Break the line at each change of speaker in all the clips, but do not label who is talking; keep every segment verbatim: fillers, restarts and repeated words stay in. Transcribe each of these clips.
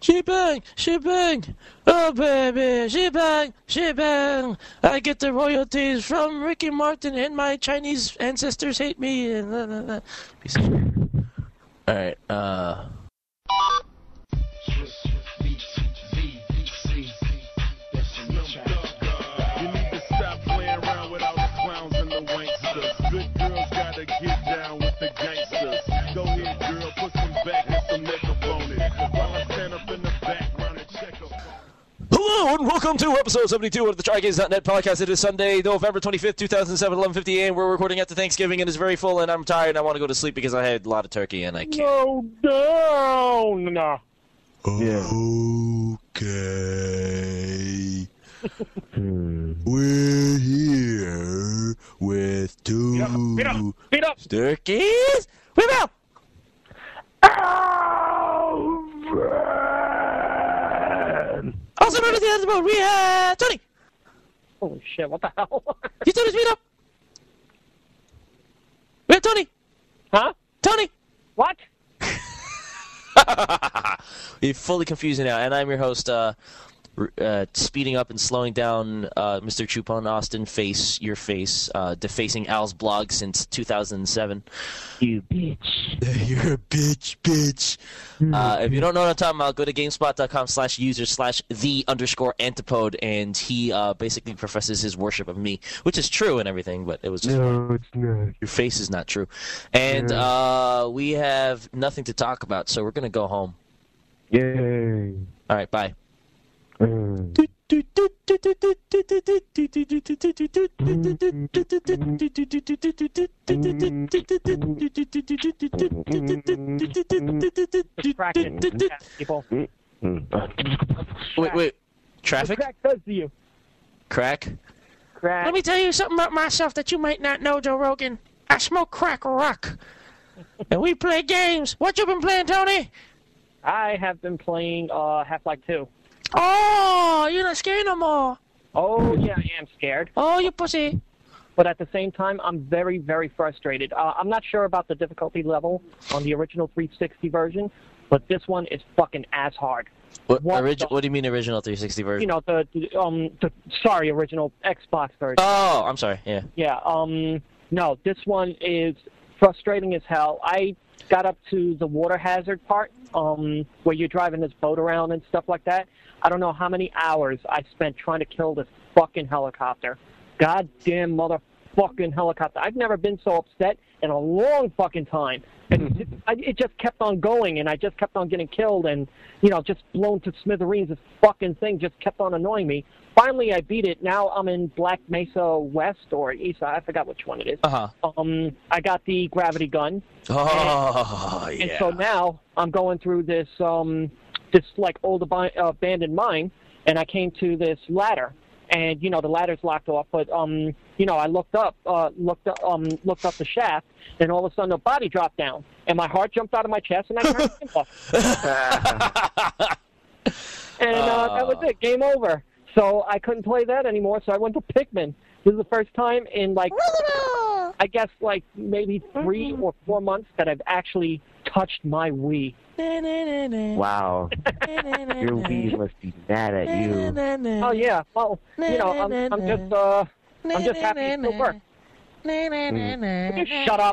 She-bang, she-bang, oh baby, she-bang, she-bang. I get the royalties from Ricky Martin and my Chinese ancestors hate me. And blah, blah, blah. Peace out. All right, uh... Hello and welcome to episode seventy-two of the Try Games dot net podcast. It is Sunday, November twenty-fifth, two thousand seven, eleven fifty a m We're recording after Thanksgiving and it's very full and I'm tired and I want to go to sleep because I had a lot of turkey and I can't.
No, down! No.
Okay. We're here with two
Beat up! Beat up!
turkeys. Whip out! Also known as the other boat, we have Tony!
Holy shit, what the hell?
You Tony's beat up! We have Tony!
Huh?
Tony!
What?
You're fully confused now, and I'm your host, uh, uh, speeding up and slowing down uh, Mister Chupon Austin, face, your face, uh, defacing Al's blog since two thousand seven.
You bitch.
You're a bitch, bitch.
Uh, if you don't know what I'm talking about, go to GameSpot.com slash user slash the underscore antipode, and he uh, basically professes his worship of me, which is true and everything, but it was just...
No, it's not.
Your face is not true. And
Yeah.
uh, we have nothing to talk about, so we're going to go home.
Yay.
All right, bye.
Mm.
Crack it, people.
Wait, wait. Traffic?
Crack does to you.
Crack?
Crack.
Let me tell you something about myself that you might not know, Joe Rogan. I smoke crack rock. And we play games. What you been playing, Tony?
I have been playing uh, Half-Life two.
Oh, you're not scared no more.
Oh, yeah, I am scared.
Oh, you pussy.
But at the same time, I'm very, very frustrated. Uh, I'm not sure about the difficulty level on the original three sixty version, but this one is fucking ass hard.
What,
What
origi-
the-
what do you mean original three sixty version?
You know, the, the um, the, sorry, original Xbox version.
Oh, I'm sorry, yeah.
Yeah, um, no, this one is frustrating as hell. I got up to the water hazard part, um, where you're driving this boat around and stuff like that. I don't know how many hours I spent trying to kill this fucking helicopter. Goddamn motherfucking helicopter. I've never been so upset in a long fucking time. And it, I, it just kept on going, and I just kept on getting killed and, you know, just blown to smithereens. This fucking thing just kept on annoying me. Finally, I beat it. Now I'm in Black Mesa West or East. I forgot which one it is.
Uh-huh.
Um, I got the gravity gun.
Oh,
and,
yeah.
And so now I'm going through this, um, this like old ab- abandoned mine, and I came to this ladder. And you know the ladder's locked off, but um, you know I looked up, uh, looked up, um, looked up the shaft, and all of a sudden the body dropped down, and my heart jumped out of my chest, and I turned off. And uh, that was it, game over. So I couldn't play that anymore, so I went to Pikmin. This is the first time in like, I guess like maybe three or four months that I've actually touched my Wii.
Wow. Your Wii must be mad at you.
Oh yeah, well, you know, I'm, I'm just, uh, I'm just happy it still works. Would you shut up?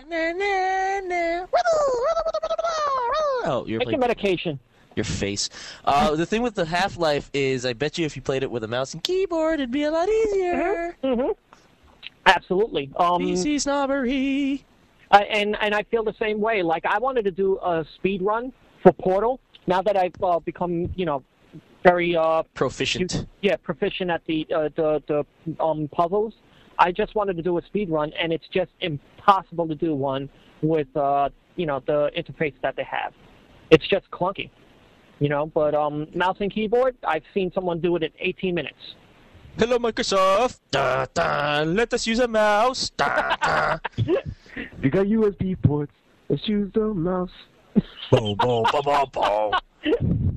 Oh, you're
Take
playing
your medication.
your face. Uh, the thing with the Half-Life is I bet you if you played it with a mouse and keyboard, it'd be a lot easier.
Mm-hmm. Absolutely. Um,
P C snobbery.
I, and and I feel the same way. Like I wanted to do a speed run for Portal. Now that I've uh, become, you know, very uh,
Proficient.
yeah, proficient at the uh, the the um, puzzles. I just wanted to do a speed run, and it's just impossible to do one with uh, you know the interface that they have. It's just clunky, you know. But um, mouse and keyboard, I've seen someone do it in eighteen minutes.
Hello, Microsoft. Da, da, let us use a mouse. Da, da.
You got U S B ports. Let's use the mouse.
Boom, boom, boom, boom, boom.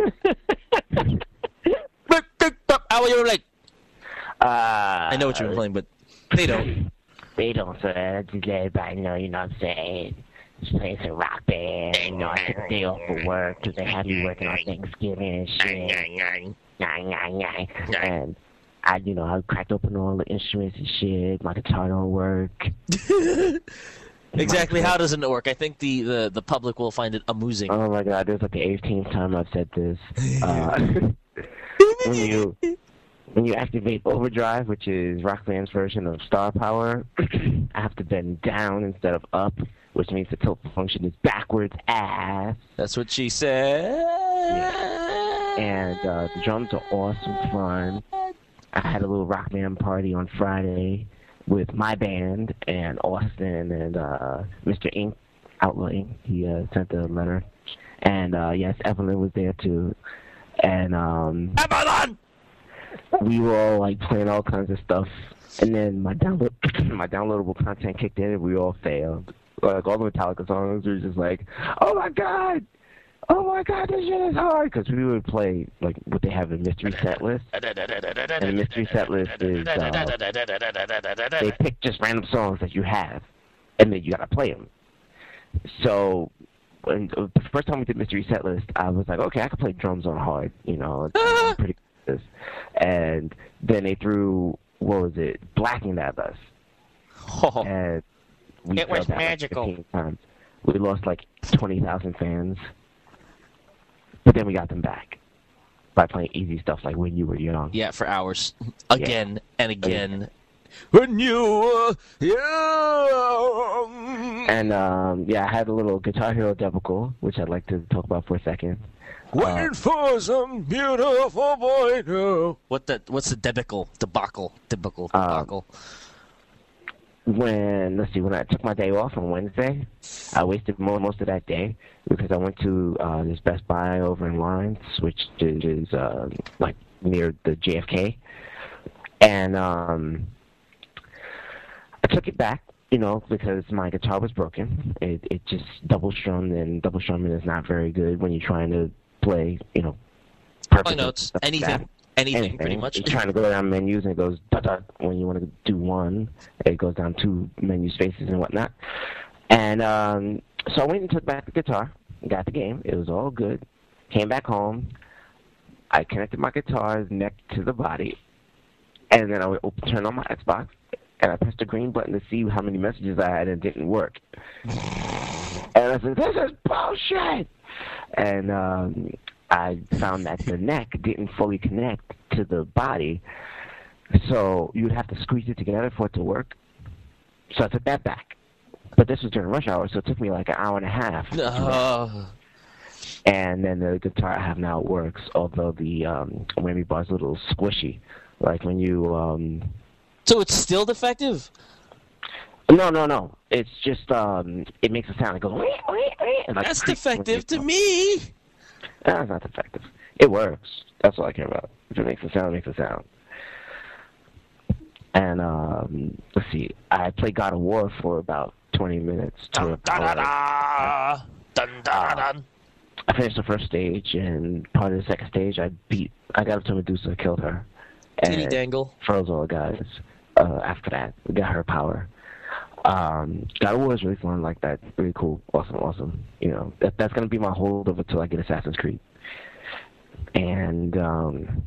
Ow, you're like.
Uh,
I know what you've been playing, but they don't.
They don't, so that's just everybody know, you know what I'm saying? Just playing some Rock Band. yeah, you know, I took a day off for work because they had me working on Thanksgiving and shit. Nah, nah, nah. And I, you know, I cracked open all the instruments and shit. My guitar don't work.
Exactly how doesn't it work? I think the, the, the public will find it amusing.
Oh my god, this is like the eighteenth time I've said this. Uh, when you when you activate overdrive, which is Rock Band's version of star power, I have to bend down instead of up, which means the tilt function is backwards ass.
That's what she said.
Yeah. And uh, the drums are awesome fun. I had a little Rock Band party on Friday with my band and Austin and uh, Mister Ink, Outlaw Ink. He uh, sent a letter. And uh, yes, Evelyn was there too. And um,
Evelyn!
we were all like playing all kinds of stuff. And then my download my downloadable content kicked in and we all failed. Like all the Metallica songs were just like, oh my god! Oh my god, this shit is hard! Because we would play like what they have in mystery set list. And the mystery set list is uh, they pick just random songs that you have, and then you gotta play them. So when the first time we did mystery set list, I was like, okay, I can play drums on hard, you know, I'm pretty good at this. And then they threw what was it, Blackened at us,
Oh.
and we
It was
failed that, like,
magical.
fifteen times. We lost like twenty thousand fans. But then we got them back by playing easy stuff like When You Were Young.
Yeah, for hours. Again
Yeah.
and again. When you were young.
And, um, yeah, I had a little Guitar Hero debacle, which I'd like to talk about for a second.
Waiting for some beautiful boy to... What the, what's the debacle? Debacle. Debacle.
Um,
Debacle.
When, let's see, when I took my day off on Wednesday, I wasted mo most of that day because I went to uh, this Best Buy over in Lawrence, which is, uh, like, near the J F K. And um, I took it back, you know, because my guitar was broken. It, it just double-strummed, and double-strumming is not very good when you're trying to play, you know, perfect
notes,
stuff like
anything.
that.
Anything,
Anything.
pretty much.
You're trying to go down menus and it goes da da. When you want to do one, it goes down two menu spaces and whatnot. And um, so I went and took back the guitar, got the game. It was all good. Came back home. I connected my guitar's neck to the body, and then I would open, turn on my Xbox, and I pressed the green button to see how many messages I had, and it didn't work. And I said, "This is bullshit." And um, I found that the neck didn't fully connect to the body, so you'd have to squeeze it together for it to work. So I took that back. But this was during rush hour, so it took me like an hour and a half. to do that.
Oh.
And then the guitar I have now works, although the um, whammy bar is a little squishy. Like when you... Um...
So it's still defective?
No, no, no. It's just, um, it makes a sound. It goes... Wee, wee, wee, and like
That's
creaks when
defective
you-
to me.
That's not defective. It works. That's all I care about. If it makes a sound, it makes a sound. And, um, let's see. I played God of War for about twenty minutes. to
Dun,
an
da, da,
hour.
da. Dun, da, da, dun.
I finished the first stage, and part of the second stage, I beat... I got up to Medusa, killed her.
Titty
And
dangle.
froze all the guys. Uh, after that, we got her power. Um, God of War is really fun like that. Really cool. Awesome, awesome. You know, that, that's going to be my holdover until I get Assassin's Creed. And, um...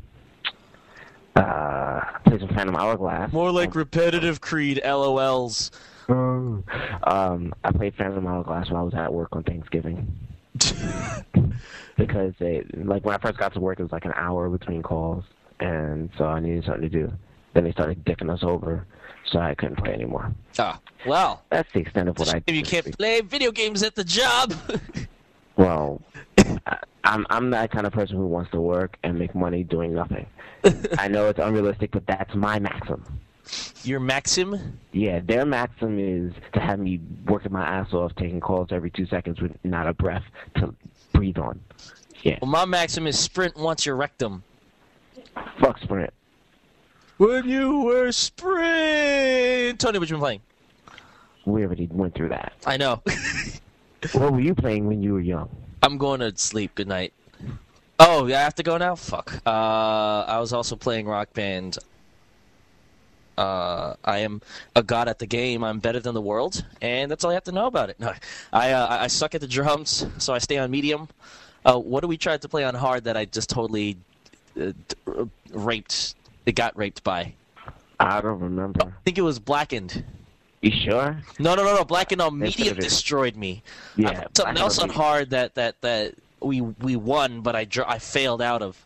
Uh, play some Phantom Hourglass.
More like repetitive Creed LOLs.
Um, I played Phantom Hourglass while I was at work on Thanksgiving. Because, they, like, when I first got to work, it was like an hour between calls. And so I needed something to do. Then they started dicking us over, so I couldn't play anymore.
Ah, well.
That's the extent of what I
If you can't play video games at the job.
Well, I, I'm I'm that kind of person who wants to work and make money doing nothing. I know it's unrealistic, but that's my maxim.
Your maxim?
Yeah, their maxim is to have me working my ass off, taking calls every two seconds with not a breath to breathe on. Yeah.
Well, my maxim is sprint once your rectum.
Fuck Sprint.
When you were sprint. Tony, what you been playing?
We already went through that.
I know.
What were you playing when you were young?
I'm going to sleep. Good night. Oh, yeah, I have to go now? Fuck. Uh, I was also playing Rock Band. Uh, I am a god at the game. I'm better than the world, and that's all you have to know about it. No, I uh, I suck at the drums, so I stay on medium. Uh, what do we try to play on hard that I just totally uh, raped? It got raped by.
I don't remember.
I think it was Blackened.
You sure?
No, no, no, no. Blackened on
Yes,
medium
it is.
destroyed me.
Yeah.
I played something
Blackened
else
on
on hard that that that we we won, but I dr- I failed out of.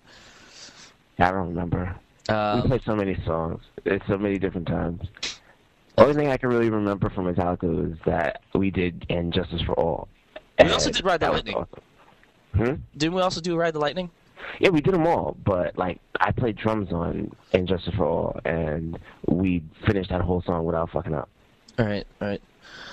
I don't remember.
Um,
we played so many songs. It's so many different times. The only thing I can really remember from Metallica was that we did "And Justice for All."
We also did Ride the
that was
Lightning.
awesome. Hmm?
Didn't we also do Ride the Lightning?
Yeah, we did them all, but like I played drums on "And Justice for All," and we finished that whole song without fucking up.
All right, all right.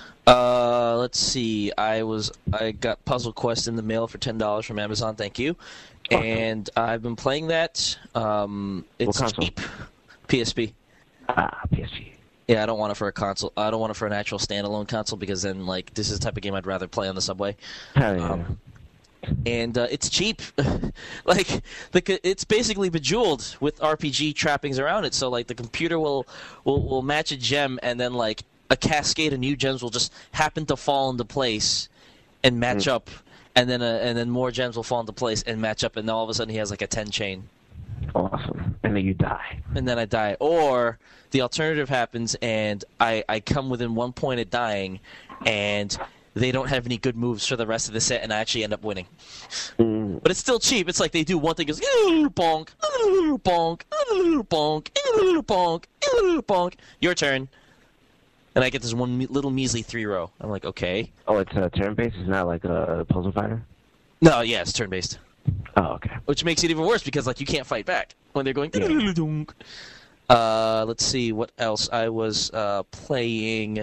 Uh, let's see. I was I got Puzzle Quest in the mail for ten dollars from Amazon. Thank you.
Awesome.
And I've been playing that. Um, it's
What console?
cheap. P S P.
Ah, P S P.
Yeah, I don't want it for a console. I don't want it for an actual standalone console because then, like, this is the type of game I'd rather play on the subway.
Hell yeah.
Um, and uh, it's cheap. Like, the, it's basically Bejeweled with R P G trappings around it. So, like, the computer will, will, will match a gem, and then, like, a cascade of new gems will just happen to fall into place and match
Mm.
up. And then, uh, and then more gems will fall into place and match up, and then all of a sudden he has, like, a ten chain.
Awesome. And then you die.
And then I die. Or the alternative happens, and I, I come within one point of dying, and they don't have any good moves for the rest of the set, and I actually end up winning.
Mm.
But it's still cheap. It's like they do one thing, goes bonk, bonk, bonk, bonk, bonk. Your turn. And I get this one me- little measly three row. I'm like, okay.
Oh, it's a turn-based? It's not like a puzzle fighter?
No, yeah, it's turn-based.
Oh, okay.
Which makes it even worse because, like, you can't fight back when they're going.
Yeah.
Uh, let's see what else I was uh, playing.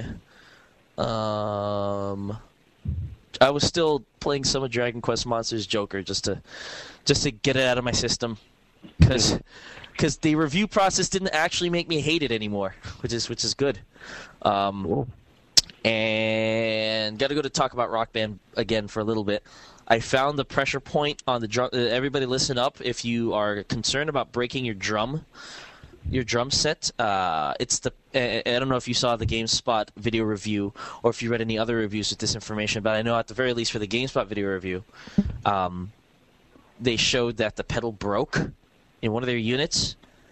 Um, I was still playing some of Dragon Quest Monsters Joker just to just to get it out of my system, because because the review process didn't actually make me hate it anymore, which is which is good. Um,
Cool.
and got to go to talk about Rock Band again for a little bit. I found the pressure point on the drum. Uh, everybody, listen up if you are concerned about breaking your drum, your drum set. Uh, it's the. I, I don't know if you saw the GameSpot video review or if you read any other reviews with this information, but I know at the very least for the GameSpot video review, um, they showed that the pedal broke in one of their units,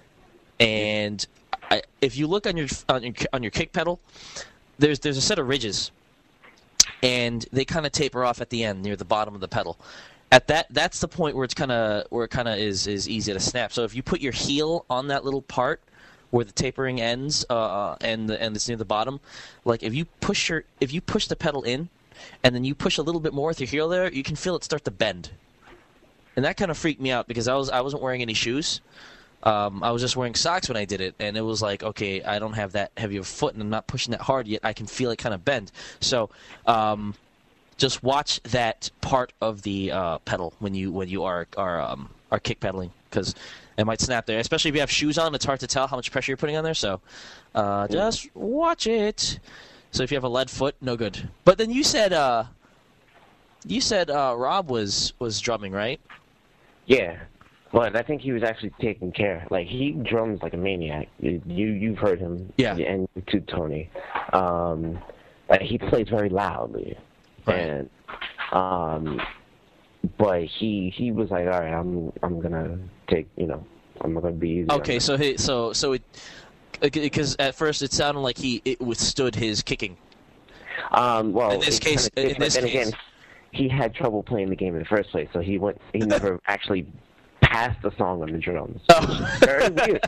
and I, if you look on your on your on your kick pedal, there's there's a set of ridges, and they kind of taper off at the end near the bottom of the pedal. At that, that's the point where it's kind of where it kind of is is easy to snap. So if you put your heel on that little part where the tapering ends, uh, and the, and it's near the bottom, like if you push your if you push the pedal in, and then you push a little bit more with your heel there, you can feel it start to bend, and that kind of freaked me out because I was I wasn't wearing any shoes. Um, I was just wearing socks when I did it, and it was like, okay, I don't have that heavy of a foot, and I'm not pushing that hard yet. I can feel it kind of bend. So, um, just watch that part of the uh, pedal when you when you are are um, are kick pedaling, because it might snap there. Especially if you have shoes on, it's hard to tell how much pressure you're putting on there. So, uh, just watch it. So if you have a lead foot, no good. But then you said uh, you said uh, Rob was was drumming, right?
Yeah. But I think he was actually taking care. Like, he drums like a maniac. You, you've heard him.
Yeah.
And you too, Tony. Um, like, he plays very loudly.
Right.
And, um, but he he was like, all right, I'm I'm gonna take, you know, I'm gonna be easy. on
Okay,
him."
so he, so so it because at first it sounded like he it withstood his kicking.
Um, well,
In this
it
case-
kinda did,
in
but
this
then
case-
again, he had trouble playing the game in the first place, so he went. He never actually passed the song on the drums.
Oh.
Very weird.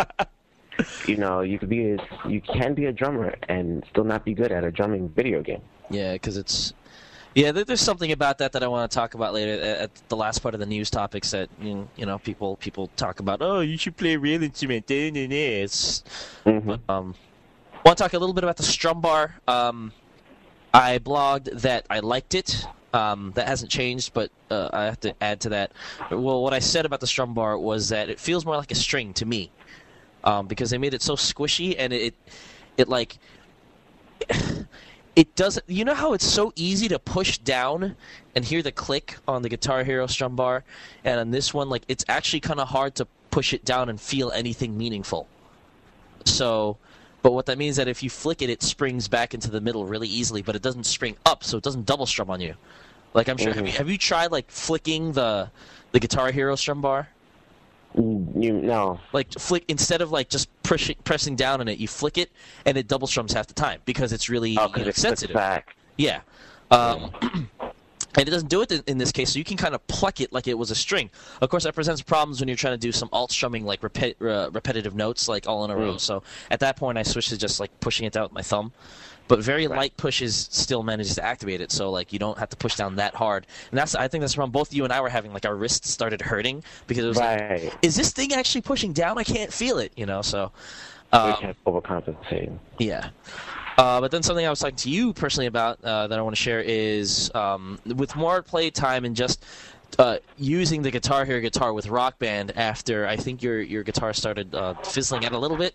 You know, you could be a, you can be a drummer and still not be good at a drumming video game.
Yeah, because it's yeah. there- There's something about that that I want to talk about later at at the last part of the news topics that you know, you know people people talk about. Oh, you should play a real instrument. da, da, da. It's
Mhm.
um. Want to talk a little bit about the Strum Bar? Um, I blogged that I liked it. Um, that hasn't changed, but uh, I have to add to that. Well, what I said about the Strum Bar was that it feels more like a string to me, um, because they made it so squishy and it, it, it like, it doesn't. You know how it's so easy to push down and hear the click on the Guitar Hero Strum Bar, and on this one, like it's actually kind of hard to push it down and feel anything meaningful. So But what that means is that if you flick it, it springs back into the middle really easily, but it doesn't spring up, so it doesn't double strum on you. Like I'm sure.
Mm-hmm.
Have, you, have you tried like flicking the the Guitar Hero strum bar?
You no.
Like flick instead of like just push, pressing down on it, you flick it, and it double strums half the time because it's really
Oh,
you know,
it flicks
sensitive.
back.
Yeah. Um, and it doesn't do it in, in this case, so you can kind of pluck it like it was a string. Of course, that presents problems when you're trying to do some alt strumming, like repe- uh, repetitive notes, like all in a row.
Mm.
So at that point, I switched to just like pushing it down with my thumb. But very
Right.
light pushes still manages to activate it, so like you don't have to push down that hard. And that's I think that's the problem both you and I were having. Like our wrists started hurting because it was
Right.
like, is this thing actually pushing down? I can't feel it, you know. So.
We
Um,
can't overcompensate.
yeah. Uh, but then something I was talking to you personally about uh, that I want to share is um, with more play time and just uh, using the Guitar Hero guitar with Rock Band after I think your your guitar started uh, fizzling out a little bit.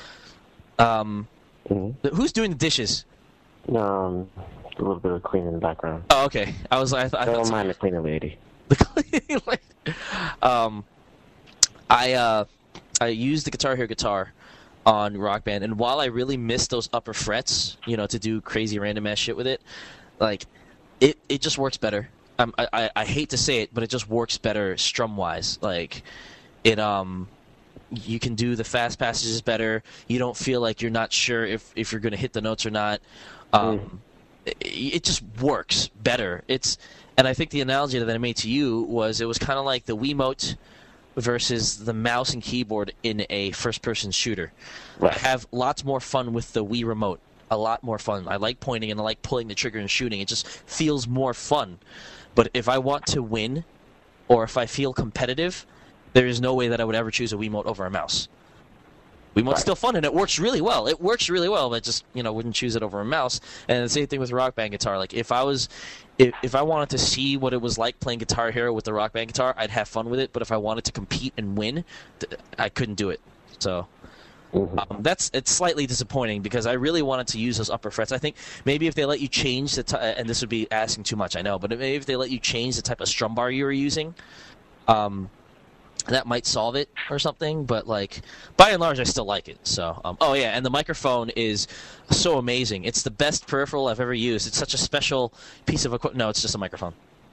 Um,
Mm-hmm.
who's doing the dishes?
Um, a little bit of cleaning in the background.
Oh, okay. I was I, th- I
Don't
thought
mind the cleaning lady.
the cleaning lady. Um, I uh, I used the Guitar Hero guitar on Rock Band, and while I really miss those upper frets, you know, to do crazy random ass shit with it, like it it just works better. Um, I, I I hate to say it, but it just works better strum wise. Like it um. You can do the fast passages better. You don't feel like you're not sure if, if you're going to hit the notes or not. Um,
Mm.
it, it just works better. It's, and I think the analogy that I made to you was it was kind of like the Wiimote versus the mouse and keyboard in a first-person shooter.
Right.
I have lots more fun with the Wii remote. A lot more fun. I like pointing and I like pulling the trigger and shooting. It just feels more fun. But if I want to win, or if I feel competitive, there is no way that I would ever choose a Wiimote over a mouse. Wiimote's
Right.
still fun and it works really well. It works really well, but just you know wouldn't choose it over a mouse. And the same thing with Rock Band guitar. Like if I was, if if I wanted to see what it was like playing Guitar Hero with the Rock Band guitar, I'd have fun with it. But if I wanted to compete and win, th- I couldn't do it. So.
Mm-hmm.
Um, that's it's slightly disappointing because I really wanted to use those upper frets. I think maybe if they let you change the t- and this would be asking too much, I know, but maybe if they let you change the type of strum bar you were using, um, that might solve it or something. But like by and large, I still like it. So um, oh yeah, and the microphone is so amazing. It's the best peripheral I've ever used. It's such a special piece of equipment. No, it's just a microphone.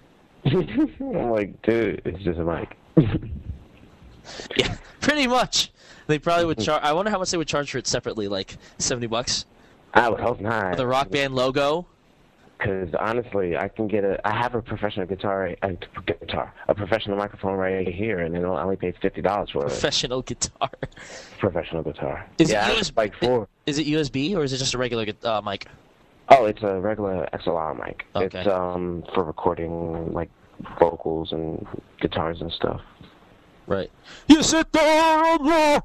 I'm like, dude, it's just a mic.
Yeah, pretty much. They probably would charge. I wonder how much they would charge for it separately, like seventy bucks.
I would hope not.
The Rock Band logo.
Because honestly, I can get a. I have a professional guitar, a guitar, a professional microphone right here, and it only pays fifty dollars for it.
Professional guitar.
Professional guitar.
Is
yeah,
it
I
U S B?
have like four.
Is it U S B or is it just a regular gu- uh, mic?
Oh, it's a regular X L R mic.
Okay.
It's um for recording like vocals and guitars and stuff.
Right.
You sit there on the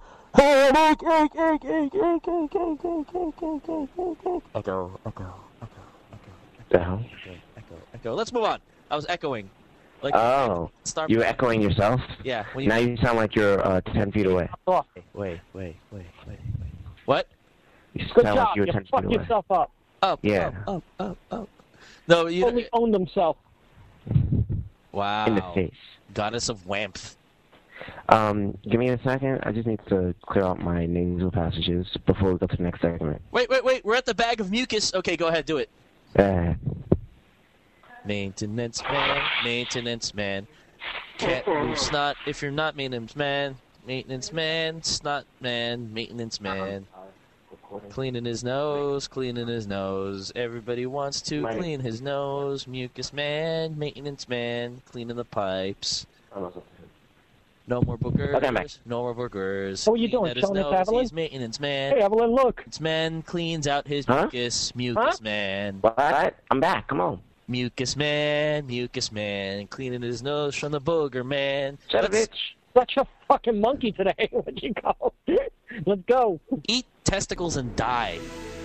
Echo, echo,
The hell?
echo, echo. Let's move on. I was echoing. Like
Oh,
Star-
you're echoing yourself.
Yeah. When you
Now you sound like you're uh, ten feet away.
Oh,
wait, wait, wait, wait, wait. What?
You
good
sound like
job.
you're
You
ten feet
fucked
away.
yourself up.
Up.
Yeah.
Up. Up. Up. up. No, you.
Only owned himself.
Wow.
In the face.
Goddess of Wamph.
Um, give me a second. I just need to clear out my nasal passages before we go to the next segment.
Wait, wait, wait. We're at the bag of mucus. Okay, go ahead. Do it.
Uh,
Maintenance man, maintenance man. Can't move snot if you're not maintenance man. Maintenance man, snot man, maintenance man. Cleaning his nose, cleaning his nose. Everybody wants to
Right.
clean his nose. Mucus man, maintenance man, cleaning the pipes. No more boogers.
Okay, I'm back.
No more boogers.
What are you
Clean
doing,
out his
showing us
nose.
Evelyn?
He's maintenance man.
Hey, Evelyn, look.
Maintenance man cleans out his
Huh?
mucus. Mucus
Huh?
man.
what? I'm back. Come on.
Mucus man, mucus man, cleaning his nose from the booger man.
Shut up,
Let's
bitch.
Such a fucking monkey today. Where'd you go? Let's go.
eat testicles and die.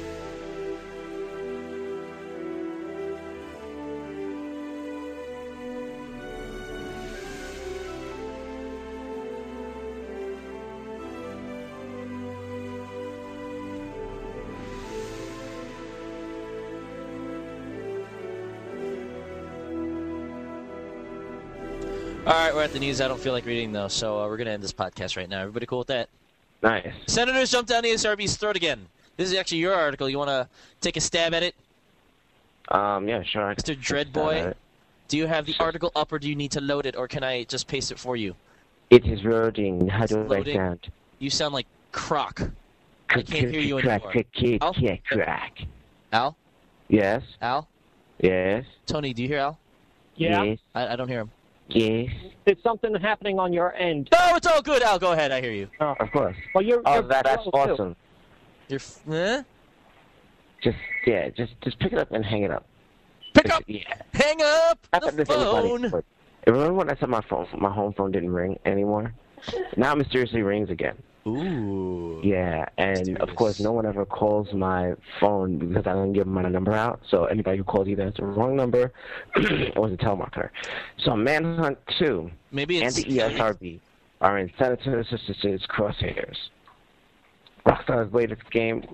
All right, we're at the news. I don't feel like reading though, so uh, we're gonna end this podcast right now. Everybody cool with that?
Nice.
Senators jump down the A S R B's throat again. This is actually your article. You want to take a stab at it?
Um, yeah, sure. I
Mister
can
Dreadboy,
start it.
do you have the article up or do you need to load it, or can I just paste it for you?
It is loading. How do I
loading.
sound?
You sound like Croc. I can't hear you
Crack,
anymore.
crack, crack,
Al?
crack, crack.
Al?
Yes,
Al?
yes,
Tony, do you hear Al?
Yeah.
yes,
I, I don't hear him.
yes.
There's something happening on your end.
No, it's all good, Al. Go ahead. I hear you.
Of course.
Well, you're.
Oh,
you're
that, that's
slow, too.
awesome.
You're. F eh?
Just, yeah, just just pick it up and hang it up.
Pick
Just-
up.
Yeah.
Hang up
I
the
thought this anybody
phone.
would. Remember when I said my phone, my home phone didn't ring anymore? Now it mysteriously rings again.
Ooh.
Yeah, and of
Mysterious.
course, no one ever calls my phone because I don't give my number out. So anybody who calls either has the wrong number or is a telemarketer. So Manhunt two
Maybe
and
it's.
the E S R B are in Senator Sisters' crosshairs. Rockstar's latest game.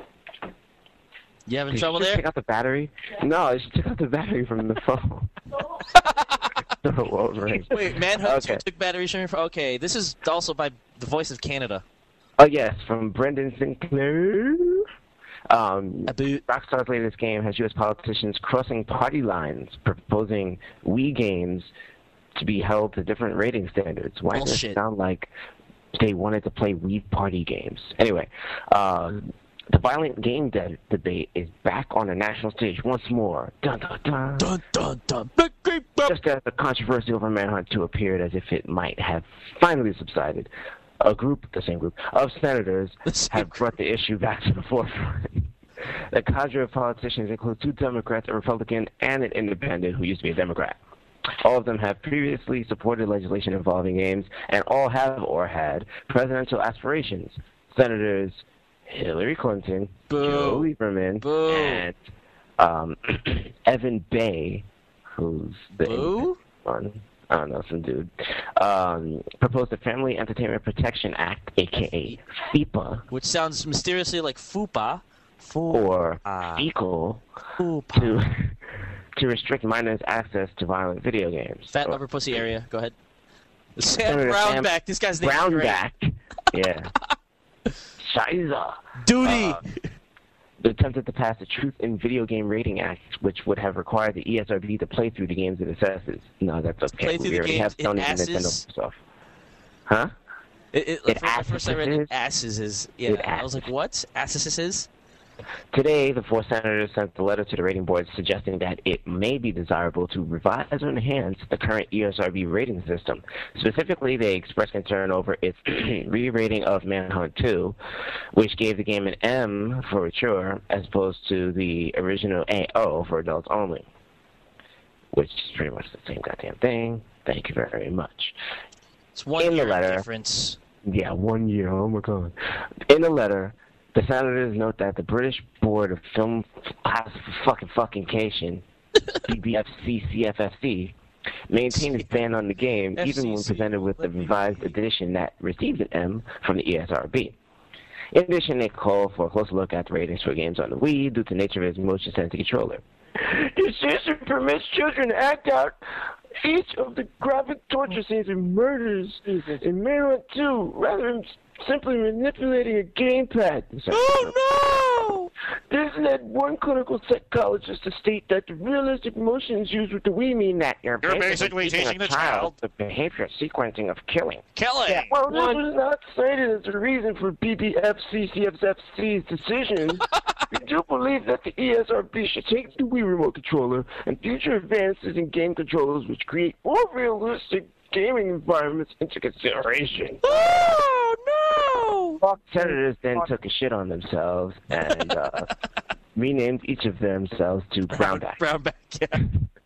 You having
Did
trouble
you just
there?
take out the battery? No, I just took out the battery from the phone. So it won't ring.
Wait, Manhunt
Okay.
took batteries from your phone? Okay, this is also by the Voice of Canada.
Oh yes, from Brendan Sinclair. Um,
A boot.
Rockstar's latest game has U S politicians crossing party lines, proposing Wii games to be held to different rating standards. Why does
Bullshit.
it sound like they wanted to play Wii party games? Anyway, uh, the violent game de- debate is back on the national stage once more. Dun dun dun.
Dun dun dun. Big, big, big.
Just as the controversy over Manhunt two appeared as if it might have finally subsided, a group, the same group, of senators
The same
have brought the issue back to the forefront. The cadre of politicians include two Democrats, a Republican, and an independent who used to be a Democrat. All of them have previously supported legislation involving games, and all have or had presidential aspirations. Senators Hillary Clinton,
Boo.
Joe Lieberman,
Boo.
and um, Evan Bay, who's the
Boo?
one. I don't know, some dude, um, proposed the Family Entertainment Protection Act, aka FEPA,
Which sounds mysteriously like FUPA. Fu-
or
Ah.
FECAL,
FUPA.
to to restrict minors' access to violent video games.
Fat
Or-
upper pussy area. Go ahead. Sam
Senator Sam
Brownback. This guy's name is great.
Brownback, yeah. Scheiße.
Duty.
Uh, attempted to pass the Truth in Video Game Rating Act, which would have required the E S R B to play through the games it assesses. No, that's okay.
Play through
we
the
already
games
have
it
Sony and
asses?
Nintendo stuff. Huh?
It, it,
It
for, first I read it,
asses?
asses is. Yeah,
It
I was like, what? Asses is?
Today, the four senators sent a letter to the rating board suggesting that it may be desirable to revise or enhance the current E S R B rating system. Specifically, they expressed concern over its re-rating of Manhunt two, which gave the game an M for mature as opposed to the original A O for adults only, which is pretty much the same goddamn thing. Thank you very much.
It's one
In the
year
letter.
difference.
Yeah, one year. Oh my god. In the letter, the senators note that the British Board of Film Classification, B B F C C F F C, maintained its ban on the game even when
F C C,
presented with the
let me
revised
read.
edition that received an M from the E S R B. In addition, they call for a closer look at the ratings for games on the Wii due to the nature of its motion-sensitive controller. The system permits children to act out each of the graphic torture scenes and murders in Manhunt two rather than simply manipulating a gamepad.
Oh
This led one clinical psychologist to state that the realistic motions used with the Wii mean that you're,
You're basically teaching
a
the
child
child.
the behavior sequencing of killing.
no! Kelly!
Well, this was not cited as a reason for B B F C C F F C's decision. We do believe that the E S R B should take the Wii remote controller and future advances in game controllers which create more realistic gaming environments into consideration.
Oh, no!
Senators then took a shit on themselves and uh, renamed each of themselves to Brownback.
Brownback, yeah.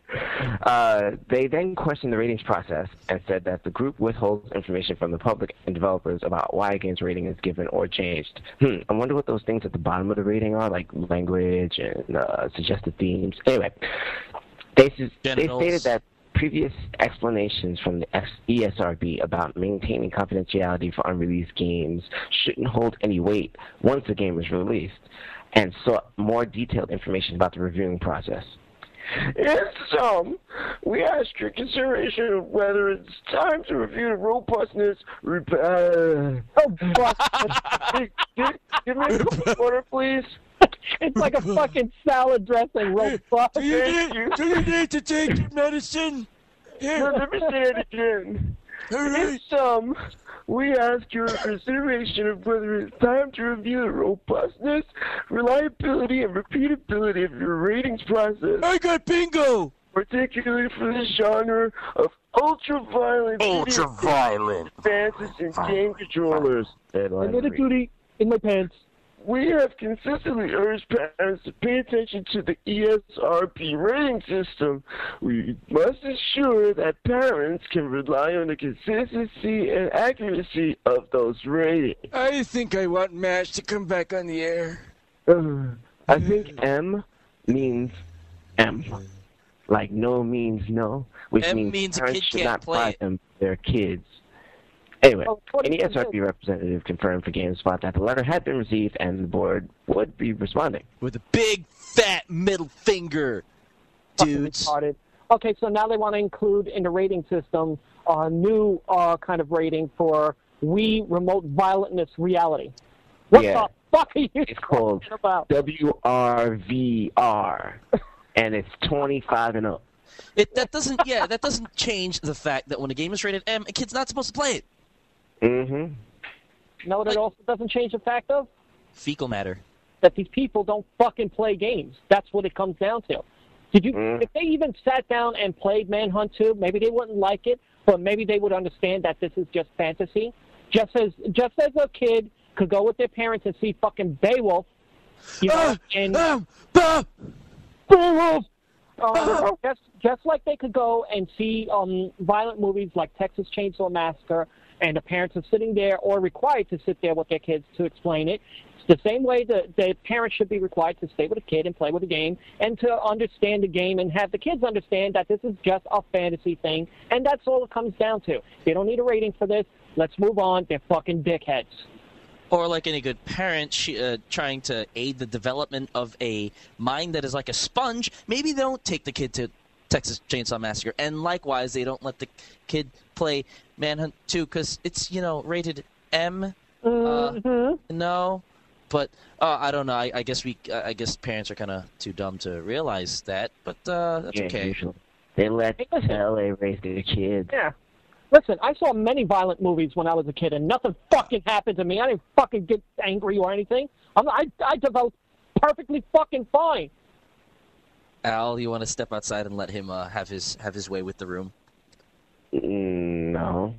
Uh, they then questioned the ratings process and said that the group withholds information from the public and developers about why a game's rating is given or changed. Hmm, I wonder what those things at the bottom of the rating are, like language and uh, suggested themes. Anyway, they, s- they
Genitals.
stated that previous explanations from the X- E S R B about maintaining confidentiality for unreleased games shouldn't hold any weight once the game is released, and sought more detailed information about the reviewing process. In sum, we ask your consideration of whether it's time to review the robustness. Rep- uh,
Oh, fuck.
give, give, give me a cup of water, please.
It's like a fucking salad dressing. Robust.
Do you
Thank
need,
you.
do you need to take your medicine?
No,
Here,
let me say it again.
all
In
right.
sum, we ask your consideration of whether it's time to review the robustness, reliability, and repeatability of your ratings process,
I got bingo.
particularly for the genre of ultra-violent
Ultra-violent.
advances in game controllers.
I made a duty in my pants.
We have consistently urged parents to pay attention to the E S R P rating system. We must ensure that parents can rely on the consistency and accuracy of those ratings.
I think I want MASH to come back on the air.
Uh, I think M means M. Like no means no, which
M
means,
means a
parents
kid
should
can't
not
play
buy
it.
them their kids. Anyway,
Oh, what
an
do
E
you
S R P
do?
representative confirmed for GameSpot that the letter had been received and the board would be responding.
With a big fat middle finger,
Fucking
dudes.
retarded. Okay, so now they want to include in the rating system a new uh, kind of rating for Wii Remote Violentness Reality. What
Yeah.
the fuck are you
It's called
talking about?
W R V R, and it's twenty-five and up.
It that doesn't yeah that doesn't change the fact that when a game is rated M, a kid's not supposed to play it.
Mm-hmm.
No, what it also doesn't change the fact of?
Fecal matter.
That these people don't fucking play games. That's what it comes down to. Did you?
Mm.
If they even sat down and played Manhunt two, maybe they wouldn't like it, but maybe they would understand that this is just fantasy. Just as just as a kid could go with their parents and see fucking Beowulf, you know,
Ah,
and
um, Bob.
Beowulf. Um, just just like they could go and see um, violent movies like Texas Chainsaw Massacre, and the parents are sitting there or required to sit there with their kids to explain it. It's the same way that the parents should be required to stay with a kid and play with a game and to understand the game and have the kids understand that this is just a fantasy thing, and that's all it comes down to. They don't need a rating for this. Let's move on. They're fucking dickheads.
Or like any good parent, she, uh, trying to aid the development of a mind that is like a sponge, maybe they don't take the kid to Texas Chainsaw Massacre. And likewise, they don't let the kid play Manhunt two because it's, you know, rated M.
Mm-hmm.
No. But uh, I don't know. I, I guess we. Uh, I guess parents are kind of too dumb to realize that. But uh, that's
Yeah,
okay.
usually. They let
Hey, listen.
L A raise their kids.
Yeah. Listen, I saw many violent movies when I was a kid, and nothing fucking happened to me. I didn't fucking get angry or anything. I'm, I, I developed perfectly fucking fine.
Al, you want to step outside and let him uh, have his have his way with the room?
Mm, no.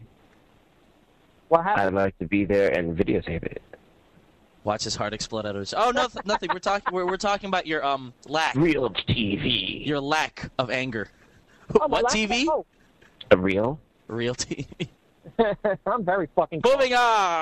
What happened?
I'd like to be there and videotape it.
Watch his heart explode out of his. Oh no, nothing. We're talking. We're we're talking about your um lack,
Real T V.
your lack of anger.
Oh, my
What
last-
T V?
oh.
A real?
Real T V.
I'm very fucking
Moving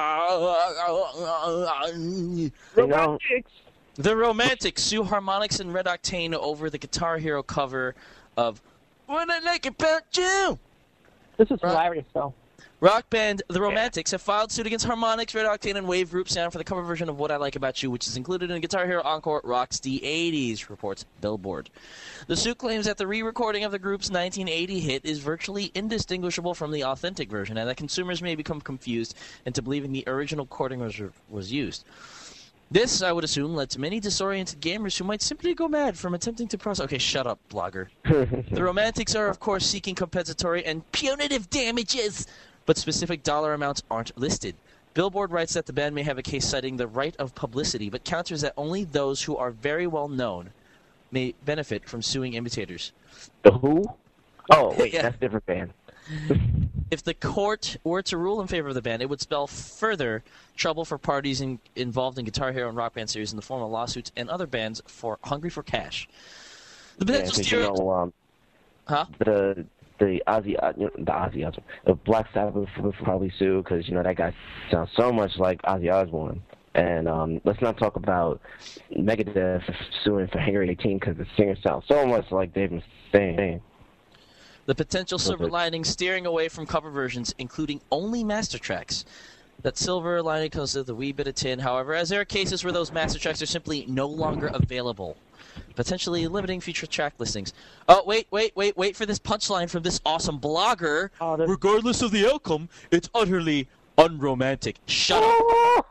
on.
You know,
Romantics.
The Romantics sue Harmonix and Red Octane over the Guitar Hero cover of "What I Like About You."
This is
Right.
hilarious, though.
Rock band The Romantics have filed suit against Harmonix, Red Octane, and Wave Group Sound for the cover version of What I Like About You, which is included in Guitar Hero Encore Rocks the eighties, reports Billboard. The suit claims that the re-recording of the group's nineteen eighty hit is virtually indistinguishable from the authentic version, and that consumers may become confused into believing the original recording was, was used. This, I would assume, led to many disoriented gamers who might simply go mad from attempting to process... Okay, shut up, blogger. The Romantics are, of course, seeking compensatory and punitive damages, but specific dollar amounts aren't listed. Billboard writes that the band may have a case citing the right of publicity, but counters that only those who are very well known may benefit from suing imitators.
the who? Oh, wait,
Yeah.
that's a different band.
If the court were to rule in favor of the band, it would spell further trouble for parties in, involved in Guitar Hero and Rock Band series in the form of lawsuits and other bands for hungry for cash. The
Yeah,
potential
'cause you
stereo-
know, um,
Huh?
the the Ozzy, uh, you know, the Ozzy Osbourne, the Black Sabbath would probably sue because you know that guy sounds so much like Ozzy Osbourne. And um, let's not talk about Megadeth suing for Hangar eighteen because the singer sounds so much like Dave Mustaine.
The potential silver
Okay.
lining steering away from cover versions, including only master tracks. That silver lining comes with a wee bit of tin, however, as there are cases where those master tracks are simply no longer available.
potentially limiting future track listings. Oh, wait, wait, wait, wait for this punchline from this awesome blogger.
Oh, this-
Regardless of the outcome, it's utterly unromantic.
Shut up.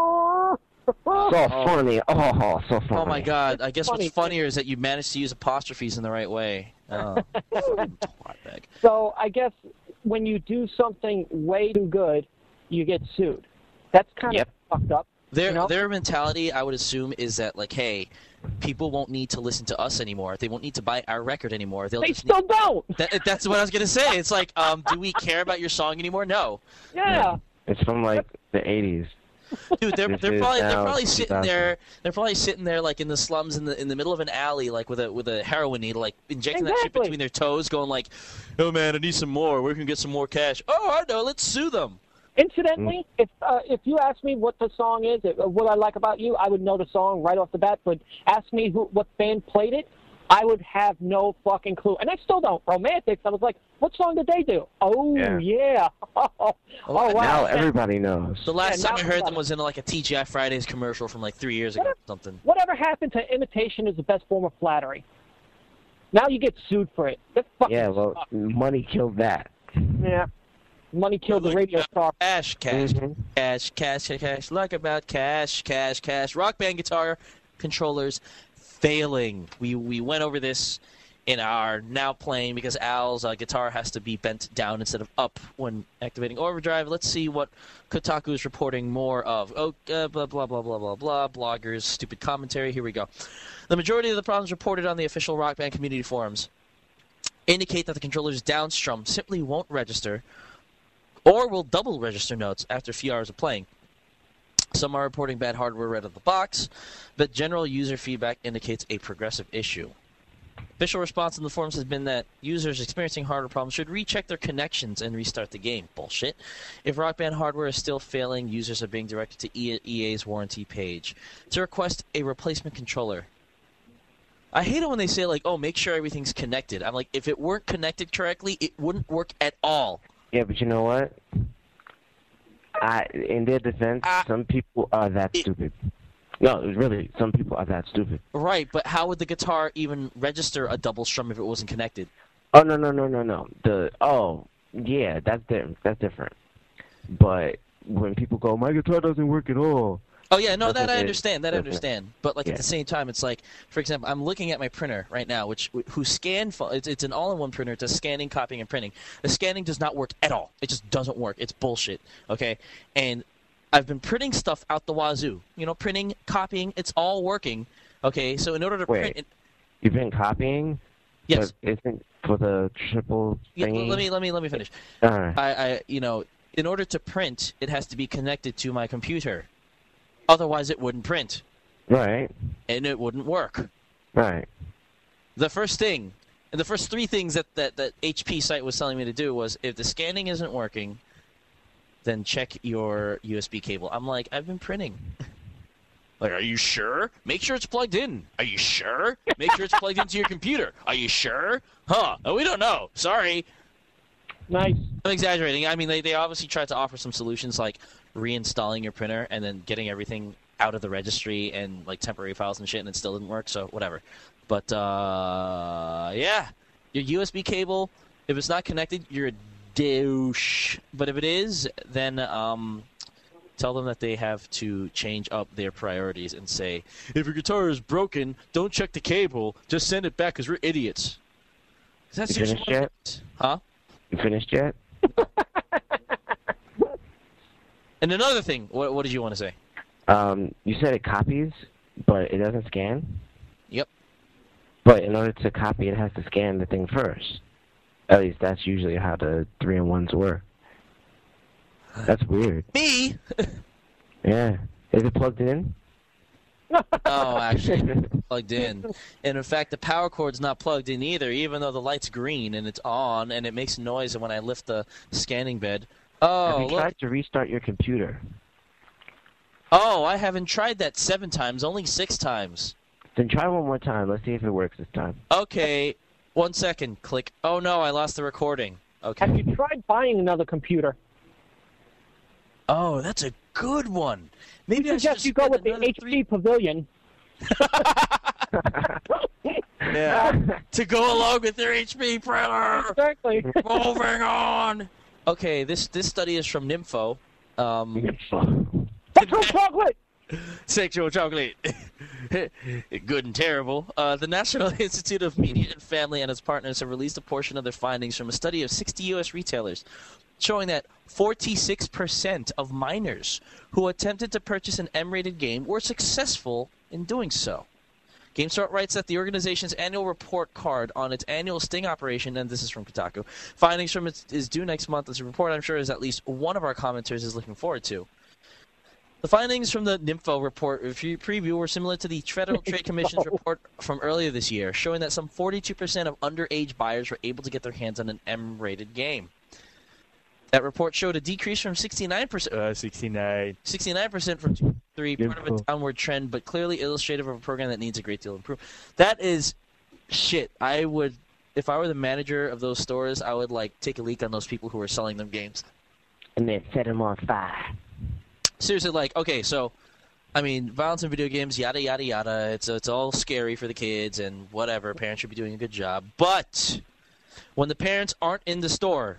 So funny. Oh, so funny.
Oh my god, I guess
funny.
what's funnier is that you managed to use apostrophes in the right way. Oh, twatbag.
So I guess when you do something way too good, you get sued. That's kind
Yep.
of fucked up.
Their
You know?
their mentality, I would assume, is that like, hey, people won't need to listen to us anymore. They won't need to buy our record anymore. They'll
They
just
still
need...
don't.
that, that's what I was gonna say. It's like, um, do we care about your song anymore? No,
Yeah.
It's from like the eighties.
dude. They're
This
they're
is
probably they're
now
probably sitting
two thousand.
there. They're probably sitting there like in the slums in the in the middle of an alley, like with a with a heroin needle, like injecting that shit
Exactly.
between their toes, going like, oh man, I need some more. Where can we get some more cash? Oh, I know. Let's sue them.
Incidentally, if uh, if you ask me what the song is, uh, what I like about you, I would know the song right off the bat. But ask me who what band played it, I would have no fucking clue. And I still don't. Romantics, I was like, what song did they do? Oh,
Yeah.
yeah. Oh, wow.
Now everybody knows.
The last
Yeah,
time I
now
heard them
everybody-
was in like a T G I Fridays commercial from like three years ago or something.
Whatever happened to imitation is the best form of flattery? Now you get sued for it. That fucking
Yeah, well,
sucks.
money killed that.
Yeah. Money killed the radio star.
Cash, cash,
Mhm.
cash, cash, cash, cash. Like about cash, cash, cash. Rock Band guitar controllers failing. We we went over this in our now playing because Al's uh, guitar has to be bent down instead of up when activating overdrive. Let's see what Kotaku is reporting more of. Oh, uh, blah blah blah blah blah blah. Bloggers, stupid commentary. Here we go. The majority of the problems reported on the official Rock Band community forums indicate that the controller's downstrum simply won't register, or will double register notes after a few hours of playing. Some are reporting bad hardware right out of the box, but general user feedback indicates a progressive issue. Official response in the forums has been that users experiencing hardware problems should recheck their connections and restart the game. Bullshit. If Rock Band hardware is still failing, users are being directed to E A's warranty page to request a replacement controller. I hate it when they say, like, oh, make sure everything's connected. I'm like, if it weren't connected correctly, it wouldn't work at all.
Yeah, but you know what? I, in their defense,
Ah.
some people are that
It-
stupid. No, really, some people are that stupid.
Right, but how would the guitar even register a double strum if it wasn't connected?
Oh no no no no no. The oh yeah, that's different. That's different. But when people go, my guitar doesn't work at all.
Oh yeah, no,
That's
that I
okay.
understand. That I
That's okay.
understand. But like
Yeah.
at the same time, it's like, for example, I'm looking at my printer right now, which who scan. It's, it's an all-in-one printer. It does scanning, copying, and printing. The scanning does not work at all. It just doesn't work. It's bullshit. Okay, and I've been printing stuff out the wazoo. You know, printing, copying, it's all working. Okay, so in order to
Wait.
print, it,
You've been copying,
yes.
but isn't for the triple
Yeah,
thingy?
let me let me let me finish.
Alright.
I, I, you know, in order to print, it has to be connected to my computer. Otherwise, it wouldn't print,
Right.
and it wouldn't work.
Right.
The first thing, and the first three things that, that that H P site was telling me to do was, if the scanning isn't working, then check your U S B cable. I'm like, I've been printing. Like, are you sure? Make sure it's plugged in. Are you sure? Make sure it's plugged into your computer. Are you sure? Huh? Oh, we don't know. Sorry.
Nice.
I'm exaggerating. I mean, they, they obviously tried to offer some solutions like reinstalling your printer and then getting everything out of the registry and like temporary files and shit, and it still didn't work, so whatever. But, uh, yeah. Your U S B cable, if it's not connected, you're a douche. But if it is, then um, tell them that they have to change up their priorities and say, if your guitar is broken, don't check the cable, just send it back because we're idiots. 'Cause that's
You
usually
finished
what-
yet?
Huh?
You finished yet?
And another thing, what, what did you want to say?
Um, you said it copies, but it doesn't scan.
Yep.
But in order to copy, it has to scan the thing first. At least that's usually how the three and ones work. That's weird.
Me?
Yeah. Is it plugged in?
Oh, actually, it's plugged in. And in fact, the power cord's not plugged in either, even though the light's green and it's on, and it makes noise when I lift the scanning bed.
Have
Oh,
you
look.
tried to restart your computer?
Oh, I haven't tried that seven times, only six times.
Then try one more time. Let's see if it works this time.
Okay, one second. Click. Oh no, I lost the recording.
Have
Okay.
you tried buying another computer?
Oh, that's a good one. Maybe I
I
should
suggest
just
you go
spend
with the
another
H P
three-
Pavilion.
Yeah. To go along with their H P printer.
Exactly.
Moving on. Okay, this this study is from Nympho. Um,
Sexual chocolate.
Sexual chocolate. Good and terrible. Uh, the National Institute of Media and Family and its partners have released a portion of their findings from a study of sixty U S retailers, showing that forty-six percent of minors who attempted to purchase an M-rated game were successful in doing so. GameStop writes that the organization's annual report card on its annual sting operation, and this is from Kotaku, findings from it is due next month. This report, I'm sure, is at least one of our commenters is looking forward to. The findings from the Nympho report preview were similar to the Federal Trade Commission's report from earlier this year, showing that some forty-two percent of underage buyers were able to get their hands on an M-rated game. That report showed a decrease from sixty-nine percent, uh, sixty-nine, sixty-nine percent from two thousand three, part of a downward trend, but clearly illustrative of a program that needs a great deal of improvement. That is shit. I would, if I were the manager of those stores, I would like take a leak on those people who are selling them games.
And then set them on fire.
Seriously, like, okay, so, I mean, violence in video games, yada, yada, yada. It's, it's all scary for the kids and whatever. Parents should be doing a good job. But when the parents aren't in the store,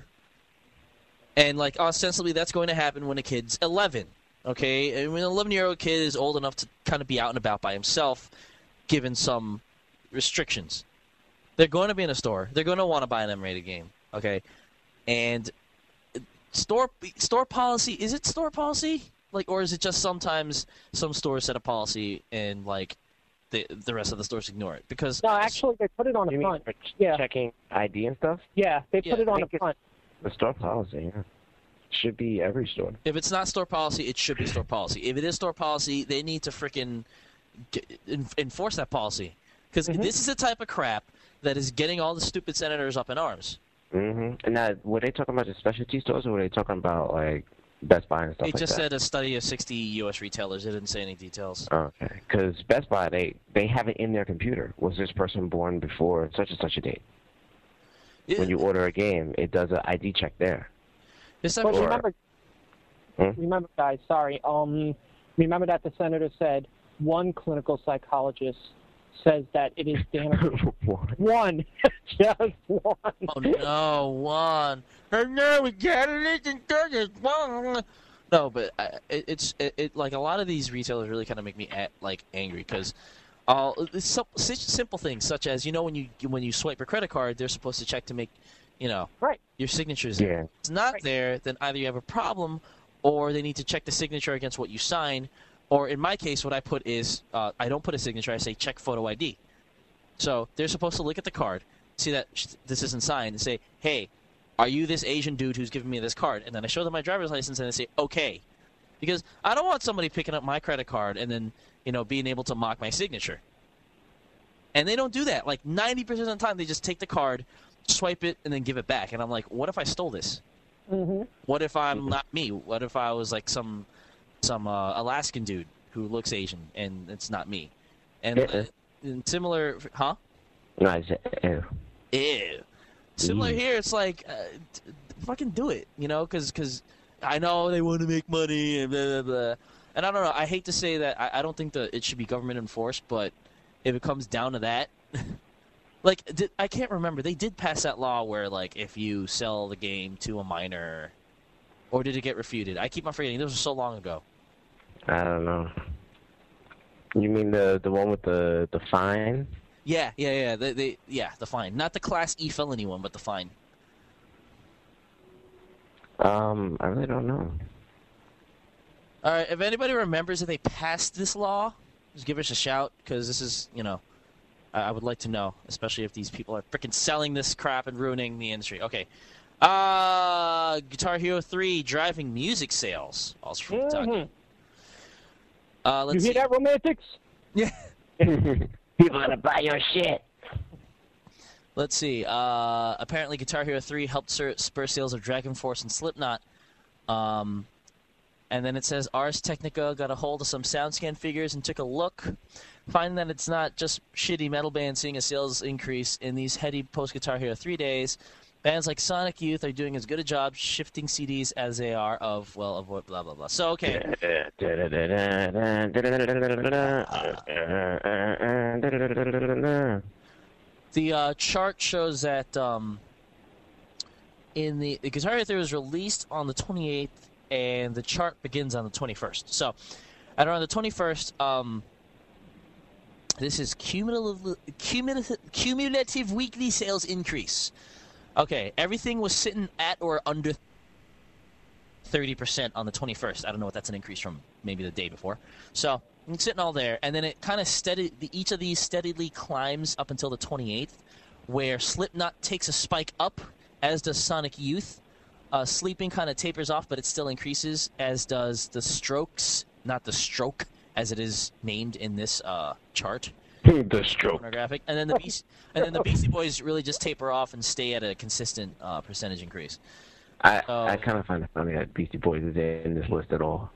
and, like, ostensibly that's going to happen when a kid's eleven, okay? And when an eleven-year-old kid is old enough to kind of be out and about by himself, given some restrictions, they're going to be in a store. They're going to want to buy an M-rated game, okay? And store store policy, is it store policy? Like, or is it just sometimes some stores set a policy and, like, the the rest of the stores ignore it? Because
No, actually, they put it on the
You
front.
mean for ch-
Yeah.
checking I D and stuff?
Yeah, they
Yeah,
put it
I
on the
think it's-
front.
The store policy, yeah. Should be every store.
if it's not store policy, it should be store policy. If it is store policy, they need to freaking en enforce that policy. Because
Mhm.
this is the type of crap that is getting all the stupid senators up in arms.
Mm-hmm. And now, were they talking about the specialty stores, or were they talking about, like, Best Buy and stuff
It
like
just
that?
said a study of sixty U S retailers. It didn't say any details.
Okay, because Best Buy, they, they have it in their computer. Was this person born before such and such a date? When you order a game, it does an I D check there.
This
But
actually-
remember,
Hmm?
remember, guys, sorry. Um, remember that the senator said one clinical psychologist says that it is damaging.
What?
One, just one.
Oh no, one. Oh no, we gotta listen to this one. No, but I, it, it's it, it like a lot of these retailers really kind of make me at, like angry because, uh, it's so, such simple things such as you know when you when you swipe your credit card, they're supposed to check to make, you know,
Right.
your signature's there.
Yeah.
If it's not
Right.
there, then either you have a problem, or they need to check the signature against what you sign. Or in my case, what I put is uh, I don't put a signature. I say check photo I D. So they're supposed to look at the card, see that sh this isn't signed, and say, hey, are you this Asian dude who's giving me this card? And then I show them my driver's license, and they say, okay. Because I don't want somebody picking up my credit card and then, you know, being able to mock my signature. And they don't do that. Like ninety percent of the time, they just take the card, swipe it, and then give it back. And I'm like, what if I stole this?
Mm-hmm.
What if I'm not me? What if I was like some some uh, Alaskan dude who looks Asian and it's not me? And,
Uh-uh.
and similar, huh?
No, I said, ew.
Ew. Similar
Ew.
here, it's like, uh, d- fucking do it, you know? Because cause I know they want to make money and blah, blah, blah. And I don't know, I hate to say that, I, I don't think that it should be government enforced, but if it comes down to that, like, did, I can't remember, they did pass that law where, like, if you sell the game to a minor, or did it get refuted? I keep on forgetting, this was so long ago.
I don't know. You mean the the one with the the fine?
Yeah, yeah, yeah, they, they, yeah, the fine. Not the Class E felony one, but the fine.
Um, I really don't know.
All right, if anybody remembers if they passed this law, just give us a shout, because this is, you know, I, I would like to know, especially if these people are freaking selling this crap and ruining the industry. Okay. Uh, Guitar Hero three driving music sales. Also from Kentucky.
Mhm.
Uh, let's
You hear
see.
that, romantics?
Yeah.
People gonna buy your shit.
Let's see. Uh, apparently, Guitar Hero three helped sur- spur sales of Dragon Force and Slipknot. Um, and then it says Ars Technica got a hold of some SoundScan figures and took a look, finding that it's not just shitty metal bands seeing a sales increase in these heady post-Guitar Hero three days. Bands like Sonic Youth are doing as good a job shifting C Ds as they are of, well, of what, blah, blah, blah. So, okay. The uh, chart shows that um, in the, the Guitar Hero three was released on the twenty-eighth, and the chart begins on the twenty-first. So, at around the twenty-first, um, this is cumulative, cumulative, cumulative weekly sales increase. Okay, everything was sitting at or under thirty percent on the twenty-first. I don't know what that's an increase from maybe the day before. So, it's sitting all there, and then it kind of steady. The, each of these steadily climbs up until the twenty-eighth, where Slipknot takes a spike up, as does Sonic Youth. Uh, Sleeping kind of tapers off, but it still increases, as does the Strokes, not the Stroke, as it is named in this uh, chart.
The Stroke.
Pornographic. And then the Beast, and then the Beastie Boys really just taper off and stay at a consistent uh, percentage increase.
I
So-
I kind of find it funny that Beastie Boys is in this list at all.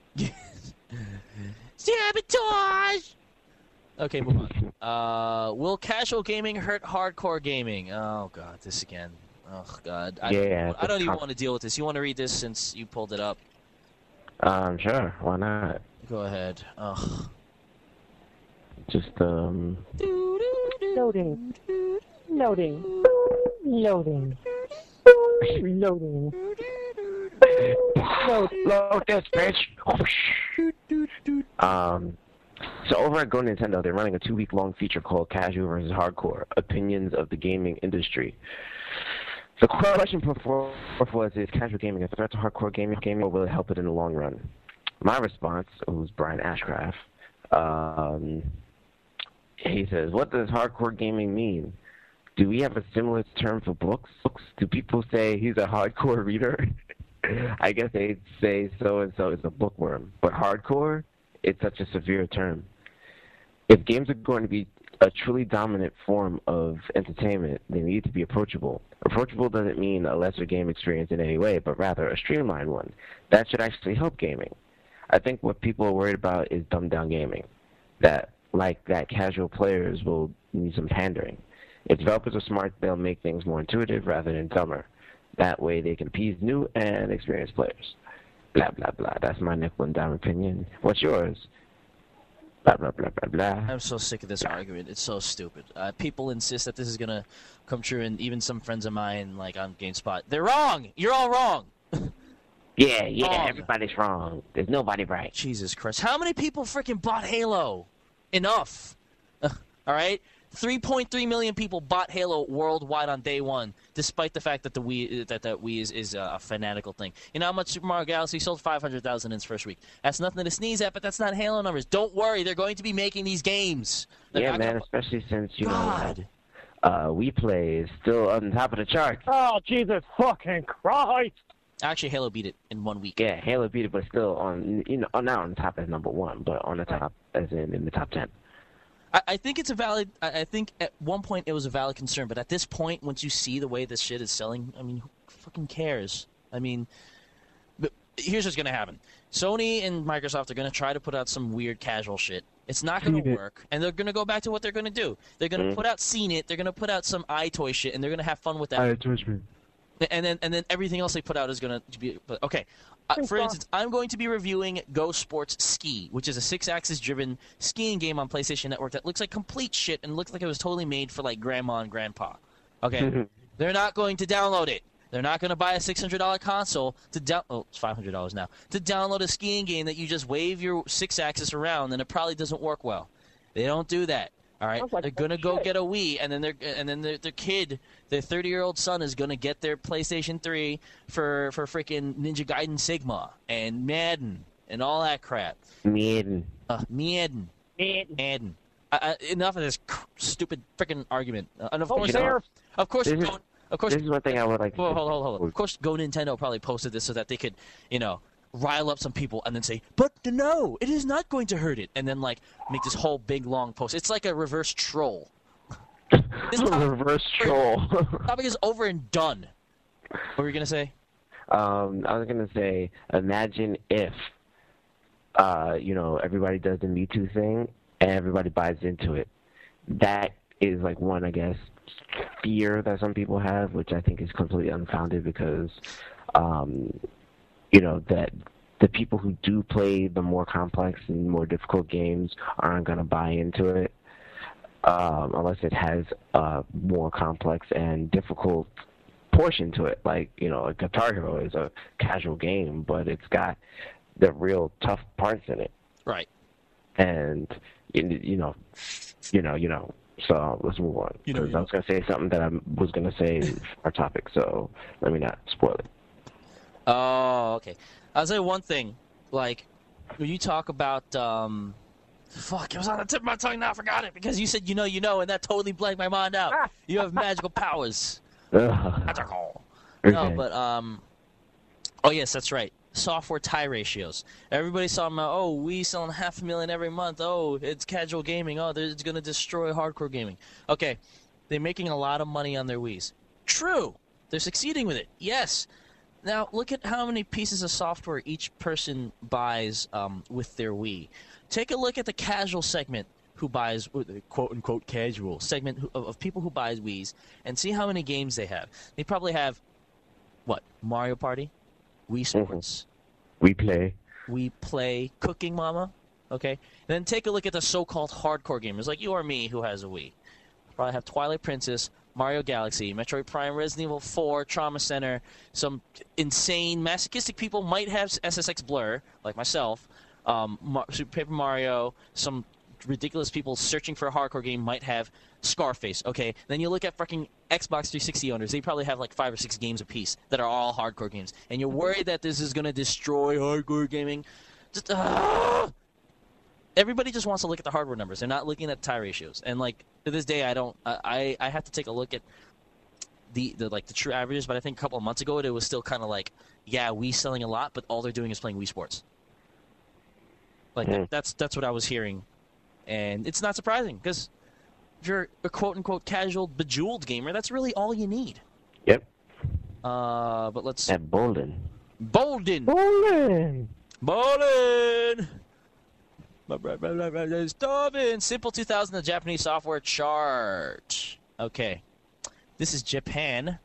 Sabotage! Okay, move on. Uh, will casual gaming hurt hardcore gaming? Oh god, this again. Oh god. I,
Yeah,
I don't
it's
even
com-
want to deal with this. You want to read this since you pulled it up?
Um, sure, why not?
Go ahead. Ugh.
Just um,
Loading. Loading. Loading. Loading.
load, load this bitch. Um, so over at Go Nintendo, they're running a two-week-long feature called Casual versus Hardcore: Opinions of the Gaming Industry. The question put forth was, is casual gaming a threat to hardcore gaming, gaming, or will it help it in the long run? My response was Brian Ashcraft. Um, he says, what does hardcore gaming mean? Do we have a similar term for books? Do people say he's a hardcore reader? I guess they'd say so-and-so is a bookworm. But hardcore, it's such a severe term. If games are going to be a truly dominant form of entertainment, they need to be approachable. Approachable doesn't mean a lesser game experience in any way, but rather a streamlined one. That should actually help gaming. I think what people are worried about is dumbed-down gaming. That, like that, casual players will need some pandering. If developers are smart, they'll make things more intuitive rather than dumber. That way they can appease new and experienced players. Blah, blah, blah. That's my nickel and dime opinion. What's yours? Blah, blah, blah, blah, blah.
I'm so sick of this argument. It's so stupid. Uh, people insist that this is gonna come true, and even some friends of mine, like on GameSpot, they're wrong. You're all wrong.
Yeah, yeah,
Wrong.
everybody's wrong. There's nobody right.
Jesus Christ! How many people freaking bought Halo? Enough. all right. three point three million people bought Halo worldwide on day one, despite the fact that the Wii that the Wii is, is a fanatical thing. You know how much Super Mario Galaxy sold? five hundred thousand in its first week. That's nothing to sneeze at, but that's not Halo numbers. Don't worry, they're going to be making these games. They're
Yeah,
not
man,
gonna-
especially since, you
God.
know, uh, We Play is still on top of the charts.
Oh, Jesus fucking Christ!
Actually, Halo beat it in one week.
Yeah, Halo beat it, but still on, you know, not on top as number one, but on the top as in, in the top ten.
I, I think it's a valid. I, I think at one point it was a valid concern, but at this point, once you see the way this shit is selling, I mean, who fucking cares? I mean, but here's what's gonna happen: Sony and Microsoft are gonna try to put out some weird casual shit. It's not gonna work, and they're gonna go back to what they're gonna do. They're gonna
Mm.
put out Scene It. They're gonna put out some iToy shit, and they're gonna have fun with that.
I touch me.
And then and then everything else they put out is going to be but okay. Uh, for instance, I'm going to be reviewing Go Sports Ski, which is a six-axis driven skiing game on PlayStation Network that looks like complete shit and looks like it was totally made for like grandma and grandpa. Okay, they're not going to download it. They're not going to buy a six hundred dollar console to down. Oh, it's five hundred dollars now to download a skiing game that you just wave your six-axis around and it probably doesn't work well. They don't do that. All right,
Sounds like
they're gonna go
bullshit.
get a Wii, and then they're and then their, their kid, their thirty-year-old son, is gonna get their PlayStation three for for freaking Ninja Gaiden Sigma and Madden and all that crap.
Madden.
Uh, Madden,
Madden.
Madden. I, I, enough of this cr- stupid freaking argument. Uh, and of
Oh,
course,
there.
of course,
This is-
go, of course,
This is one thing I would like to
hold, hold, hold, hold. Of course, Go Nintendo probably posted this so that they could, you know, rile up some people and then say, but no, it is not going to hurt it. And then, like, make this whole big, long post. It's like a reverse troll. This topic,
Reverse troll.
topic is over and done. What were you going to say?
um, I was gonna say, imagine if, uh, you know, everybody does the Me Too thing and everybody buys into it. That is like one, I guess, fear that some people have, which I think is completely unfounded because, um, you know, that the people who do play the more complex and more difficult games aren't gonna buy into it. um, unless it has a more complex and difficult portion to it. Like, you know, a Guitar Hero is a casual game, but it's got the real tough parts in it.
Right.
And, you, you know, you know, you know. So let's move on.
You know, you
I was going to say something that I was going to say for our topic, so let me not spoil it.
Oh, okay. I'll say one thing. Like, when you talk about, um, fuck, it was on the tip of my tongue, now I forgot it, because you said you know, you know, and that totally blanked my mind out. You have magical powers. Magical. No,
Okay.
but, um, oh, yes, that's right. Software tie ratios. Everybody's talking about, oh, we selling half a million every month. Oh, it's casual gaming. Oh, it's going to destroy hardcore gaming. Okay, they're making a lot of money on their Wiis. True. They're succeeding with it. Yes. Now, look at how many pieces of software each person buys um, with their Wii. Take a look at the casual segment who buys, quote-unquote casual segment of, of people who buys Wiis, and see how many games they have. They probably have, what, Mario Party? Wii Sports.
Mm-hmm. We play.
We play Cooking Mama. Okay? And then take a look at the so-called hardcore gamers, like you or me, who has a Wii. Probably have Twilight Princess, Mario Galaxy, Metroid Prime, Resident Evil four, Trauma Center. Some insane, masochistic people might have S S X Blur, like myself. Um, Mar Super Paper Mario. Some ridiculous people searching for a hardcore game might have Scarface. Okay, then you look at fucking Xbox three sixty owners. They probably have like five or six games apiece that are all hardcore games, and you're worried that this is gonna destroy hardcore gaming. Just uh, everybody just wants to look at the hardware numbers. They're not looking at tie ratios. And like to this day, I don't. I I have to take a look at the, the like the true averages. But I think a couple of months ago, it was still kind of like, yeah, Wii selling a lot, but all they're doing is playing Wii Sports. Like
Mm.
that, that's that's what I was hearing, and it's not surprising because if you're a quote unquote casual bejeweled gamer, that's really all you need.
Yep.
Uh, but let's
At Bolden.
Bolden.
Bolin!
Bolden! Stormin! Simple two thousand, the Japanese software chart. Okay. This is Japan.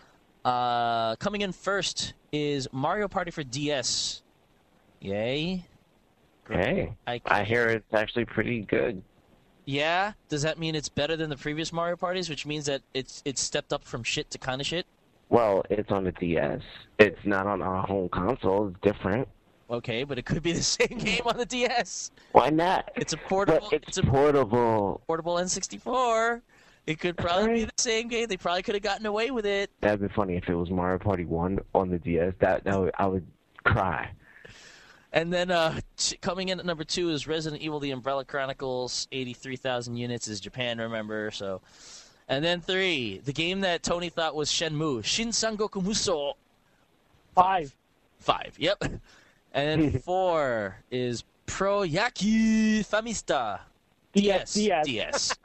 Uh, coming in first is Mario Party for D S. Yay.
Hey,
I,
I hear it's actually pretty good.
yeah? Does that mean it's better than the previous Mario Parties, which means that it's it's stepped up from shit to kind of shit?
Well, it's on the D S. It's not on our home console. It's different.
Okay, but it could be the same game on the D S.
Why not?
It's a portable.
But it's,
it's a
portable.
portable N sixty-four. It could probably be the same game. They probably could have gotten away with it.
That'd be funny if it was Mario Party one on the D S. That, that would, I would cry.
And then uh, t coming in at number two is Resident Evil: The Umbrella Chronicles. eighty-three thousand units is Japan, remember? So, and then three, the game that Tony thought was Shenmue, Shin Sangoku Musou.
Five.
Five. Yep. And then four is Pro Yaki Famista. D S.
D S.
D S.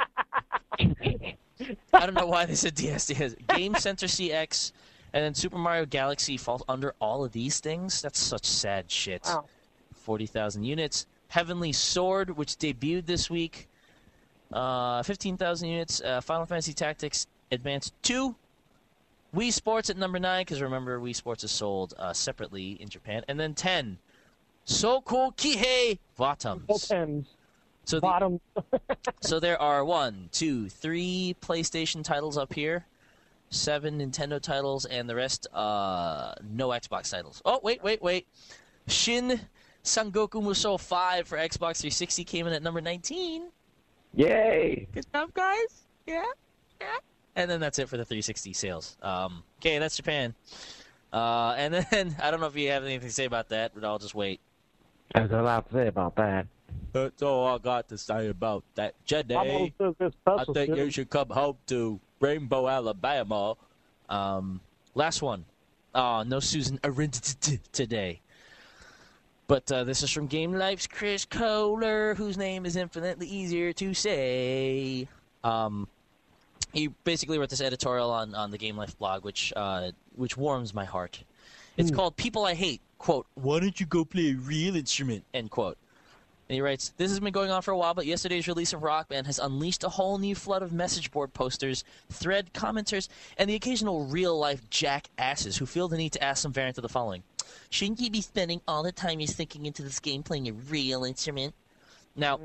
I don't know why they said D S. D S. Game Center C X. And then Super Mario Galaxy falls under all of these things. That's such sad shit.
Wow.
forty thousand units. Heavenly Sword, which debuted this week. Uh, fifteen thousand units. Uh, Final Fantasy Tactics Advance two. Wii Sports at number nine, because remember, Wii Sports is sold uh, separately in Japan. And then ten. Soko Kihei Bottoms.
Bottoms.
So, the,
Bottom.
so there are one, two, three PlayStation titles up here. Seven Nintendo titles, and the rest, uh, no Xbox titles. Oh, wait, wait, wait. Shin Sangoku Musou five for Xbox three sixty came in at number nineteen.
Yay!
Good job, guys. Yeah, yeah. And then that's it for the three sixty sales. Um, okay, that's Japan. Uh, and then, I don't know if you have anything to say about that, but I'll just wait.
There's a lot to say about that.
That's all I got to say about that. Jenny,
Almost as this
I
special
think
shit.
you should come home to Rainbow, Alabama.
Um, last one. Oh, no Susan Arendt today. But uh, this is from Game Life's Chris Kohler, whose name is infinitely easier to say. Um, he basically wrote this editorial on, on the Game Life blog, which uh, which warms my heart. It's called People I Hate, quote, why don't you go play a real instrument, end quote. And he writes, this has been going on for a while, but yesterday's release of Rock Band has unleashed a whole new flood of message board posters, thread commenters, and the occasional real-life jackasses who feel the need to ask some variant of the following. Shouldn't you be spending all the time you're sinking into this game playing a real instrument? Now,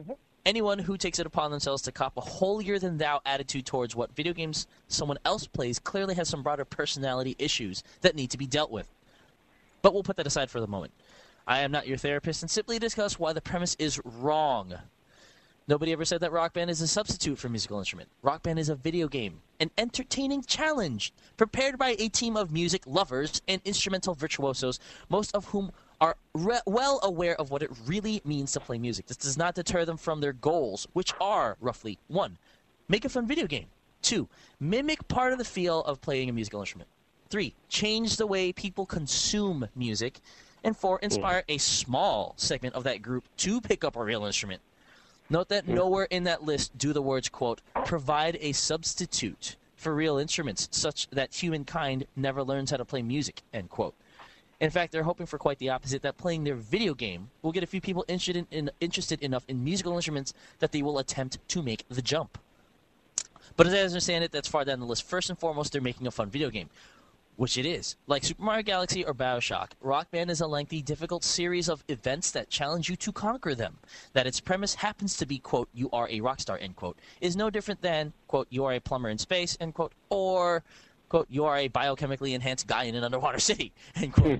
Anyone who takes it upon themselves to cop a holier-than-thou attitude towards what video games someone else plays clearly has some broader personality issues that need to be dealt with. But we'll put that aside for the moment. I am not your therapist and simply discuss why the premise is wrong. Nobody ever said that Rock Band is a substitute for a musical instrument. Rock Band is a video game, an entertaining challenge, prepared by a team of music lovers and instrumental virtuosos, most of whom are re well aware of what it really means to play music. This does not deter them from their goals, which are, roughly, one, make a fun video game. Two, mimic part of the feel of playing a musical instrument. Three, change the way people consume music. And four, inspire a small segment of that group to pick up a real instrument. Note that nowhere in that list do the words, quote, provide a substitute for real instruments such that humankind never learns how to play music, end quote. In fact, they're hoping for quite the opposite, that playing their video game will get a few people interested, in, in, interested enough in musical instruments that they will attempt to make the jump. But as I understand it, that's far down the list. First and foremost, they're making a fun video game. Which it is. Like Super Mario Galaxy or BioShock, Rock Band is a lengthy, difficult series of events that challenge you to conquer them. That its premise happens to be, quote, you are a rock star, end quote, is no different than, quote, you are a plumber in space, end quote, or, quote, you are a biochemically enhanced guy in an underwater city, end quote.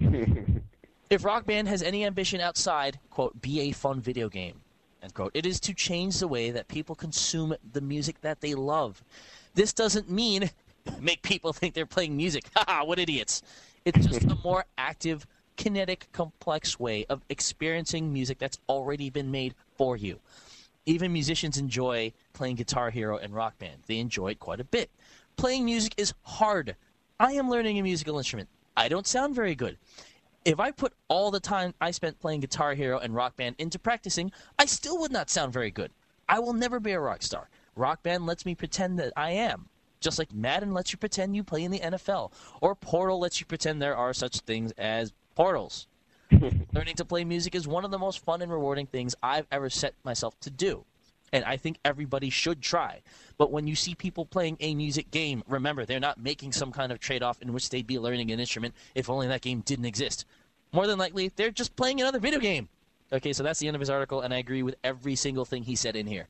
If Rock Band has any ambition outside, quote, be a fun video game, end quote, it is to change the way that people consume the music that they love. This doesn't mean make people think they're playing music. Haha, what idiots. It's just a more active, kinetic, complex way of experiencing music that's already been made for you. Even musicians enjoy playing Guitar Hero and Rock Band. They enjoy it quite a bit. Playing music is hard. I am learning a musical instrument. I don't sound very good. If I put all the time I spent playing Guitar Hero and Rock Band into practicing, I still would not sound very good. I will never be a rock star. Rock Band lets me pretend that I am. Just like Madden lets you pretend you play in the N F L, or Portal lets you pretend there are such things as portals. Learning to play music is one of the most fun and rewarding things I've ever set myself to do, and I think everybody should try. But when you see people playing a music game, remember, they're not making some kind of trade-off in which they'd be learning an instrument if only that game didn't exist. More than likely, they're just playing another video game. Okay, so that's the end of his article, and I agree with every single thing he said in here.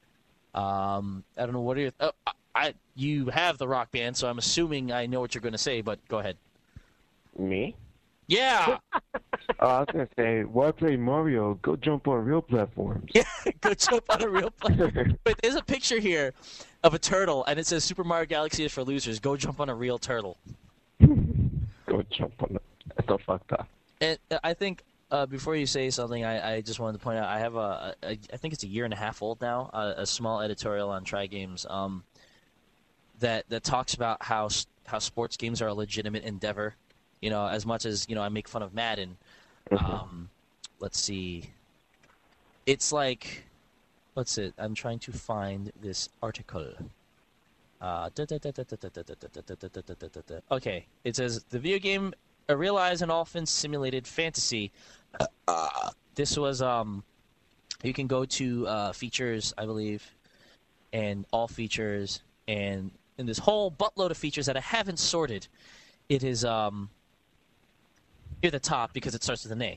Um, I don't know, what are your... Oh, I, you have the Rock Band, so I'm assuming I know what you're going to say, but go ahead.
Me?
Yeah!
Oh, I was going to say, why play Mario? Go jump on real platforms.
Yeah, go jump on a real platform. But there's a picture here of a turtle, and it says Super Mario Galaxy is for losers. Go jump on a real turtle.
Go jump on it. That's so fucked up.
And I think, uh, before you say something, I, I just wanted to point out, I have a, a, I think it's a year and a half old now, a, a small editorial on Try Games, um, that that talks about how how sports games are a legitimate endeavor. You know, as much as, you know, I make fun of Madden.
Mm-hmm.
Um, let's see. It's like, what's it? I'm trying to find this article. Uh, okay, it says the video game a realized and often simulated fantasy. Uh, this was um, you can go to uh, features, I believe, and all features, and in this whole buttload of features that I haven't sorted, it is um, near the top because it starts with an A.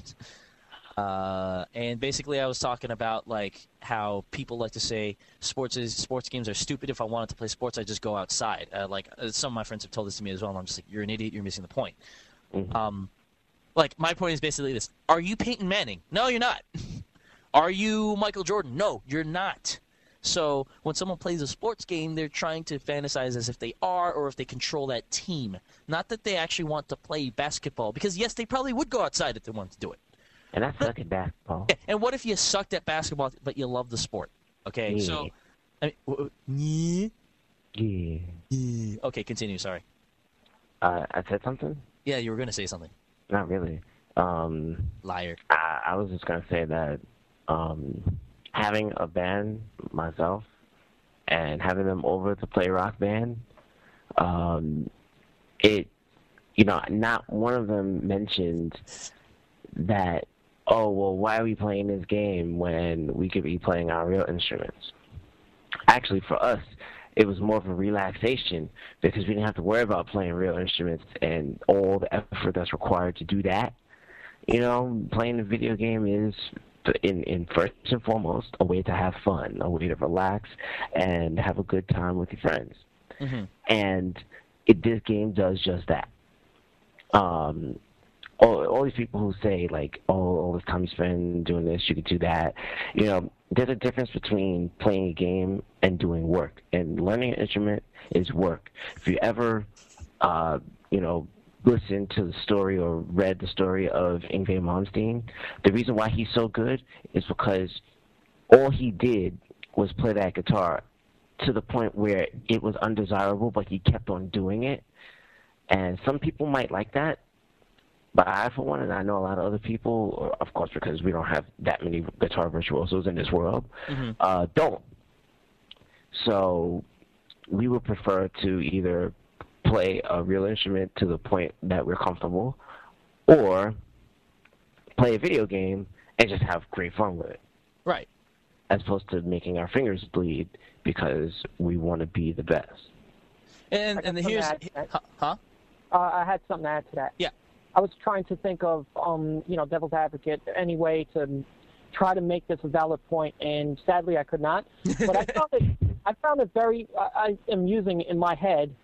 Uh, and basically, I was talking about like how people like to say sports is sports games are stupid. If I wanted to play sports, I just go outside. Uh, like uh, some of my friends have told this to me as well. And I'm just like, you're an idiot. You're missing the point.
Mm-hmm.
Um, like my point is basically this: are you Peyton Manning? No, you're not. Are you Michael Jordan? No, you're not. So when someone plays a sports game, they're trying to fantasize as if they are or if they control that team. Not that they actually want to play basketball. Because, yes, they probably would go outside if they wanted to do it.
And I suck at basketball.
And what if you sucked at basketball but you love the sport? Okay,
Yeah.
so... I mean, yeah.
Yeah.
Yeah. Okay, continue, sorry.
Uh, I said something?
Yeah, you were going to say something.
Not really. Um,
Liar.
I, I was just going to say that um, having a band myself and having them over to play Rock Band, um, it, you know, not one of them mentioned that, oh, well, why are we playing this game when we could be playing our real instruments? Actually, for us, it was more of a relaxation because we didn't have to worry about playing real instruments and all the effort that's required to do that. You know, playing a video game is in, in first and foremost, a way to have fun, a way to relax and have a good time with your friends.
Mm-hmm.
And it, this game does just that. Um, all, all these people who say, like, oh, all this time you spend doing this, you could do that. You know, there's a difference between playing a game and doing work. And learning an instrument is work. If you ever, uh, you know, listened to the story or read the story of Yngwie Malmsteen, the reason why he's so good is because all he did was play that guitar to the point where it was undesirable, but he kept on doing it. And some people might like that, but I, for one, and I know a lot of other people, of course, because we don't have that many guitar virtuosos in this world,
Mm-hmm.
uh, don't. So we would prefer to either play a real instrument to the point that we're comfortable, or play a video game and just have great fun with it.
Right.
As opposed to making our fingers bleed because we want to be the best.
And
I got
and
something
here's
to add to that.
huh? huh?
Uh, I had something to add to that.
Yeah.
I was trying to think of, um, you know, devil's advocate, any way to try to make this a valid point, and sadly I could not. But I found it, I found it very, I, I am using in my head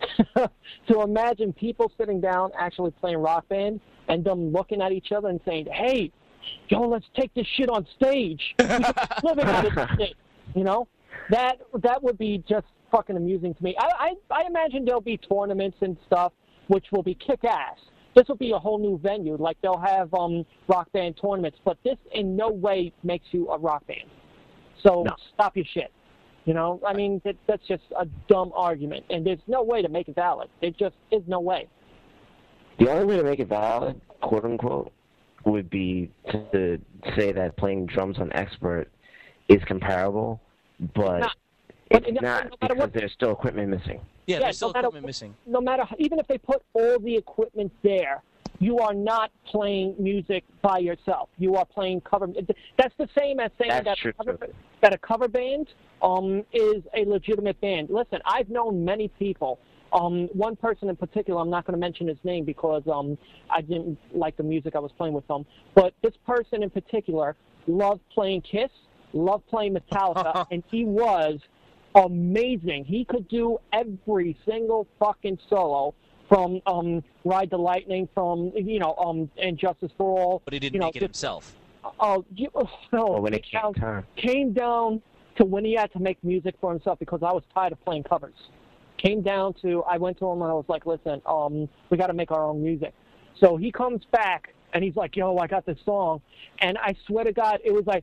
to imagine people sitting down actually playing Rock Band and them looking at each other and saying, hey, yo, let's take this shit on stage. We should be living on this shit. You know? That that would be just fucking amusing to me. I, I, I imagine there'll be tournaments and stuff which will be kick-ass. This will be a whole new venue. Like, they'll have um, Rock Band tournaments, but this in no way makes you a rock band. So
No.
stop your shit. You know, I mean, that, that's just a dumb argument, and there's no way to make it valid. There just is no way.
The only way to make it valid, quote unquote, would be to say that playing drums on expert is comparable, but
Not- but
it's
no- no
not
matter
because
what-
there's still equipment missing.
Yeah,
Yeah,
there's still
no matter-
equipment missing.
No matter, even if they put all the equipment there, you are not playing music by yourself. You are playing cover. That's the same as saying
That's
that,
true,
a cover,
too.
that a cover band um, is a legitimate band. Listen, I've known many people. Um, one person in particular, I'm not going to mention his name because um, I didn't like the music I was playing with them. But this person in particular loved playing Kiss, loved playing Metallica, and he was amazing. He could do every single fucking solo from um, Ride the Lightning, from, you know, um, and Justice for All.
But he didn't
you know,
make it
just-
himself.
Oh, you, oh, no.
Or when it came
down,
time.
came down to when he had to make music for himself because I was tired of playing covers. Came down to, I went to him and I was like, listen, um, we got to make our own music. So he comes back and he's like, yo, I got this song. And I swear to God, it was like,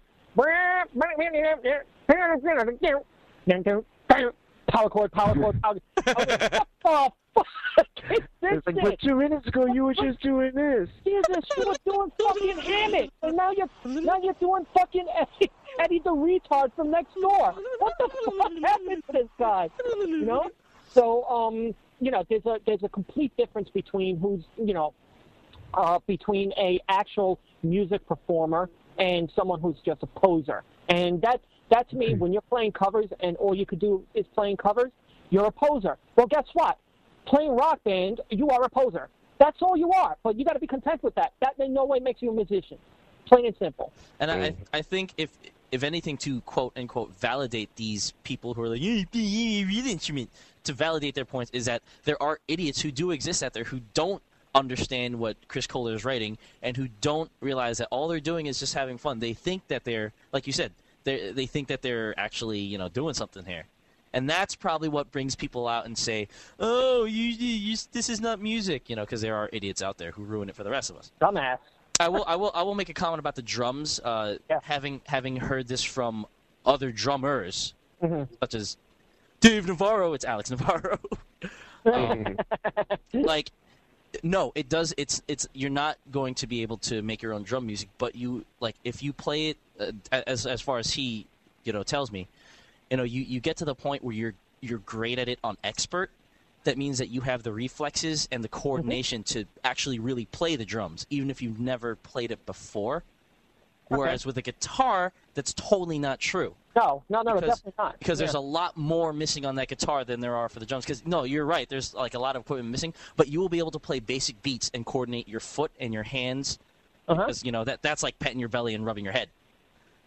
power chord, power chord, power chord. I was like, what the fuck is this
It's like,
shit?
but two minutes ago you were just doing this.
Jesus, you were doing fucking Hammett, and now you're now you're doing fucking Eddie, Eddie the retard from next door. What the fuck happened to this guy? You know? So, um, you know, there's a there's a complete difference between who's you know, uh, between a actual music performer and someone who's just a poser. And that that to me, when you're playing covers and all you could do is playing covers, you're a poser. Well, guess what? Playing Rock Band, you are a poser. That's all you are. But you got to be content with that. That in no way makes you a musician. Plain and simple.
And I, I think if if anything, to quote unquote validate these people who are like, yeah, yeah, real instrument, to validate their points, is that there are idiots who do exist out there who don't understand what Chris Kohler is writing and who don't realize that all they're doing is just having fun. They think that they're, like you said, they they think that they're actually, you know, doing something here. And that's probably what brings people out and say, "Oh, you, you, you this is not music," you know, because there are idiots out there who ruin it for the rest of us.
Dumbass.
I will, I will, I will make a comment about the drums. Uh,
Yeah.
Having having heard this from other drummers,
Mhm.
such as Dave Navarro, it's Alex Navarro. um, like, no, it does. It's it's you're not going to be able to make your own drum music, but you like if you play it uh, as as far as he, you know, tells me. You know, you, you get to the point where you're you're great at it on expert. That means that you have the reflexes and the coordination to actually really play the drums, even if you've never played it before. Whereas with a guitar, that's totally not true.
No, no, no,
Because,
definitely not.
because there's
Yeah.
a lot more missing on that guitar than there are for the drums. Because no, you're right. There's like a lot of equipment missing, but you will be able to play basic beats and coordinate your foot and your hands.
Uh-huh.
Because you know that that's like petting your belly and rubbing your head.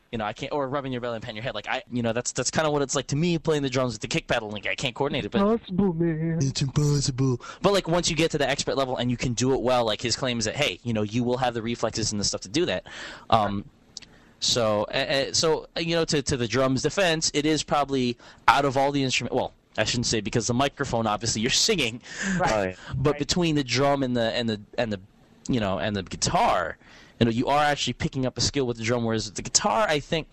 You know, I can't, or rubbing your belly and patting your head. Like I, you know, that's that's kind of what it's like to me playing the drums with the kick pedal. Like I can't coordinate it, but
Impossible, man.
it's impossible. But like once you get to the expert level and you can do it well, like his claim is that hey, you know, you will have the reflexes and the stuff to do that. Um, so, uh, so you know, to to the drums' defense, it is probably out of all the instruments. Well, I shouldn't say because the microphone, obviously, you're singing,
Right.
but
Right.
between the drum and the and the and the you know and the guitar. You know, you are actually picking up a skill with the drum, whereas with the guitar, I think,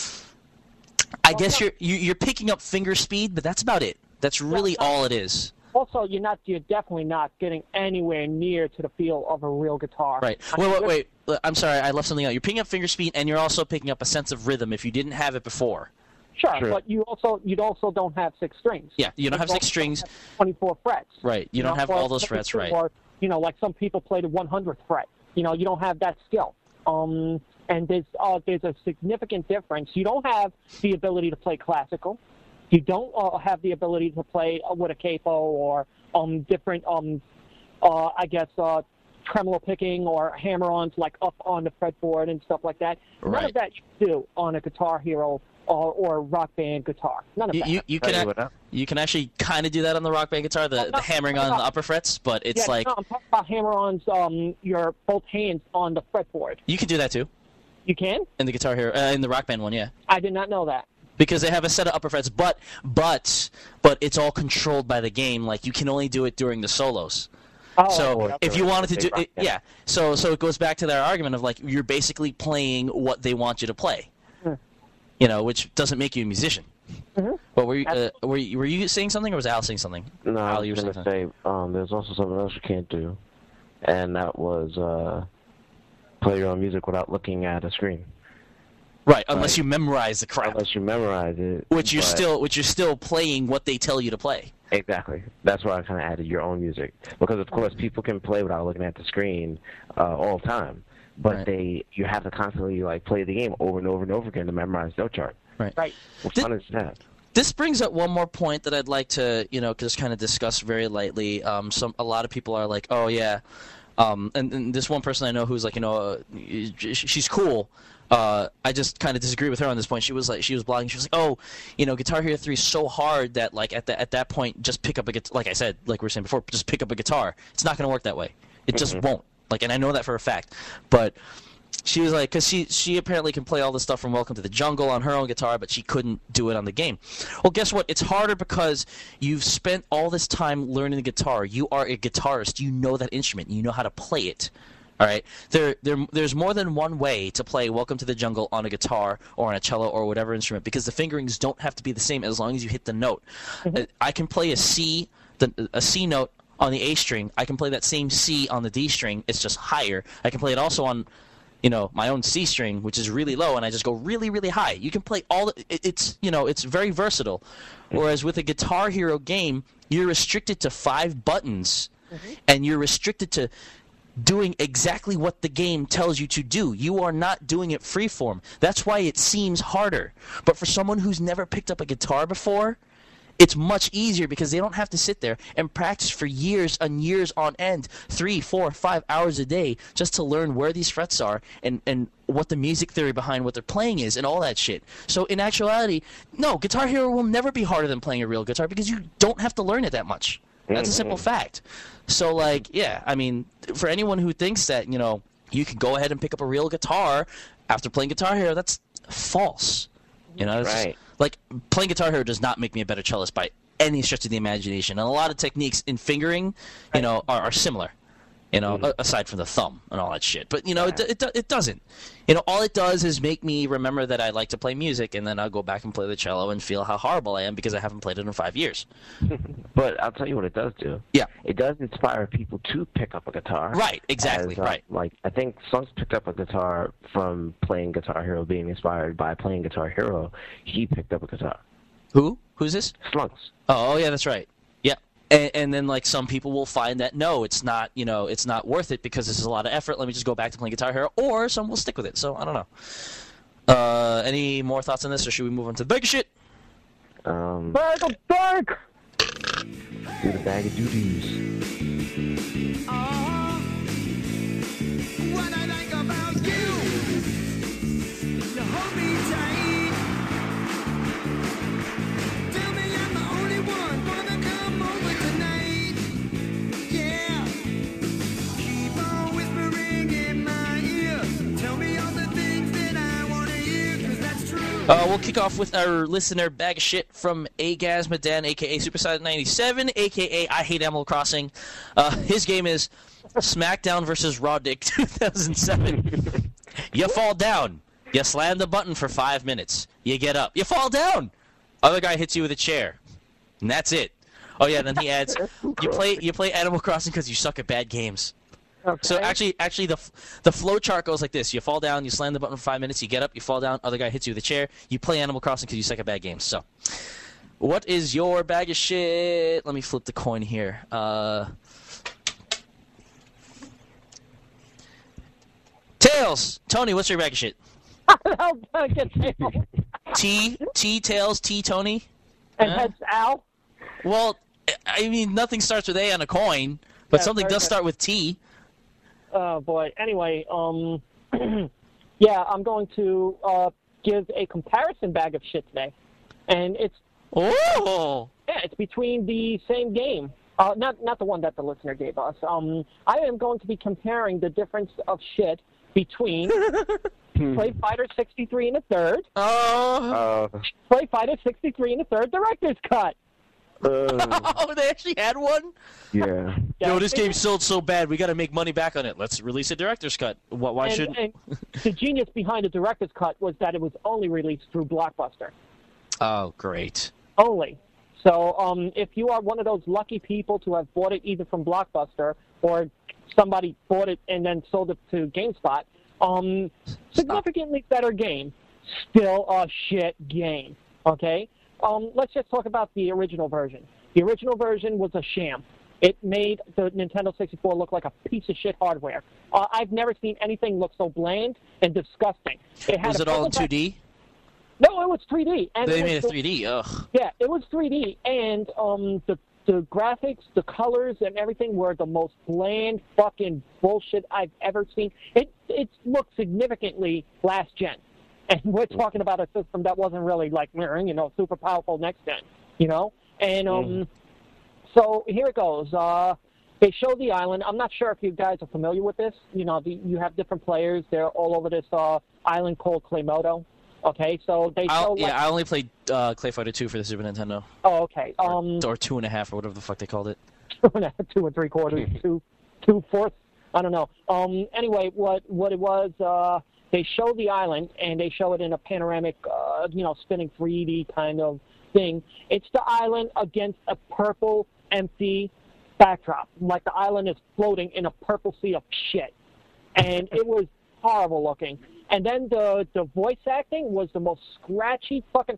I
Well,
guess
no.
you're you- you're picking up finger speed, but that's about it. That's really
no.
all it is.
Also, you're not. You're definitely not getting anywhere near to the feel of a real guitar.
Right.
I
Wait,
mean,
wait, wait. Look, I'm sorry, I left something out. You're picking up finger speed, and you're also picking up a sense of rhythm if you didn't have it before.
Sure,
True.
but you also you also don't have six strings.
Yeah, you don't have six strings.
have twenty-four frets.
Right. You don't
know,
have
or
all those frets, right?
Or you know, like some people play the one hundredth fret. You know, you don't have that skill. Um, and there's uh, there's a significant difference. You don't have the ability to play classical. You don't uh, have the ability to play uh, with a capo or um different um uh I guess uh tremolo picking or hammer-ons like up on the fretboard and stuff like that. None
Right.
of that you do on a Guitar Hero or, or Rock Band guitar. None of
You
that.
you, you
Tell
can
you
ac-
what,
you can actually kind of do that on the Rock Band guitar, the,
Oh, no,
the hammering
no,
on
no.
the upper frets, but it's
yeah,
like
no, I'm talking about hammer-ons. Um, your both hands on the fretboard.
you can do that too
You can?
in the Guitar Hero, uh, in the Rock Band one, yeah.
I did not know that.
Because they have a set of upper frets, but but but it's all controlled by the game. Like you can only do it during the solos.
Oh,
So
okay.
if you wanted to do
Big rock
it,
band.
yeah. So so it goes back to their argument of like you're basically playing what they want you to play.
Hmm.
You know, which doesn't make you a musician.
Mhm.
But were you uh, were you, were you saying something or was Al saying something?
No, I
Al,
was
you were
going
saying
to
something.
say um, there's also something else you can't do, and that was uh, play your own music without looking at a screen.
Right, unless
Right.
you memorize the crap,
Unless you memorize it.
which you're
but-
still which you're still playing what they tell you to play.
Exactly. That's why I kind of added your own music. Because, of course, people can play without looking at the screen uh, all the time. But
Right.
they, you have to constantly like play the game over and over and over again to memorize note chart.
Right.
Right.
What
Did-
fun is that?
This brings up one more point that I'd like to, you know, just kind of discuss very lightly. Um, some a lot of people are like, "Oh yeah," um, and, and this one person I know who's like, you know, uh, sh- she's cool. Uh, I just kind of disagree with her on this point. She was like, she was blogging. She was like, "Oh, you know, Guitar Hero three is so hard that like at that at that point, just pick up a guitar." Like I said, like we were saying before, just pick up a guitar. It's not going to work that way. It just won't. Like, and I know that for a fact. But she was like, because she she apparently can play all this stuff from Welcome to the Jungle on her own guitar, but she couldn't do it on the game. Well, guess what? It's harder because you've spent all this time learning the guitar. You are a guitarist. You know that instrument. You know how to play it. All right. There, there, there's more than one way to play Welcome to the Jungle on a guitar or on a cello or whatever instrument because the fingerings don't have to be the same as long as you hit the note. Uh, I can play a C, the, a C note on the A string. I can play that same C on the D string. It's just higher. I can play it also on, you know, my own C string, which is really low, and I just go really, really high. You can play all. The, it, it's you know, it's very versatile. Whereas with a Guitar Hero game, you're restricted to five buttons, and you're restricted to doing exactly what the game tells you to do. You are not doing it freeform. That's why it seems harder. But for someone who's never picked up a guitar before, it's much easier because they don't have to sit there and practice for years and years on end, three, four, five hours a day, just to learn where these frets are and, and what the music theory behind what they're playing is and all that shit. So in actuality, no, Guitar Hero will never be harder than playing a real guitar because you don't have to learn it that much. That's a simple fact. So, like, yeah, I mean, for anyone who thinks that, you know, you can go ahead and pick up a real guitar after playing Guitar Hero, that's false. You know, it's just-
Right.
like, playing Guitar Hero does not make me a better cellist by any stretch of the imagination. And a lot of techniques in fingering, you know, are, are similar. You know, a- aside from the thumb and all that shit. But, you know, it, it, it doesn't. You know, all it does is make me remember that I like to play music, and then I'll go back and play the cello and feel how horrible I am because I haven't played it in five years.
But I'll tell you what it does do.
Yeah.
It does inspire people to pick up a guitar.
Right, exactly,
As, uh,
right.
Like, I think Slunks picked up a guitar from playing Guitar Hero, being inspired by playing Guitar Hero. He picked up a guitar.
Who? Who's this?
Slunks.
Oh, yeah, that's right. Yeah. And, and then, like, some people will find that, no, it's not, you know, it's not worth it because this is a lot of effort. Let me just go back to playing Guitar Hero. Or some will stick with it. So, I don't know. Uh, any more thoughts on this, or should we move on to the big shit?
Um,
Bag of dark!
do the bag of doo-doos.
What I like about you, you hold me
Uh, we'll kick off with our listener bag of shit from Agasmaden, a k a. Superside ninety-seven, a k a. I Hate Animal Crossing. Uh, his game is SmackDown versus Raw Dick two thousand seven. You fall down. You slam the button for five minutes. You get up. You fall down. Other guy hits you with a chair. And that's it. Oh, yeah, then he adds, you play you play Animal Crossing because you suck at bad games.
Okay.
So actually, actually, the the flow chart goes like this: you fall down, you slam the button for five minutes, you get up, you fall down, other guy hits you with a chair. You play Animal Crossing because you suck at bad games. So, what is your bag of shit? Let me flip the coin here. Uh, Tails, Tony, what's your bag of shit?
I'll get Tails.
T T Tails T Tony.
And
Huh?
heads Al.
Well, I mean, nothing starts with A on a coin, but
Yeah,
something
very
does
good.
start with T.
Oh boy. Anyway, um, yeah, I'm going to uh, give a comparison bag of shit today, and it's
Oh.
yeah, it's between the same game. Uh, not not the one that the listener gave us. Um, I am going to be comparing the difference of shit between Play Fighter sixty-three and a third,
Oh.
Uh,
Play Fighter sixty-three and a third director's cut.
uh,
Oh, they actually had one?
yeah.
Yo, this
they-
game sold so bad, we got to make money back on it. Let's release a director's cut. Why, why
and,
shouldn't?
and the genius behind the director's cut was that it was only released through Blockbuster.
Oh, great.
Only. So um, if you are one of those lucky people to have bought it either from Blockbuster or somebody bought it and then sold it to GameSpot, um, significantly better game, still a shit game. Okay? Um, let's just talk about the original version. The original version was a sham. It made the Nintendo sixty-four look like a piece of shit hardware. Uh, I've never seen anything look so bland and disgusting. It had
Was
a
it all in
purple
two D?
back- No, it was three D. And
They
it
made
was
it three D. Ugh.
Yeah, it was three D, and um, the the graphics, the colors, and everything were the most bland fucking bullshit I've ever seen. It it looked significantly last gen, and we're talking about a system that wasn't really like you know super powerful next gen, you know. And um,
Mm.
so here it goes. Uh, they show the island. I'm not sure if you guys are familiar with this. You know, the, you have different players. They're all over this uh, island called Claymodo. Okay, so they show
I'll,
like,
yeah, I only played uh, Clay Fighter two for the Super Nintendo.
oh, okay. Um,
Or two and a half, or whatever the fuck they called it.
two and three quarters, two, two fourths. I don't know. Um, anyway, what what it was, uh, they show the island and they show it in a panoramic, uh, you know, spinning three D kind of thing. It's the island against a purple, empty backdrop, like the island is floating in a purple sea of shit, and it was horrible looking. And then the the voice acting was the most scratchy fucking.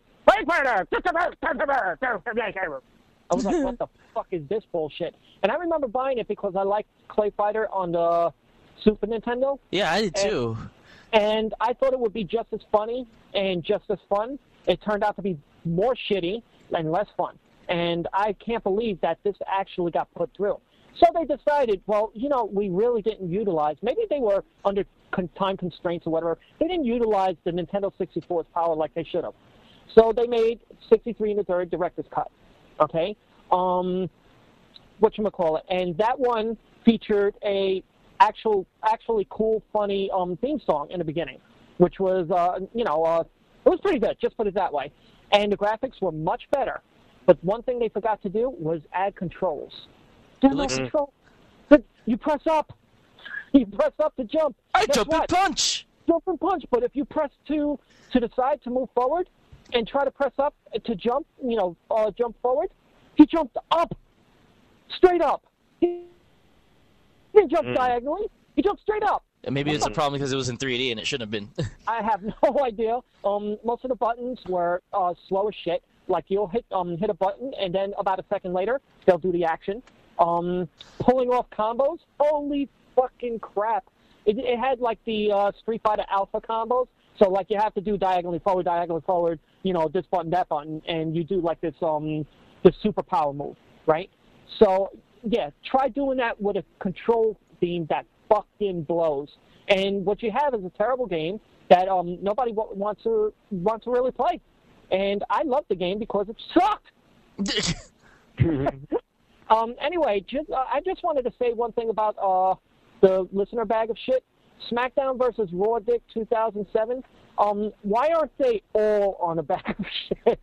I was like, what the fuck is this bullshit? And I remember buying it because I liked Clay Fighter on the Super Nintendo,
Yeah, I did too.
and I thought it would be just as funny and just as fun. It turned out to be more shitty and less fun. And I can't believe that this actually got put through. So they decided, well, you know, we really didn't utilize, maybe they were under con- time constraints or whatever, they didn't utilize the Nintendo sixty-four's power like they should have. So they made sixty-three and a third director's cut, okay? Um, whatchamacallit, and that one featured a actual, actually cool, funny um, theme song in the beginning, which was, uh, you know, uh, it was pretty good, just put it that way. And the graphics were much better. But one thing they forgot to do was add controls. There's no
Really?
control. But you press up. You press up to jump.
I
Guess
jump
what?
and punch!
Jump and punch. But if you press to to the side to move forward and try to press up to jump, you know, uh, jump forward, he jumped up. Straight up. He didn't jump
Mm.
diagonally. He jumped straight up.
Maybe it's a problem because it was in three D and it shouldn't have been.
I have no idea. Um, most of the buttons were uh, slow as shit. Like you'll hit um, hit a button, and then about a second later, they'll do the action. Um, pulling off combos, holy fucking crap! It, it had like the uh, Street Fighter Alpha combos. So like you have to do diagonally forward, diagonally forward. You know, this button, that button, and you do like this um this superpower move, right? So yeah, try doing that with a control theme that fucking blows. And what you have is a terrible game that um, nobody w- wants to wants to really play. And I loved the game because it sucked. um, anyway, just, uh, I just wanted to say one thing about uh, the listener bag of shit. SmackDown versus Raw Dick two thousand seven. Um, why aren't they all on the back of shit?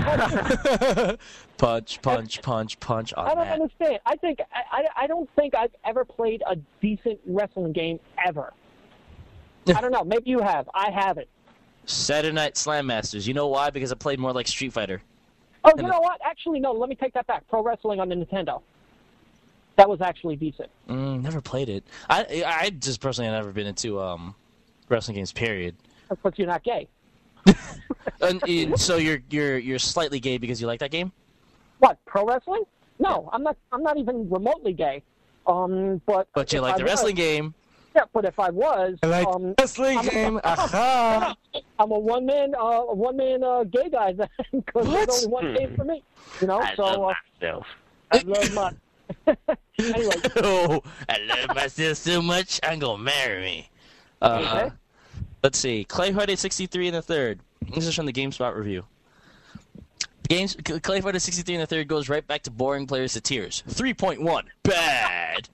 punch, punch, punch, punch on
I don't
that.
understand. I think I, I I don't think I've ever played a decent wrestling game ever. I don't know. Maybe you have. I haven't.
Saturday Night Slam Masters. You know why? Because it played more like Street Fighter.
Oh, you know what? Actually, no. Let me take that back. Pro wrestling on the Nintendo. That was actually decent.
Mm, never played it. I I just personally have never been into um wrestling games. Period.
That's because you're not gay.
and, and so you're you're you're slightly gay because you like that game?
What, pro wrestling? No, I'm not. I'm not even remotely gay. Um, but
But you
if
like
I
the
was-
wrestling game.
Yeah, but if I was,
I like
um,
wrestling
I'm,
game.
I'm,
Aha!
I'm a one man, uh, a one man uh, gay guy then, because
What?
there's only one game for me. You know,
I
so
love
uh,
myself.
I love my. Anyway,
Oh, I love myself so much. I'm gonna marry me. Uh,
Okay.
Let's see. Clay Friday sixty-three in the third. This is from the GameSpot review. Games Clay Fighter sixty-three in the third goes right back to boring players to tears. three point one. Bad.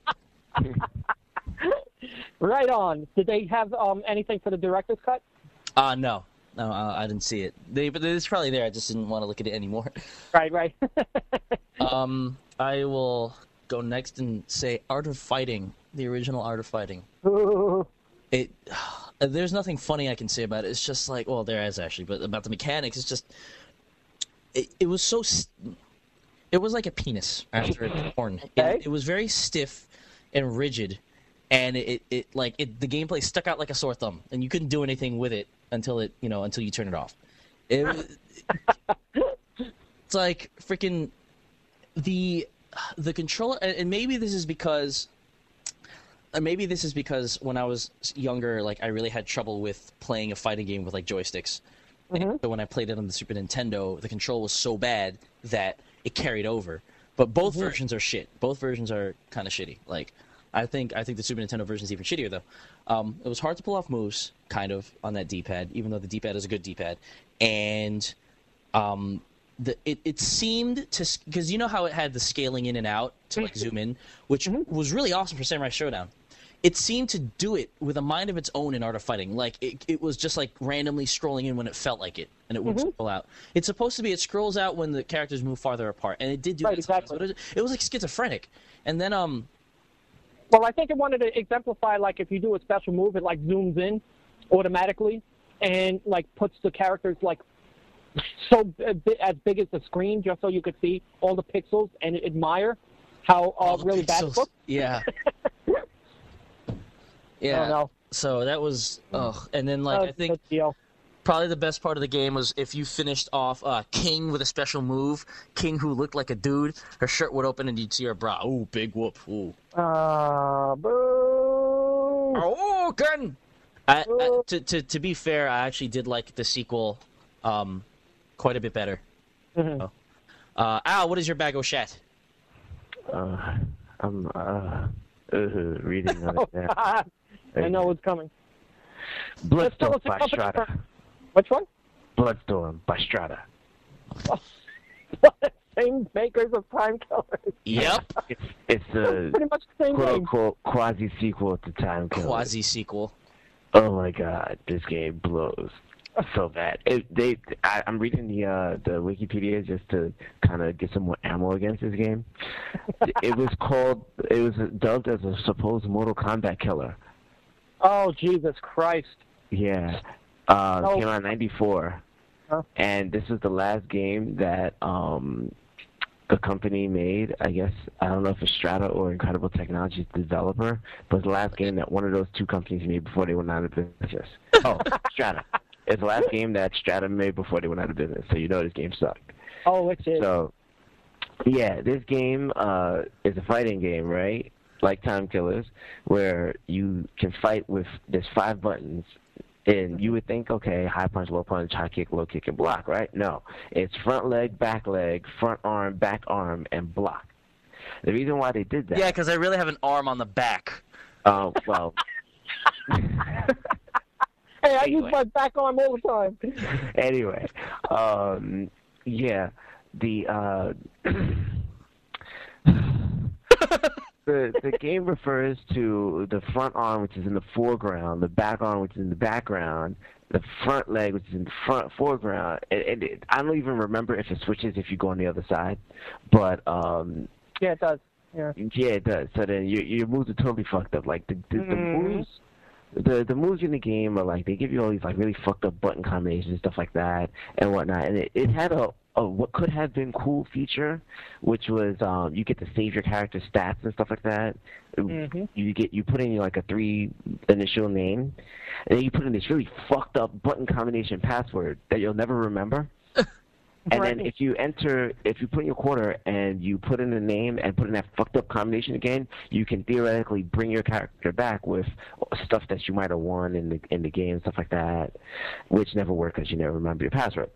right on. Did they have um, anything for the director's cut?
Uh, no. No, uh, I didn't see it. They, but it's probably there. I just didn't want to look at it anymore.
Right, right.
Um, I will go next and say Art of Fighting, the original Art of Fighting.
Ooh.
It, there's nothing funny I can say about it. It's just like, well, there is actually, but about the mechanics, it's just, it, it was so, st- it was like a penis after it was born.
Okay.
It, it was very stiff and rigid, and it, it like, it, the gameplay stuck out like a sore thumb, and you couldn't do anything with it until it, you know, until you turn it off. It, was- it's like freaking the, the controller, and and maybe this is because Uh, maybe this is because when I was younger, like I really had trouble with playing a fighting game with like joysticks. And so when I played it on the Super Nintendo, the control was so bad that it carried over. But both versions are shit. Both versions are kind of shitty. Like I think I think the Super Nintendo version is even shittier though. Um, it was hard to pull off moves, kind of, on that D-pad, even though the D-pad is a good D-pad. And um, the it, it seemed to, because you know how it had the scaling in and out to like zoom in, which was really awesome for Samurai Showdown. It seemed to do it with a mind of its own in Art of Fighting. Like, it, it was just, like, randomly scrolling in when it felt like it, and it would
Mm-hmm.
scroll out. It's supposed to be it scrolls out when the characters move farther apart, and it did do
Right,
that sometimes,
exactly.
but it, it was, like, schizophrenic. And then, um...
Well, I think it wanted to exemplify, like, if you do a special move, it, like, zooms in automatically and, like, puts the characters, like, so b- b- as big as the screen just so you could see all the pixels and admire how uh,
all the
really bad it
pixels.
looks.
Yeah.
I
Yeah.
don't know.
So that was... Ugh. And then, like,
That
I
was a
think...
good deal.
Probably the best part of the game was if you finished off uh, King with a special move, King who looked like a dude, her shirt would open and you'd see her bra. Ooh, big whoop. Ooh.
Uh, boo!
Oh, Ken! I, I,
Ooh.
to, to, to be fair, I actually did like the sequel um, quite a bit better.
Mhm.
Oh. Uh, Al, what is your bag of shit?
Uh, I'm uh, uh reading on
Oh,
it now.
God. I know what's coming. tell
Bloodstorm
us the
by
company
Strata.
first. Which one?
Bloodstorm by Strata.
Same makers of Time Killers.
Yep.
It's it's the
Pretty much the same
quote
game.
unquote quasi sequel to Time Killers.
Quasi sequel.
Oh my god, this game blows so bad. It, they, I, I'm reading the uh, the Wikipedia just to kind of get some more ammo against this game. It was called, it was dubbed as a supposed Mortal Kombat killer.
Oh, Jesus Christ.
Yeah, uh,
Oh.
came out in ninety-four,
Huh?
and this is the last game that um, the company made. I guess I don't know if it's Strata or Incredible Technologies developer, but it's the last game that one of those two companies made before they went out of business. Oh, Strata. It's the last game that Strata made before they went out of business, so you know this game sucked.
Oh, it's it.
So, yeah, this game uh, is a fighting game, right? Like Time Killers, where you can fight with, there's five buttons, and you would think, okay, high punch, low punch, high kick, low kick, and block, right? No. It's front leg, back leg, front arm, back arm, and block. The reason why they did that...
Yeah, because I really have an arm on the back.
Uh, well...
Hey, I
Anyway.
use my back arm all the time.
anyway, um, yeah, the uh, the the game refers to the front arm, which is in the foreground, the back arm, which is in the background, the front leg, which is in the front foreground. It, it, it, I don't even remember if it switches if you go on the other side, but um,
Yeah, it does. Yeah.
yeah, it does. So then your your moves are totally fucked up. Like the the, the moves. The the moves in the game are like they give you all these like really fucked up button combinations and stuff like that and whatnot. And it, it had a, a what could have been cool feature, which was um you get to save your character's stats and stuff like that.
Mm-hmm.
You get you put in like a three initial name, and then you put in this really fucked up button combination password that you'll never remember. And
Right.
then if you enter, if you put in your quarter and you put in the name and put in that fucked up combination again, you can theoretically bring your character back with stuff that you might have won in the in the game, stuff like that, which never worked because you never remember your password.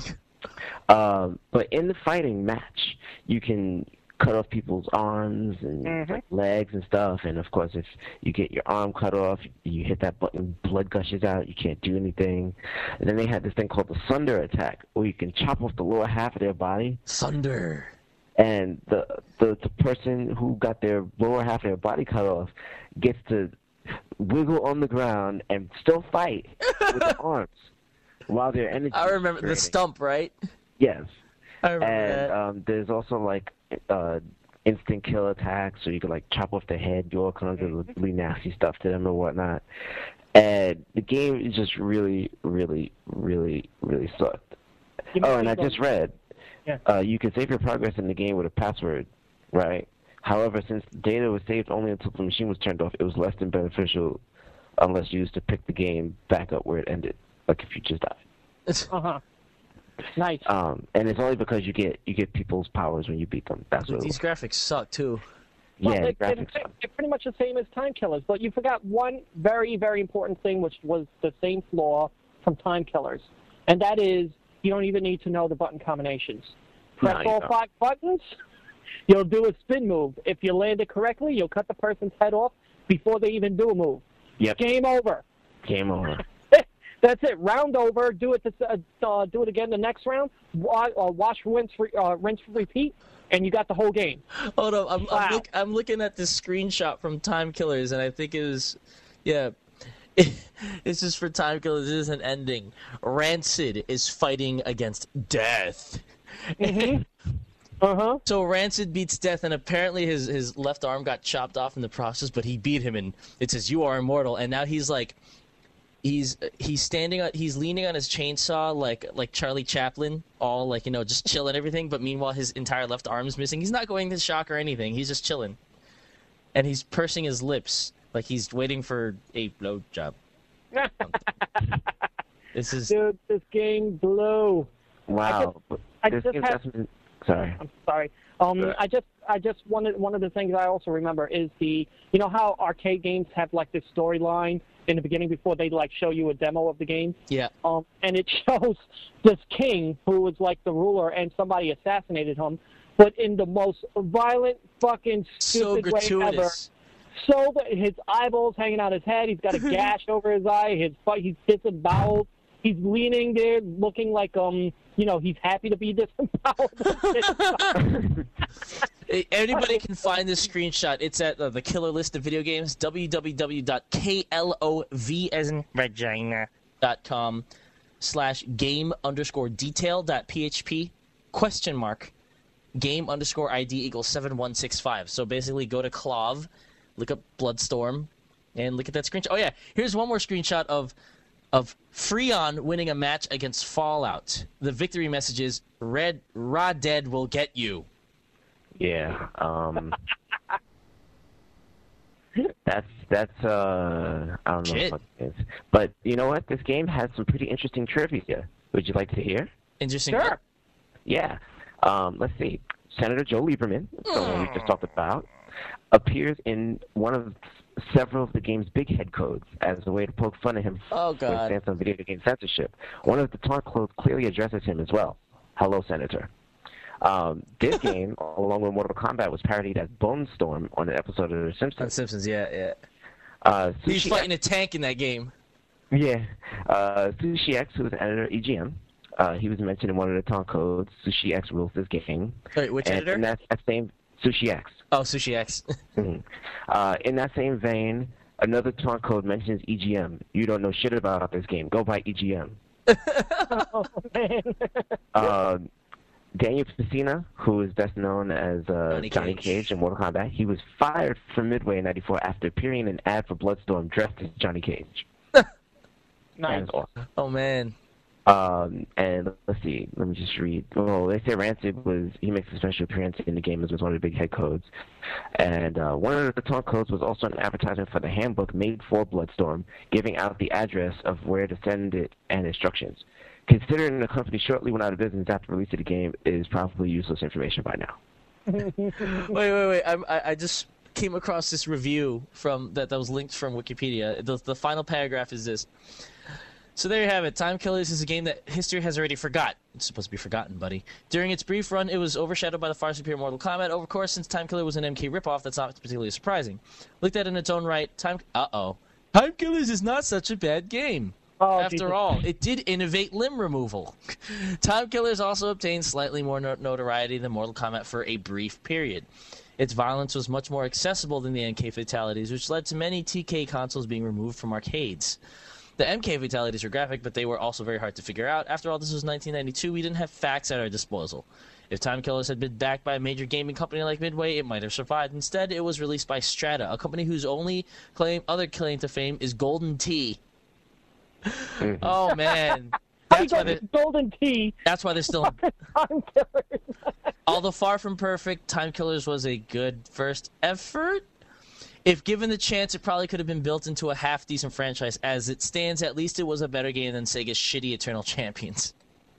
um, but in the fighting match, you can cut off people's arms and
Mhm.
like, legs and stuff. And of course, if you get your arm cut off, you hit that button, blood gushes out, you can't do anything. And then they had this thing called the Sunder attack, where you can chop off the lower half of their body,
Thunder.
and the the, the person who got their lower half of their body cut off gets to wiggle on the ground and still fight with their arms while their energy.
I
is
remember the
draining.
stump, right?
Yes.
I remember
And
that.
um, there's also like uh, instant kill attacks, so you can like chop off their head, do all kinds of really nasty stuff to them and whatnot. And the game is just really, really, really, really sucked.
You
Oh, and I
mentioned
just read,
Yeah.
uh, you can save your progress in the game with a password, right? However, since data was saved only until the machine was turned off, it was less than beneficial unless used to pick the game back up where it ended, like if you just died.
Uh-huh. Nice.
Um, and it's only because you get you get people's powers when you beat them. That's what. It
These
was.
graphics suck too.
Well,
Yeah,
they,
the
they're,
graphics.
they're they're pretty much the same as Time Killers, but you forgot one very, very important thing, which was the same flaw from Time Killers, and that is you don't even need to know the button combinations.
No,
Press
you
all
don't.
five buttons, you'll do a spin move. If you land it correctly, you'll cut the person's head off before they even do a move.
Yep.
Game over.
Game over.
That's it. Round over. Do it. To, uh, uh, do it again the next round. Wa- uh, wash, rinse, re- uh, rinse, repeat, and you got the whole game.
Hold up, I'm,
Wow.
I'm, look, I'm looking at this screenshot from Time Killers, and I think it was, yeah, it's just for Time Killers. This is an ending. Rancid is fighting against death.
Uh huh.
So Rancid beats Death, and apparently his his left arm got chopped off in the process, but he beat him, and it says "You are immortal." And now he's like, he's he's standing on, he's leaning on his chainsaw like like Charlie Chaplin, all like you know just chill and everything. But meanwhile, his entire left arm is missing. He's not going to shock or anything. He's just chilling, and he's pursing his lips like he's waiting for a blowjob. This is
Dude, this game blew.
Wow.
I
This
just
game
had-
doesn't- Sorry.
I'm sorry. Um,
Good.
I just, I just wanted one of the things I also remember is the, you know how arcade games have like this storyline in the beginning before they like show you a demo of the game.
yeah.
Um, and it shows this king who was like the ruler, and somebody assassinated him, but in the most violent, fucking
So
stupid way ever.
gratuitous.
So that his eyeballs hanging out his head, he's got a gash over his eye, his he's disemboweled. He's leaning there, looking like um, you know, he's happy to be disemboweled.
Eh, Anybody can find this screenshot. It's at uh, the Killer List of Video Games, w w w dot klov as in vagina dot com slash game underscore detail dot php question mark game underscore id equals seven one six five. So basically, go to Clov, look up Bloodstorm, and look at that screenshot. Oh yeah, here's one more screenshot of of Freon winning a match against Fallout. The victory message is Red Raw Dead will get you.
Yeah. Um. That's that's uh I don't know
Shit.
what it is. But you know what? This game has some pretty interesting trivia. Would you like to hear?
Interesting.
Sure.
Yeah. Um, let's see. Senator Joe Lieberman, the one we just talked about, appears in one of several of the game's big head codes as a way to poke fun at him
Oh,
for his
God.
stance on video game censorship. One of the taunt codes clearly addresses him as well. Hello, Senator. Um, this game, along with Mortal Kombat, was parodied as Bone Storm on an episode of The
On
Simpsons.
Simpsons, yeah, yeah.
Uh,
He's
Sushi
fighting a tank in that game.
Yeah. Uh, Sushi X, who was the editor of E G M, uh, he was mentioned in one of the taunt codes. Sushi X rules this game.
Wait, which
and
editor?
in that, that same Sushi X.
Oh, Sushi X.
Mhm. Uh, in that same vein, Another taunt code mentions E G M. You don't know shit about this game. Go buy E G M.
Oh, man.
uh, Daniel Pesina, who is best known as uh,
Johnny
Johnny
Cage.
Cage in Mortal Kombat, he was fired from Midway in ninety-four after appearing in an ad for Bloodstorm dressed as Johnny Cage.
Nice.
That was awesome.
Oh man.
Um, and let's see, let me just read. Oh, they say Rancid was, he makes a special appearance in the game as one of the big head codes. And uh, one of the taunt codes was also an advertisement for the handbook made for Bloodstorm, giving out the address of where to send it and instructions. Considering the company shortly went out of business after release of the game, it is probably useless information by now.
Wait, wait, wait. I'm, I I just came across this review from that that was linked from Wikipedia. The the final paragraph is this. So there you have it. Time Killers is a game that history has already forgot. It's supposed to be forgotten, buddy. During its brief run, it was overshadowed by the far superior Mortal Kombat. Of course, since Time Killer was an M K ripoff, that's not particularly surprising. Looked at in its own right, Time... Uh-oh. Time Killers is not such a bad game.
Oh,
After
Jesus.
all, it did innovate limb removal. Time Killers also obtained slightly more no- notoriety than Mortal Kombat for a brief period. Its violence was much more accessible than the M K fatalities, which led to many T K consoles being removed from arcades. The M K fatalities were graphic, but they were also very hard to figure out. After all, this was nineteen ninety-two. We didn't have facts at our disposal. If Time Killers had been backed by a major gaming company like Midway, it might have survived. Instead, it was released by Strata, a company whose only claim, other claim to fame is Golden Tee. Oh man, that's why they,
Golden Tee.
that's why they're still.
Time Killers.
Although far from perfect, Time Killers was a good first effort. If given the chance, it probably could have been built into a half-decent franchise. As it stands, at least it was a better game than Sega's shitty Eternal Champions.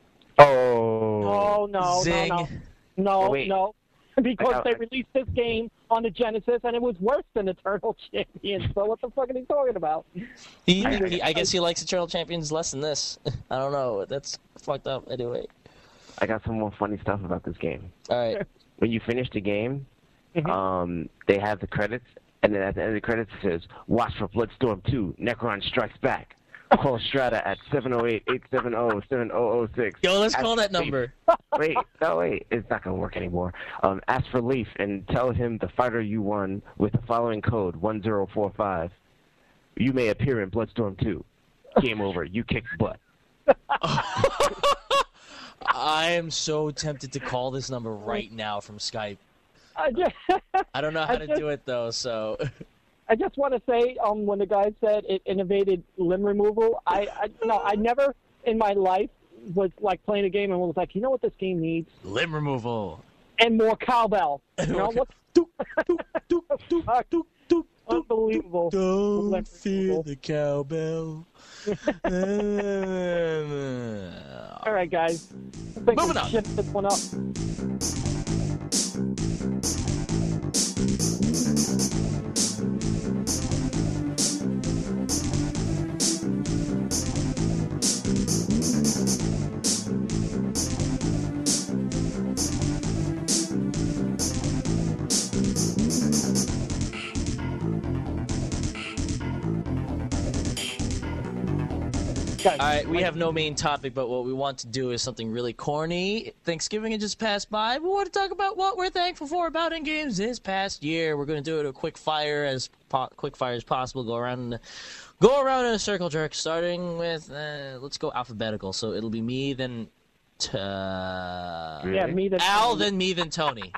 Oh.
Oh, no,
Zing.
no, no. No,
Wait.
no. Because
I-
they
I-
released this game on the Genesis, and it was worse than Eternal Champions. So what the fuck are you talking about?
He,
I-
he, I guess he likes Eternal Champions less than this. I don't know. That's fucked up. Anyway.
I got some more funny stuff about this game.
All right.
When you finish the game,
Mhm.
um, they have the credits, and then at the end of the credits it says, "Watch for Bloodstorm two, Necron Strikes Back. Call Strata at seven oh eight, eight seven oh, seven oh oh six.
Yo, let's
Ask
call that
for Leaf."
number.
Wait, no, wait. It's not going to work anymore. Um, ask for Leaf and tell him the fighter you won with the following code, one zero four five. You may appear in Bloodstorm two. Game over. You kicked butt.
I am so tempted to call this number right now from Skype.
I just,
I don't know how
I
to
just-
do it though, so
I just want to say, um, when the guy said it innovated limb removal, I, I no, I never in my life was like playing a game and was like, you know what this game needs?
limb removal.
And more cowbell. You know what? Unbelievable.
Don't
Limb
fear
removal.
the cowbell.
All right, guys. I think
Moving
we
on.
shift this one up. Guys,
All right, we
like-
have no main topic, but what we want to do is something really corny. Thanksgiving had just passed by. We want to talk about what we're thankful for about in games this past year. We're going to do it a quick fire as po- quick fire as possible. Go around, in, go around in a circle jerk. Starting with, uh, let's go alphabetical. So it'll be me, then t- uh,
Yeah, me. That's
Al, then me, then Tony.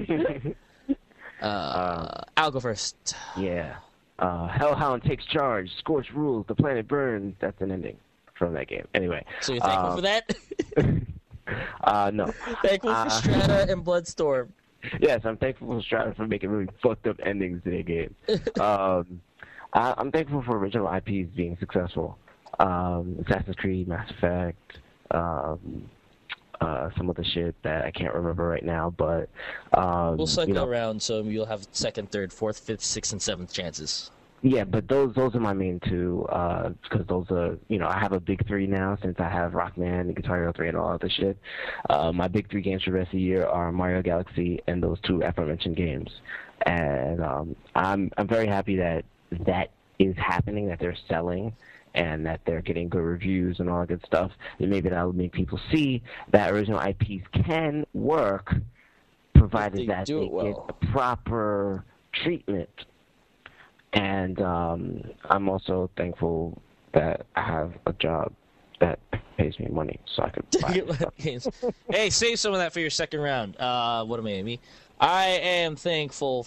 Uh, I'll go first.
Yeah. Uh, Hellhound takes charge. Scorch rules. The planet burns. That's an ending from that game. Anyway.
So you're thankful
Um,
for that?
uh, no.
Thankful
uh,
for Strata and Bloodstorm.
Yes, I'm thankful for Strata for making really fucked up endings to their games. um, I, I'm thankful for original I Ps being successful. Um, Assassin's Creed, Mass Effect, um, uh, some of the shit that I can't remember right now, but um,
We'll cycle
you know,
around, so you'll have second, third, fourth, fifth, sixth, and seventh chances.
yeah, but those those are my main two uh, because those are, you know, I have a big three now since I have Rockman and Guitar Hero three and all other shit. Uh, my big three games for the rest of the year are Mario Galaxy and those two aforementioned games, and um, I'm I'm very happy that that is happening, that they're selling, and that they're getting good reviews and all that good stuff. And maybe that'll make people see that original I Ps can work, provided
They
that
do
they
it well.
get the proper treatment. and um, I'm also thankful that I have a job that pays me money so I could buy stuff.
Games. Hey, save some of that for your second round. Uh, what am I, me? I am thankful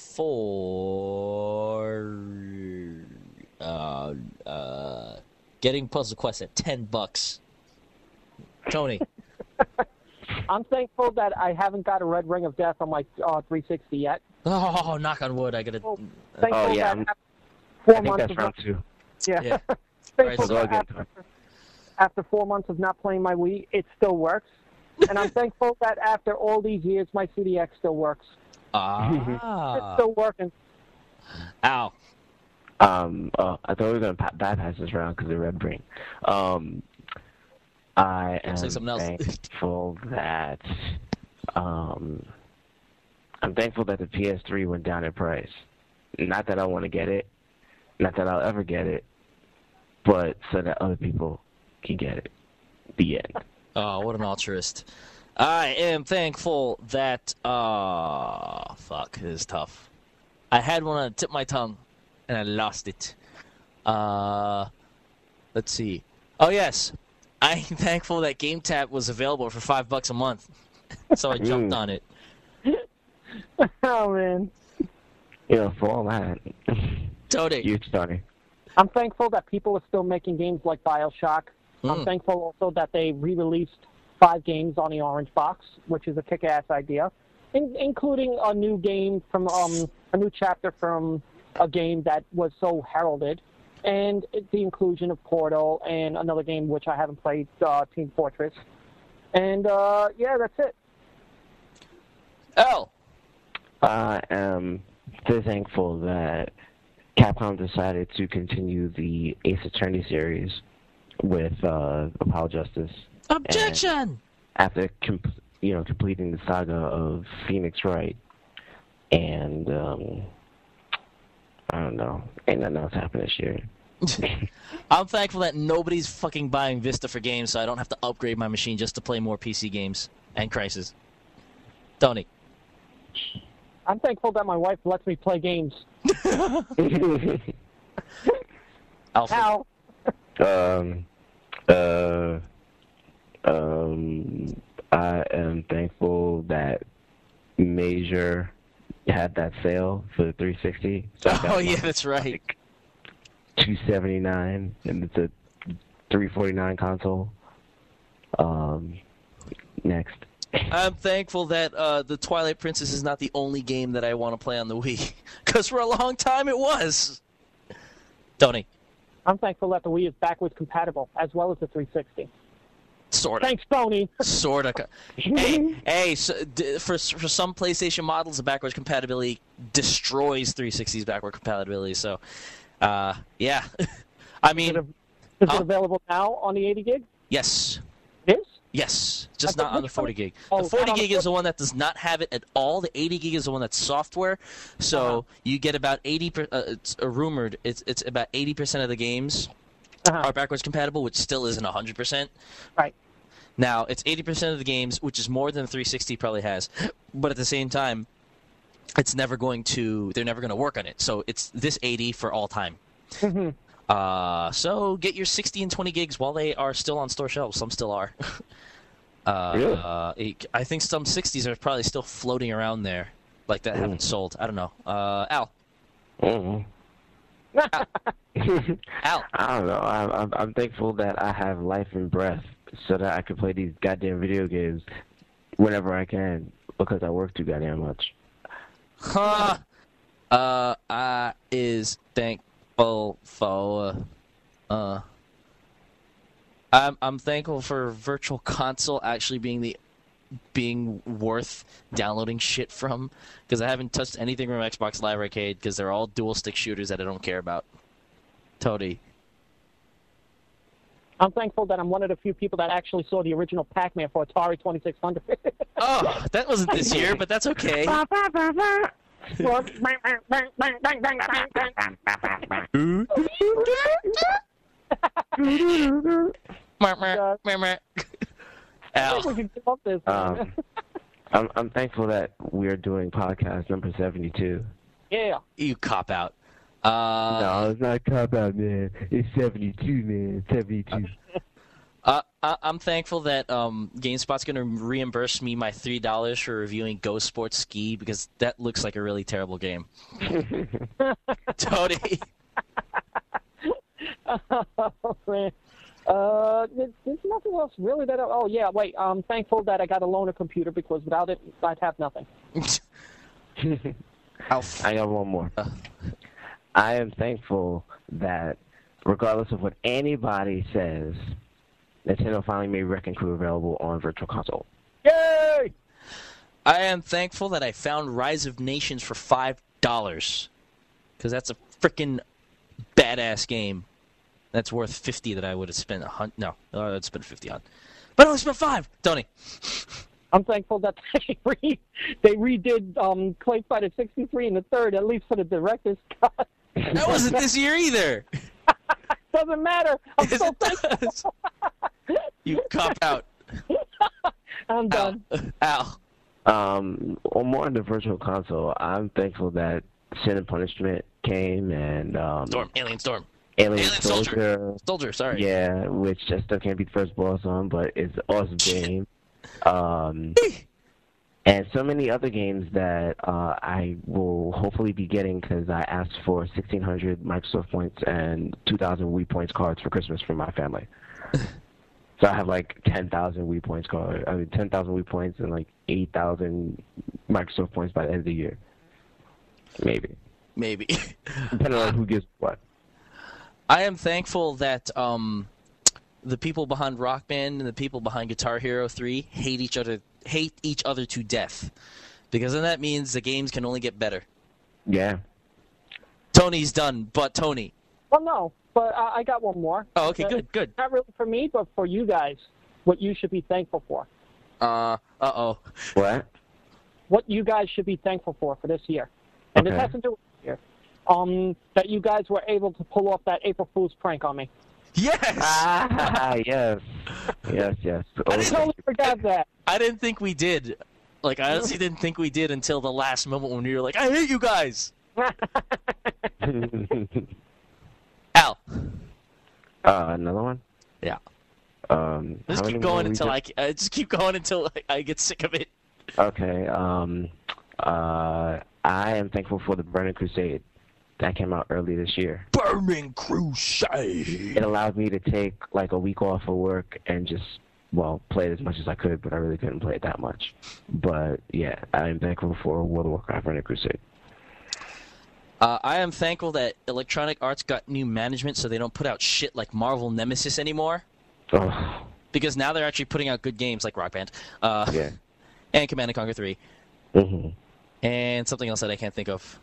for uh, uh, getting Puzzle Quest at ten bucks. Tony.
I'm thankful that I haven't got a red ring of death on my uh, three sixty yet.
Oh, knock on wood. I gotta.
Oh, thankful
Oh, yeah,
that
I'm-
after four
I think
months
that's
of
round
not,
two.
yeah.
Yeah.
thankful
We'll go
that
again.
after, after four months of not playing my Wii, it still works. And I'm thankful that after all these years, my C D X still works. It's
Ah.
still working.
Ow.
Um, oh, I thought we were going to bypass this round because of the red ring. Um, I am
Say something else.
thankful that um, I'm thankful that the P S three went down in price. Not that I want to get it, not that I'll ever get it, but so that other people can get it. The end.
Oh, what an altruist. I am thankful that, uh, fuck, this is tough. I had one on the tip of my tongue, and I lost it. Uh, let's see. Oh, yes. I'm thankful that GameTap was available for five bucks a month. So I jumped
Mm.
on it.
Oh, man.
You know, for all that,
Tony.
you starting.
I'm thankful that people are still making games like BioShock. I'm
Mm.
thankful also that they re-released five games on the Orange Box, which is a kick-ass idea, in, including a new game from um, a new chapter from a game that was so heralded, and the inclusion of Portal and another game which I haven't played, uh, Team Fortress. And uh, yeah, that's it.
L.
I am very thankful that Capcom decided to continue the Ace Attorney series with uh, Apollo Justice.
Objection!
After com- you know completing the saga of Phoenix Wright, and um, I don't know, ain't nothing else happened this year.
I'm thankful that nobody's fucking buying Vista for games, so I don't have to upgrade my machine just to play more P C games and Crysis. Tony.
I'm thankful that my wife lets me play games.
Alfred.
How?
um, uh, um, I am thankful that Major had that sale for the three sixty. So I got
Oh, yeah,
mine
that's right.
like two seventy-nine, and it's a three forty-nine console. Um, next.
I'm thankful that uh, the Twilight Princess is not the only game that I want to play on the Wii. Because for a long time it was. Tony.
I'm thankful that the Wii is backwards compatible, as well as the three sixty.
Sorta.
Thanks, Sony.
Sorta. hey, hey so, d- for, for some PlayStation models, the backwards compatibility destroys three sixty's backward compatibility. So, uh, yeah. I
Is
mean,
it, is
huh?
it available now on the eighty gig?
yes.
It is?
Yes, just
I
not
thought-
on the
which
forty
one-
gig.
oh,
The forty
not on the
gig is the one that does not have it at all. The eighty gig is the one that's software. So
Uh-huh.
you get about eighty. Per, uh, it's uh, rumored. It's it's about eighty percent of the games
Uh-huh.
are backwards compatible, which still isn't a hundred percent.
Right.
Now it's eighty percent of the games, which is more than three sixty probably has. But at the same time, it's never going to. They're never going to work on it. So it's this eighty for all time.
Mm-hmm.
Uh, so get your sixty and twenty gigs while they are still on store shelves. Some still are. uh,
Really?
uh, it- I think some sixties are probably still floating around there, like that haven't sold. I don't know. Uh, Al.
Mm.
Al.
I don't know. I'm, I'm I'm thankful that I have life and breath, so that I can play these goddamn video games whenever I can, because I work too goddamn much.
Huh. Uh, I is thankful for. Uh, I'm I'm thankful for Virtual Console actually being the being worth downloading shit from, because I haven't touched anything from Xbox Live Arcade because they're all dual stick shooters that I don't care about. Tony.
I'm thankful that I'm one of the few people that actually saw the original Pac-Man for Atari twenty-six hundred.
Oh, that wasn't this year, but that's okay. Al.
I think we can give up this.
Um, I'm I'm thankful that we're doing podcast number seventy-two.
yeah.
You cop out. Uh,
no, it's not cop out, man. It's seventy-two, man. seventy-two.
Uh, I, I'm thankful that um, GameSpot's going to reimburse me my three dollars for reviewing Ghost Sports Ski because that looks like a really terrible game. Tony.
Oh, man. Uh, there's, there's nothing else really that. I, oh yeah, wait. I'm thankful that I got a loaner computer because without it, I'd have nothing.
Alf.
I got one more.
Uh.
I am thankful that, regardless of what anybody says, Nintendo finally made Wrecking Crew available on Virtual Console.
Yay!
I am thankful that I found Rise of Nations for five dollars because that's a freaking badass game. That's worth fifty that I would have spent a hundred. No, I would spend fifty on, but I only spent five. Tony.
I'm thankful that they re they redid um, Clay Fighter sixty-three in the third, at least for the director's cut.
That wasn't this year either.
Doesn't matter. I'm
Yes,
so
it does. You cop out.
I'm done.
Al.
Um, on more on the Virtual Console, I'm thankful that Sin and Punishment came and um,
Storm. Alien Storm.
Alien,
Alien
Soldier.
Soldier. Soldier, sorry.
Yeah, which I still can't beat the first boss on, but it's an awesome game. Um, and so many other games that uh, I will hopefully be getting because I asked for sixteen hundred Microsoft points and two thousand Wii points cards for Christmas for my family. So I have like ten thousand Wii points cards. I mean, ten thousand Wii points and like eight thousand Microsoft points by the end of the year. Maybe.
Maybe.
Depending on who gives what.
I am thankful that um, the people behind Rock Band and the people behind Guitar Hero three hate each other hate each other to death. Because then that means the games can only get better.
Yeah.
Tony's done, but Tony.
Well, no, but I, I got one more.
Oh, okay,
Uh,
good, good.
Not really for me, but for you guys, what you should be thankful for.
Uh, uh-oh.
What?
What you guys should be thankful for for this year. And
Okay.
this has to do with this year. Um, that you guys were able to pull off that April Fool's prank on me.
Yes!
Ah, yes. Yes, yes.
I
I
didn't-
totally forgot that.
I didn't think we did. Like, I honestly didn't think we did until the last moment when you were like, I hate you guys! Al.
uh, another one?
Yeah.
Um,
Just
how
keep
many more
going
we
until
do?
I, c- uh, just keep going until I, I get sick of it.
Okay, um, uh, I am thankful for the Burning Crusade. That came out early this year.
Burning Crusade!
It allowed me to take like a week off of work and just, well, play it as much as I could, but I really couldn't play it that much. But yeah, I am thankful for World of Warcraft Burning Crusade.
Uh, I am thankful that Electronic Arts got new management so they don't put out shit like Marvel Nemesis anymore.
Oh,
Because now they're actually putting out good games like Rock Band. Uh,
yeah.
and Command and Conquer three.
hmm
And something else that I can't think of.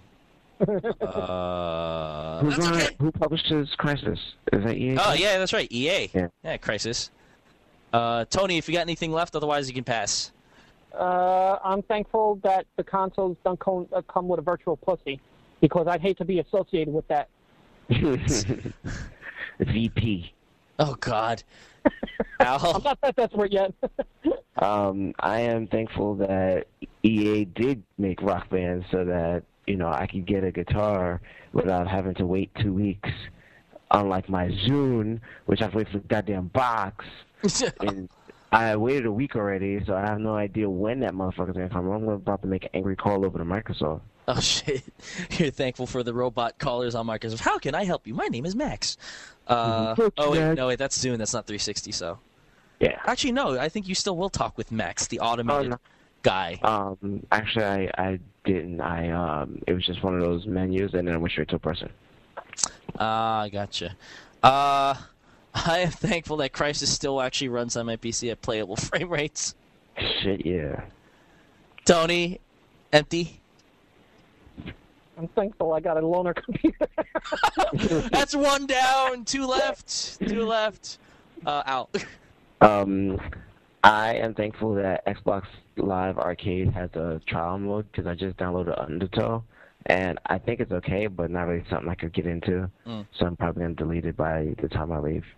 Uh,
Who's
that's
gonna-
okay.
Who publishes Crisis? Is that E A?
Oh, yeah, that's right. E A.
Yeah.
Yeah, Crisis. Uh, Tony, if you got anything left, otherwise you can pass.
Uh, I'm thankful that the consoles don't come, uh, come with a virtual pussy, because I'd hate to be associated with that.
V P.
Oh, God.
I'm
Al.
not that desperate yet.
Um, I am thankful that E A did make Rock Band so that, you know, I could get a guitar without having to wait two weeks. Unlike my Zune, which I have to wait for the goddamn box. And I waited a week already, so I have no idea when that motherfucker's going to come. I'm about to make an angry call over to Microsoft.
Oh, shit. You're thankful for the robot callers on Microsoft. How can I help you? My name is Max. Uh,
Mhm.
oh, wait,
Jack.
no, wait, that's Zune. That's not three sixty, so.
Yeah.
Actually, no, I think you still will talk with Max, the automated
Oh, no.
guy.
Um, actually, I, I didn't. I um, it was just one of those menus, and then I went straight to a person.
Ah, uh, gotcha. Uh, I am thankful that Crysis still actually runs on my P C at playable frame rates.
Shit, yeah.
Tony, empty.
I'm thankful I got a loaner computer.
That's one down, two left, two left. Uh, out.
Um, I am thankful that Xbox Live Arcade has a trial mode because I just downloaded Undertow, and I think it's okay, but not really something I could get into.
Mm.
So I'm probably gonna delete it by the time I leave.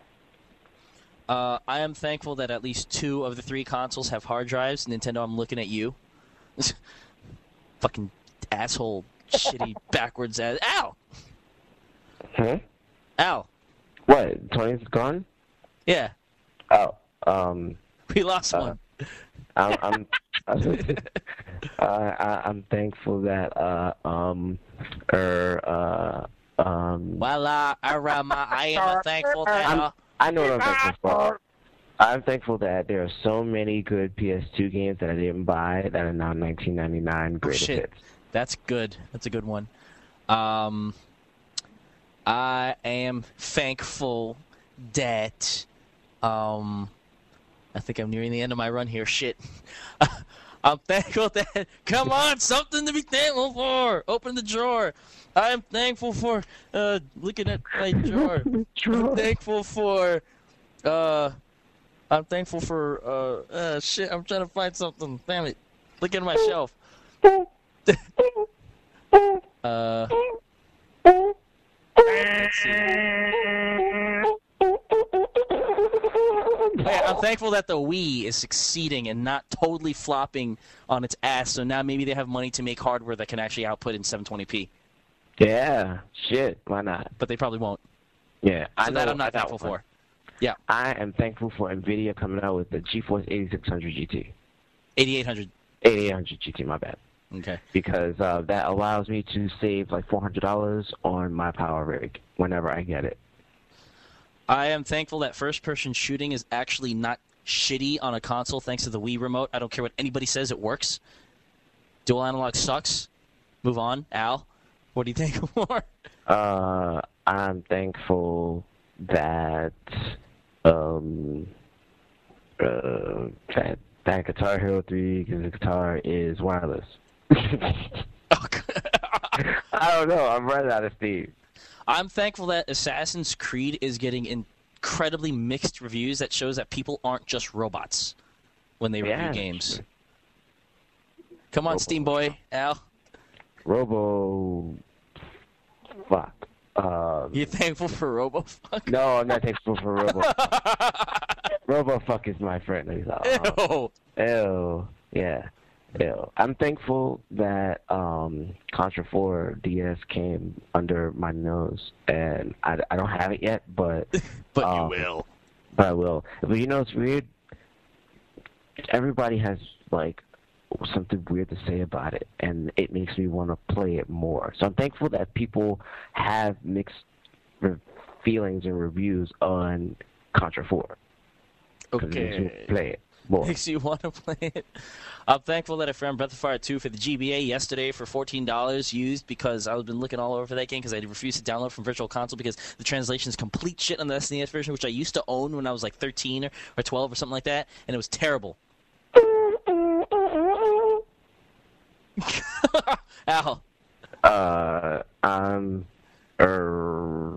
Uh, I am thankful that at least two of the three consoles have hard drives. Nintendo, I'm looking at you. Fucking asshole Shitty backwards ass. Al!
Hmm?
Al.
What? Tony's gone?
Yeah.
Oh, um,
We lost
Uh,
one.
I'm, I'm, uh, I, I'm thankful that, uh, um, er, uh, um,
Voila, Arama, I am thankful that...
I'm,
Uh,
I know what I'm thankful for. I'm thankful that there are so many good P S two games that I didn't buy that are now nineteen ninety-nine greatest
shit.
hits.
That's good. That's a good one. Um, I am thankful that... Um, I think I'm nearing the end of my run here. Shit. I'm thankful that... Come on, something to be thankful for. Open the drawer. I'm thankful for uh, looking at my drawer. I'm thankful for... Uh, I'm thankful for... Uh, uh, shit, I'm trying to find something. Damn it. Look at my shelf. uh... Let's see. Oh, yeah, I'm thankful that the Wii is succeeding and not totally flopping on its ass, so now maybe they have money to make hardware that can actually output in seven twenty p.
Yeah, shit, why not?
But they probably won't.
Yeah, I
So
know
that I'm not
I know
thankful
one.
for. Yeah,
I am thankful for NVIDIA coming out with the GeForce eighty-six hundred G T.
eighty-eight hundred.
eighty-eight hundred G T, my bad.
Okay.
Because uh, that allows me to save like four hundred dollars on my power rig whenever I get it.
I am thankful that first-person shooting is actually not shitty on a console thanks to the Wii remote. I don't care what anybody says, it works. Dual analog sucks. Move on. Al, what do you think more?
Uh, I'm thankful that um uh that, that Guitar Hero three, because the guitar is wireless. I don't know. I'm running out of steam.
I'm thankful that Assassin's Creed is getting incredibly mixed reviews that shows that people aren't just robots when they
Yeah.
review games. Come on,
Robo.
Steam Boy, Al.
Robo. Fuck. Um,
You thankful for RoboFuck?
no, I'm not thankful for Robo. RoboFuck is my friend. He's like, oh,
Ew.
ew. Yeah. Ew. I'm thankful that um, Contra four D S came under my nose, and I, I don't have it yet, but
But
um,
you will.
But I will. But you know, it's weird. Everybody has like something weird to say about it, and it makes me want to play it more. So I'm thankful that people have mixed re- feelings and reviews on Contra four. 'Cause it makes me
Okay.
play it more.
Makes you want to play it. I'm thankful that I found Breath of Fire two for the G B A yesterday for fourteen dollars used because I've been looking all over for that game because I refused to download from Virtual Console because the translation is complete shit on the S N E S version, which I used to own when I was like thirteen or, or twelve or something like that, and it was terrible. Al.
Uh, um, er,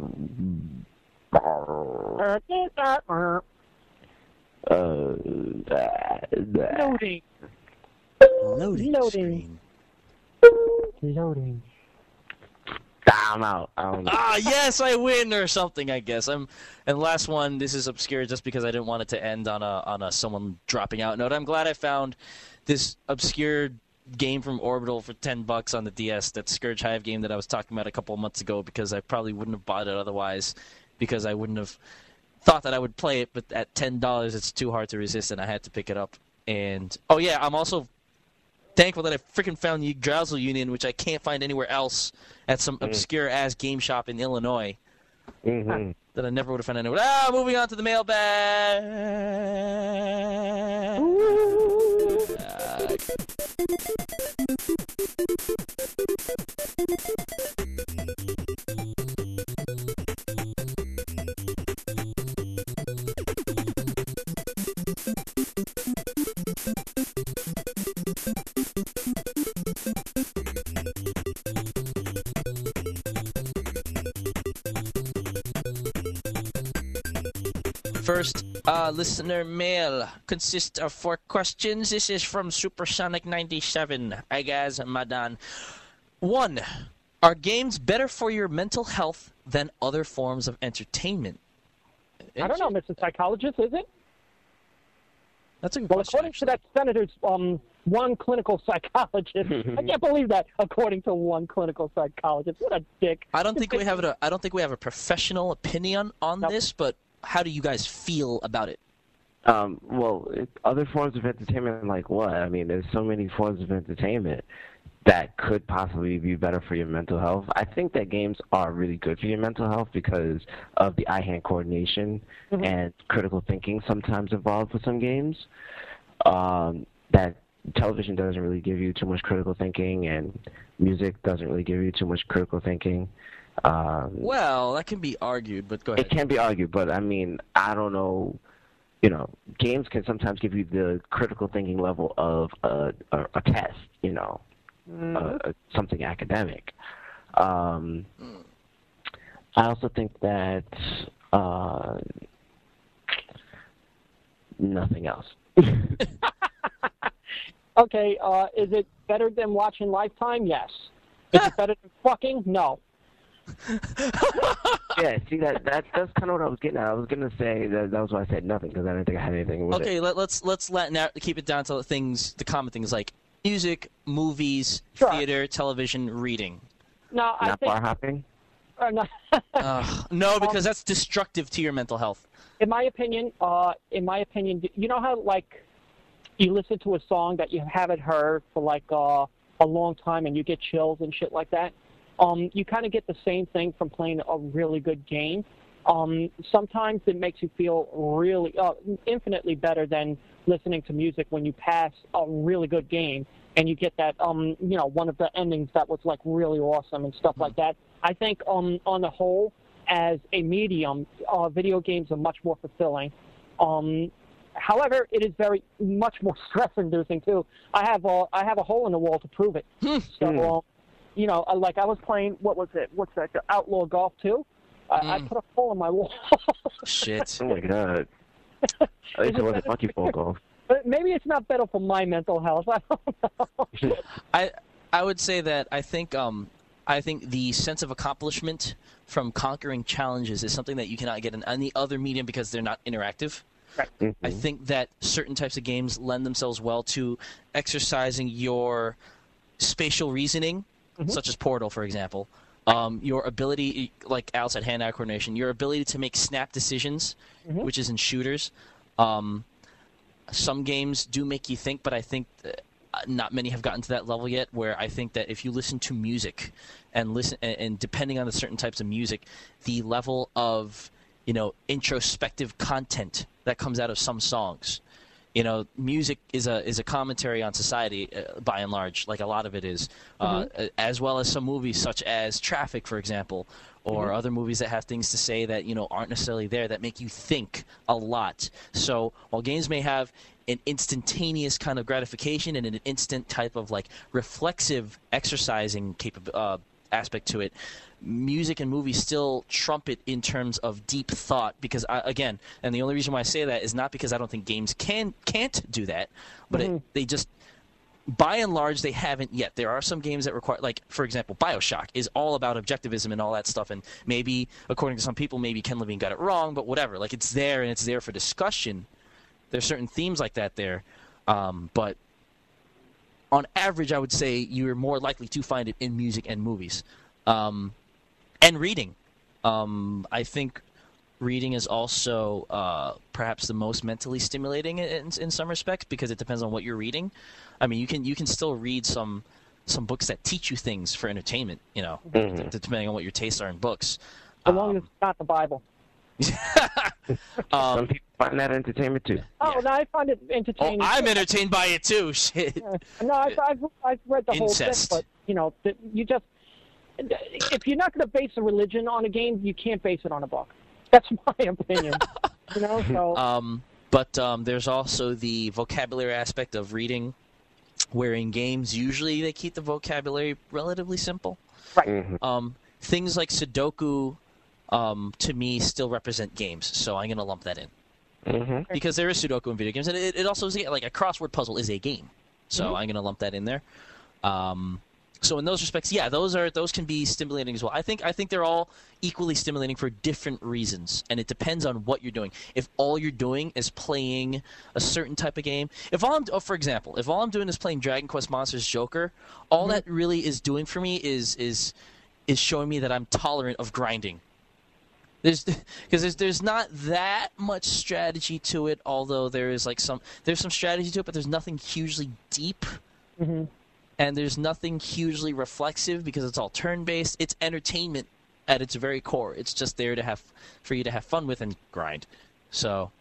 uh,
Loading.
Loading,
Loading.
screen.
Loading.
I'm out. I don't know.
Ah, yes, I win or something, I guess. I'm and last one, this is obscure just because I didn't want it to end on a on a someone dropping out note. I'm glad I found this obscure game from Orbital for ten bucks on the D S, that Scourge Hive game that I was talking about a couple of months ago, because I probably wouldn't have bought it otherwise because I wouldn't have thought that I would play it, but at ten dollars it's too hard to resist and I had to pick it up. And oh yeah, I'm also thankful that I freaking found Yggdrasil Union, which I can't find anywhere else at some
Mm.
obscure-ass game shop in Illinois
Mm-hmm.
that I never would have found anywhere. Ah, moving on to the mailbag. First, uh, listener mail consists of four questions. This is from Supersonic ninety-seven. Hi guys, Madan. One, are games better for your mental health than other forms of entertainment?
I don't know, Mister Psychologist, is it?
That's a good
Well,
question.
according to that senator's um, one clinical psychologist, I can't believe that. According to one clinical psychologist, what a dick.
I don't think we have a. I don't think we have a professional opinion on
Nope.
this, but how do you guys feel about it?
Um, well, it, other forms of entertainment, like what? I mean, there's so many forms of entertainment that could possibly be better for your mental health. I think that games are really good for your mental health because of the eye-hand coordination
Mhm.
and critical thinking sometimes involved with some games. Um, that television doesn't really give you too much critical thinking, and music doesn't really give you too much critical thinking. Um,
Well, that can be argued, but go ahead.
it can be argued, but I mean, I don't know. You know, games can sometimes give you the critical thinking level of a, a, a test. You know,
Mhm.
uh, something academic. Um, I also think that uh, nothing else.
Okay, uh, is it better than watching Lifetime? Yes. Is it better than fucking? No.
Yeah, see that that that's kind of what I was getting at. I was gonna say that that was why I said nothing because I didn't think I had anything with
Okay,
it.
let, let's let's let now keep it down to the things, the common things like music, movies,
Sure.
theater, television, reading.
No, I
Not
think.
bar hopping.
Uh, no.
Uh, no, because that's destructive to your mental health.
in my opinion, uh, in my opinion, you know how like you listen to a song that you haven't heard for like uh, a long time and you get chills and shit like that. Um, you kind of get the same thing from playing a really good game. Um, sometimes it makes you feel really uh, infinitely better than listening to music when you pass a really good game and you get that um, you know, one of the endings that was like really awesome and stuff like that. I think um, on the whole, as a medium, uh, video games are much more fulfilling. Um, however, it is very much more stress-inducing too. I have a I have a hole in the wall to prove it. so, uh, you know, uh, like I was playing, what was it? What's that? The Outlaw Golf two. I, I
Mm.
put a hole in my wall.
Shit.
Oh my god. At least it wasn't monkey ball golf.
But maybe it's not better for my mental health. I don't know.
I I would say that I think um I think the sense of accomplishment from conquering challenges is something that you cannot get in any other medium because they're not interactive.
Mhm.
I think that certain types of games lend themselves well to exercising your spatial reasoning, such as Portal, for example. Um, your ability, like Al said, hand-eye coordination, your ability to make snap decisions, which is in shooters. Um, some games do make you think, but I think that not many have gotten to that level yet, where I think that if you listen to music and listen, and, and depending on the certain types of music, the level of, you know, introspective content that comes out of some songs. You know, music is a is a commentary on society, uh, by and large, like a lot of it is, uh, as well as some movies such as Traffic, for example, or other movies that have things to say that, you know, aren't necessarily there, that make you think a lot. So while games may have an instantaneous kind of gratification and an instant type of like reflexive exercising capab- uh, aspect to it, music and movies still trump it in terms of deep thought, because I, again, and the only reason why I say that is not because I don't think games can can't do that, but it, they just, by and large, they haven't yet. There are some games that require, like, for example, BioShock is all about objectivism and all that stuff, and maybe, according to some people, maybe Ken Levine got it wrong, but whatever. Like, it's there, and it's there for discussion. There's certain themes like that there, um, but on average, I would say you're more likely to find it in music and movies. Um, and reading. Um, I think reading is also uh, perhaps the most mentally stimulating in, in some respects, because it depends on what you're reading. I mean, you can you can still read some some books that teach you things for entertainment, you know,
Mhm.
d- depending on what your tastes are in books.
As long as it's not the Bible.
Um,
Some people find that entertainment too.
Oh,
Yeah.
no, I find it
oh,
entertaining.
I'm
too.
entertained by it too. Shit.
No, I've, I've, I've read the
Incest.
whole thing, but, you know, that you just, if you're not going to base a religion on a game, you can't base it on a book. That's my opinion. you know, so.
Um, but um, there's also the vocabulary aspect of reading, where in games usually they keep the vocabulary relatively simple.
Mhm.
Um, things like Sudoku, um, to me, still represent games, so I'm going to lump that in.
Mhm.
Because there is Sudoku in video games, and it, it also is, like, a crossword puzzle is a game, so I'm going to lump that in there. Um, So in those respects, yeah, those are those can be stimulating as well. I think I think they're all equally stimulating for different reasons, and it depends on what you're doing. If all you're doing is playing a certain type of game, if all I'm, oh, for example, if all I'm doing is playing Dragon Quest Monsters Joker, all mm-hmm. that really is doing for me is is is showing me that I'm tolerant of grinding. There's because there's there's not that much strategy to it, although there is like some there's some strategy to it, but there's nothing hugely deep.
Mm-hmm.
And there's nothing hugely reflexive because it's all turn-based. It's entertainment at its very core. It's just there to have for you to have fun with and grind. So,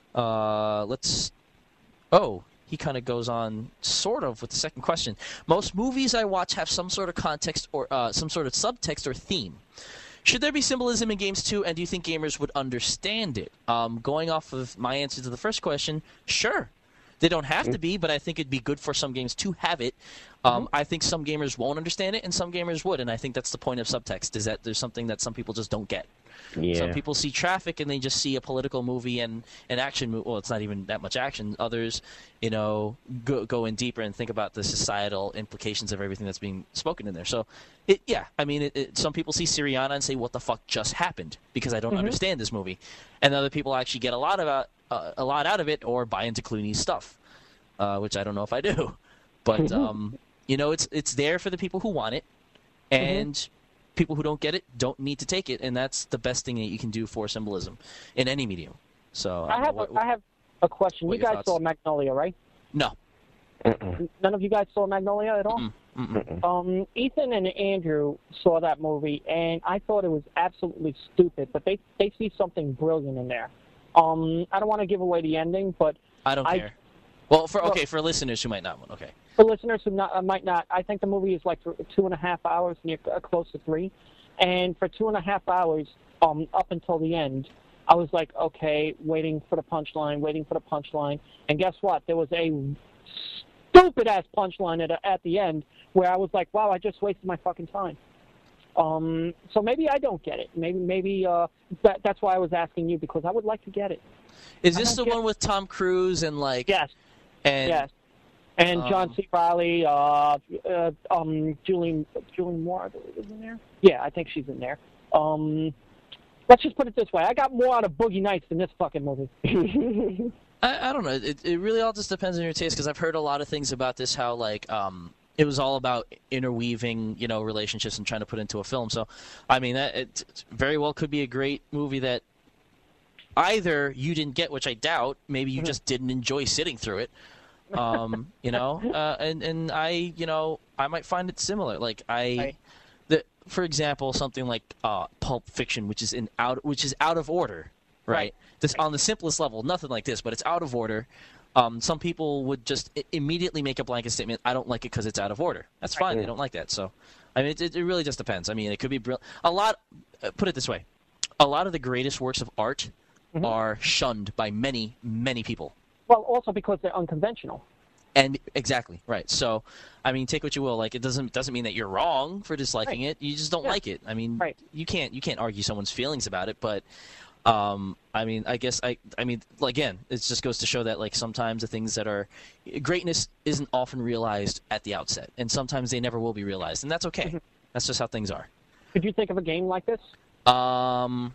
uh, let's. Oh, he kind of goes on sort of with the second question. Most movies I watch have some sort of context or uh, some sort of subtext or theme. Should there be symbolism in games too? And do you think gamers would understand it? Um, going off of my answer to the first question, sure. They don't have to be, but I think it'd be good for some games to have it. Um, mm-hmm. I think some gamers won't understand it, and some gamers would, and I think that's the point of subtext, is that there's something that some people just don't get.
Yeah.
Some people see traffic, and they just see a political movie and an action movie. Well, it's not even that much action. Others, you know, go, go in deeper and think about the societal implications of everything that's being spoken in there. So, it, yeah, I mean, it, it, some people see Syriana and say, what the fuck just happened? Because I don't
mm-hmm.
understand this movie. And other people actually get a lot of uh, a lot out of it or buy into Clooney's stuff. Uh, which I don't know if I do, but um, you know, it's it's there for the people who want it, and mm-hmm. people who don't get it don't need to take it, and that's the best thing that you can do for symbolism in any medium. So
I, I have
what,
a, I have a question. You guys
thoughts?
saw Magnolia, right?
No.
Mm-mm.
None of you guys saw Magnolia at all?
Mm-mm. Mm-mm.
Um, Ethan and Andrew saw that movie, and I thought it was absolutely stupid, but they they see something brilliant in there. Um, I don't want to give away the ending, but
I don't
I,
care. Well, for okay,
well,
for listeners who might not, okay.
For listeners who not, uh, might not, I think the movie is like two and a half hours, near uh, close to three, and for two and a half hours, um, up until the end, I was like, okay, waiting for the punchline, waiting for the punchline, and guess what? There was a stupid ass punchline at at the end where I was like, wow, I just wasted my fucking time. Um, so maybe I don't get it. Maybe maybe uh, that that's why I was asking you, because I would like to get it.
Is this the
get...
one with Tom Cruise and like?
Yes.
And,
yes. And
um,
John C. Reilly, uh, uh, um, Julian Julian Moore, I believe, is in there. Yeah, I think she's in there. Um, let's just put it this way: I got more out of Boogie Nights than this fucking movie.
I, I don't know. It it really all just depends on your taste, because I've heard a lot of things about this. How like um. It was all about interweaving, you know, relationships and trying to put into a film. So, I mean, that it very well could be a great movie that either you didn't get, which I doubt. Maybe you just didn't enjoy sitting through it. Um, you know, uh, and and I, you know, I might find it similar. Like I,
right.
the for example, something like uh, Pulp Fiction, which is in out, which is out of order, right?
Right.
This on the simplest level, nothing like this, but it's out of order. Um, some people would just I- immediately make a blanket statement, I don't like it because it's out of order. That's fine. They don't like that. So, I mean, it, it really just depends. I mean, it could be brilliant. A lot, uh, put it this way, a lot of the greatest works of art
mm-hmm.
are shunned by many, many people.
Well, also because they're unconventional.
And exactly, right. So, I mean, take what you will. Like, it doesn't doesn't mean that you're wrong for disliking
right.
it. You just don't
yeah.
like it. I mean,
right.
you can't you can't argue someone's feelings about it, but Um, I mean, I guess I, I mean, again, it just goes to show that like sometimes the things that are greatness isn't often realized at the outset, and sometimes they never will be realized, and that's okay. Mm-hmm. That's just how things are.
Could you think of a game like this?
Um,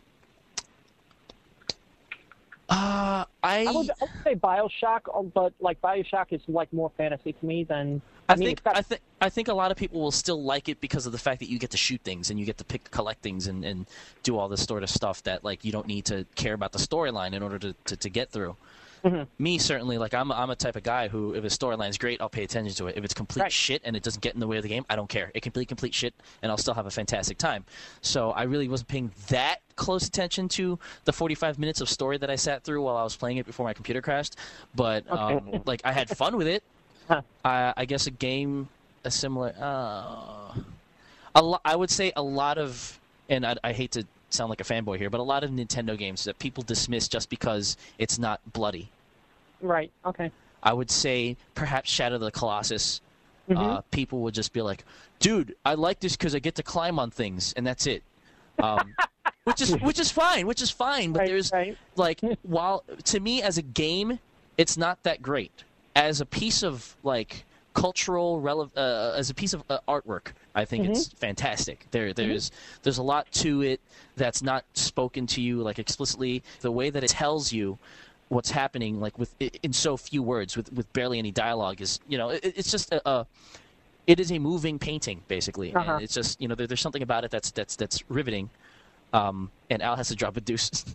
uh, I,
I would, I would say BioShock, but like BioShock is like more fantasy to me than.
I,
I mean,
think
got...
I think I think a lot of people will still like it because of the fact that you get to shoot things and you get to pick collect things and, and do all this sort of stuff that like you don't need to care about the storyline in order to, to, to get through.
Mm-hmm.
Me certainly, like I'm I'm a type of guy who if a storyline is great, I'll pay attention to it. If it's complete
right.
shit and it doesn't get in the way of the game, I don't care. It can be complete shit and I'll still have a fantastic time. So I really wasn't paying that close attention to the forty-five minutes of story that I sat through while I was playing it before my computer crashed. But um,
okay.
like I had fun with it.
Huh.
I, I guess a game. A similar, uh, a lo- I would say a lot of, and I, I hate to sound like a fanboy here, but a lot of Nintendo games that people dismiss just because it's not bloody.
Right. Okay.
I would say perhaps Shadow of the Colossus.
Mm-hmm.
Uh, people would just be like, "Dude, I like this because I get to climb on things, and that's it." Um, which is which is fine, which is fine. But
right,
there's
right.
like, while to me as a game, it's not that great. As a piece of like cultural rele- uh, as a piece of uh, artwork. I think mm-hmm. it's fantastic. There, there's mm-hmm. there's a lot to it that's not spoken to you like explicitly. The way that it tells you what's happening, like with in so few words, with with barely any dialogue, is you know it, it's just a, a it is a moving painting basically, uh-huh. and it's just you know there, there's something about it that's that's that's riveting. Um, and Al has to drop a deuce.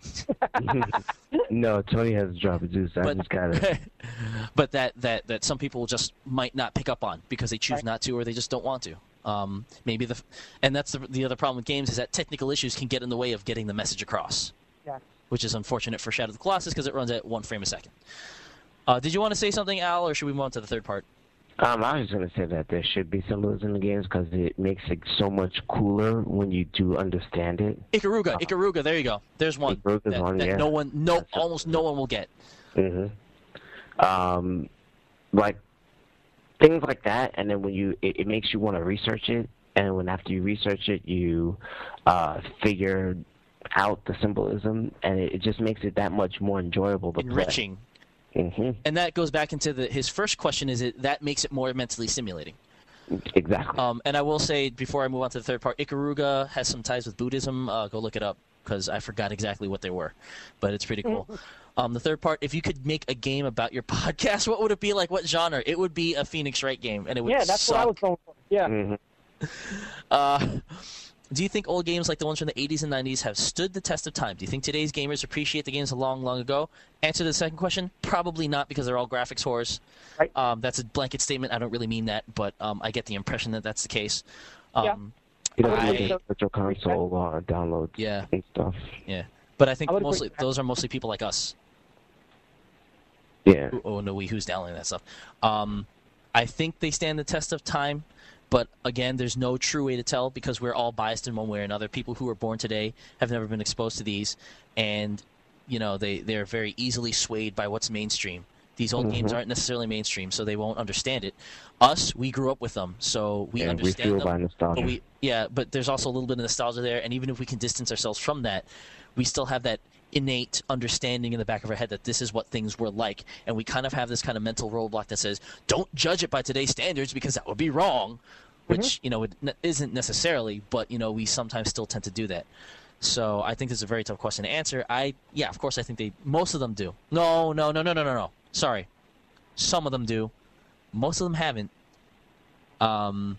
No, Tony has to drop a deuce. I
but,
just got it.
But that, that, that some people just might not pick up on because they choose right. not to or they just don't want to. Um, maybe the, and that's the, the other problem with games is that technical issues can get in the way of getting the message across. Yeah. Which is unfortunate for Shadow of the Colossus because it runs at one frame a second. Uh, did you want to say something, Al, or should we move on to the third part?
Um, I was just going to say that there should be symbolism in the games because it makes it so much cooler when you do understand it.
Ikaruga, uh, Ikaruga, there you go. There's one
Ikaruga's
that,
one,
that
yeah.
no one, no, That's almost no one will get.
Mm-hmm. Um, like, things like that, and then when you, it, it makes you want to research it, and when after you research it, you uh, figure out the symbolism, and it, it just makes it that much more enjoyable to
Enriching.
play. Mm-hmm.
And that goes back into the, his first question, is it that makes it more mentally stimulating.
Exactly.
Um, and I will say, before I move on to the third part, Ikaruga has some ties with Buddhism. Uh, go look it up, because I forgot exactly what they were. But it's pretty cool. Um, the third part, if you could make a game about your podcast, what would it be like? What genre? It would be a Phoenix Wright game, and it would
Yeah, that's
suck.
what I was going for. Yeah.
Mm-hmm.
uh, do you think old games like the ones from the eighties and nineties have stood the test of time? Do you think today's gamers appreciate the games long, long ago? Answer to the second question, probably not, because they're all graphics whores.
Right.
Um, that's a blanket statement. I don't really mean that, but um, I get the impression that that's the case. Um,
yeah.
You know,
I,
I, virtual console uh, downloads
yeah.
and stuff.
Yeah, but I think
I
mostly those are mostly people like us.
Yeah.
Oh no, we who's downloading that stuff. Um, I think they stand the test of time. But, again, there's no true way to tell because we're all biased in one way or another. People who are born today have never been exposed to these, and, you know, they, they're very easily swayed by what's mainstream. These old mm-hmm. games aren't necessarily mainstream, so they won't understand it. Us, we grew up with them, so we
yeah,
understand
we feel
them.
By nostalgia.
But we, yeah, but there's also a little bit of nostalgia there, and even if we can distance ourselves from that, we still have that innate understanding in the back of our head that this is what things were like, and we kind of have this kind of mental roadblock that says, don't judge it by today's standards because that would be wrong, which, mm-hmm. you know, it n- isn't necessarily, but, you know, we sometimes still tend to do that. So I think this is a very tough question to answer. I, yeah, of course I think they, most of them do. No, no, no, no, no, no, no. Sorry. Some of them do. Most of them haven't. Um,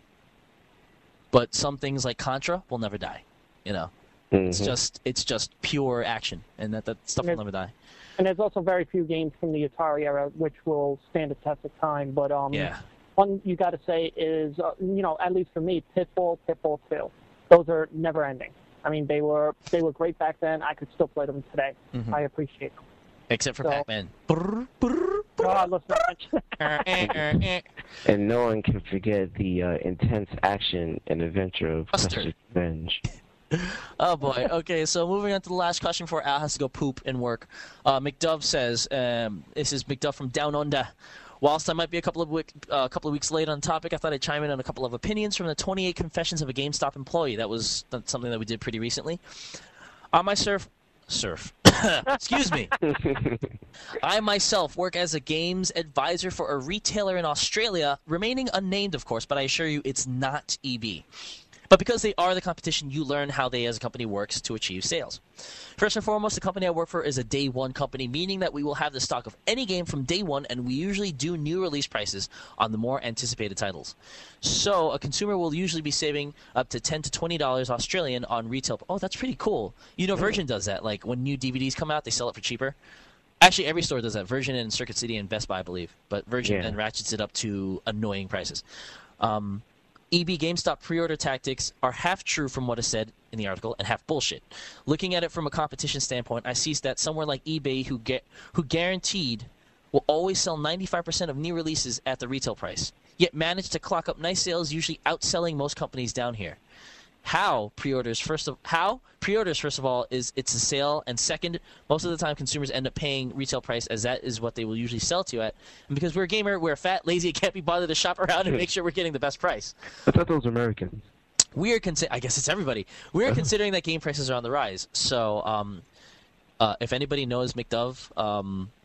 but some things like Contra will never die, you know.
Mm-hmm.
It's just it's just pure action, and that, that stuff will never die.
And there's also very few games from the Atari era which will stand the test of time. But um,
yeah.
one you got to say is, uh, you know, at least for me, Pitfall, Pitfall two. Those are never ending. I mean, they were they were great back then. I could still play them today. Mm-hmm. I appreciate them.
Except for
so,
Pac-Man.
Oh, let's not
And no one can forget the uh, intense action and adventure of Buster's Revenge.
Oh, boy. Okay, so moving on to the last question before Al has to go poop and work. Uh, McDove says, um, this is McDove from Down Under. Whilst I might be a couple of, week, uh, couple of weeks late on the topic, I thought I'd chime in on a couple of opinions from the twenty-eight Confessions of a GameStop Employee. That was that's something that we did pretty recently. On my surf... Surf. Excuse me. I myself work as a games advisor for a retailer in Australia, remaining unnamed, of course, but I assure you it's not E B. But because they are the competition, you learn how they as a company works to achieve sales. First and foremost, the company I work for is a day one company, meaning that we will have the stock of any game from day one, and we usually do new release prices on the more anticipated titles. So a consumer will usually be saving up to ten to twenty dollars Australian on retail. Oh, that's pretty cool. You know, Virgin does that. Like when new D V Ds come out, they sell it for cheaper. Actually, every store does that. Virgin and Circuit City and Best Buy, I believe. But Virgin
yeah.
then ratchets it up to annoying prices. Um, E B GameStop pre-order tactics are half true from what is said in the article and half bullshit. Looking at it from a competition standpoint, I see that somewhere like eBay, who get who guaranteed will always sell ninety-five percent of new releases at the retail price, yet manage to clock up nice sales, usually outselling most companies down here. How pre-orders first of how pre-orders first of all is it's a sale, and second, most of the time consumers end up paying retail price as that is what they will usually sell to at. And because we're a gamer, we're fat, lazy, and can't be bothered to shop around and make sure we're getting the best price.
I thought those were Americans.
We are consi- I guess it's everybody. We are considering that game prices are on the rise. So, um, uh, if anybody knows McDove, um,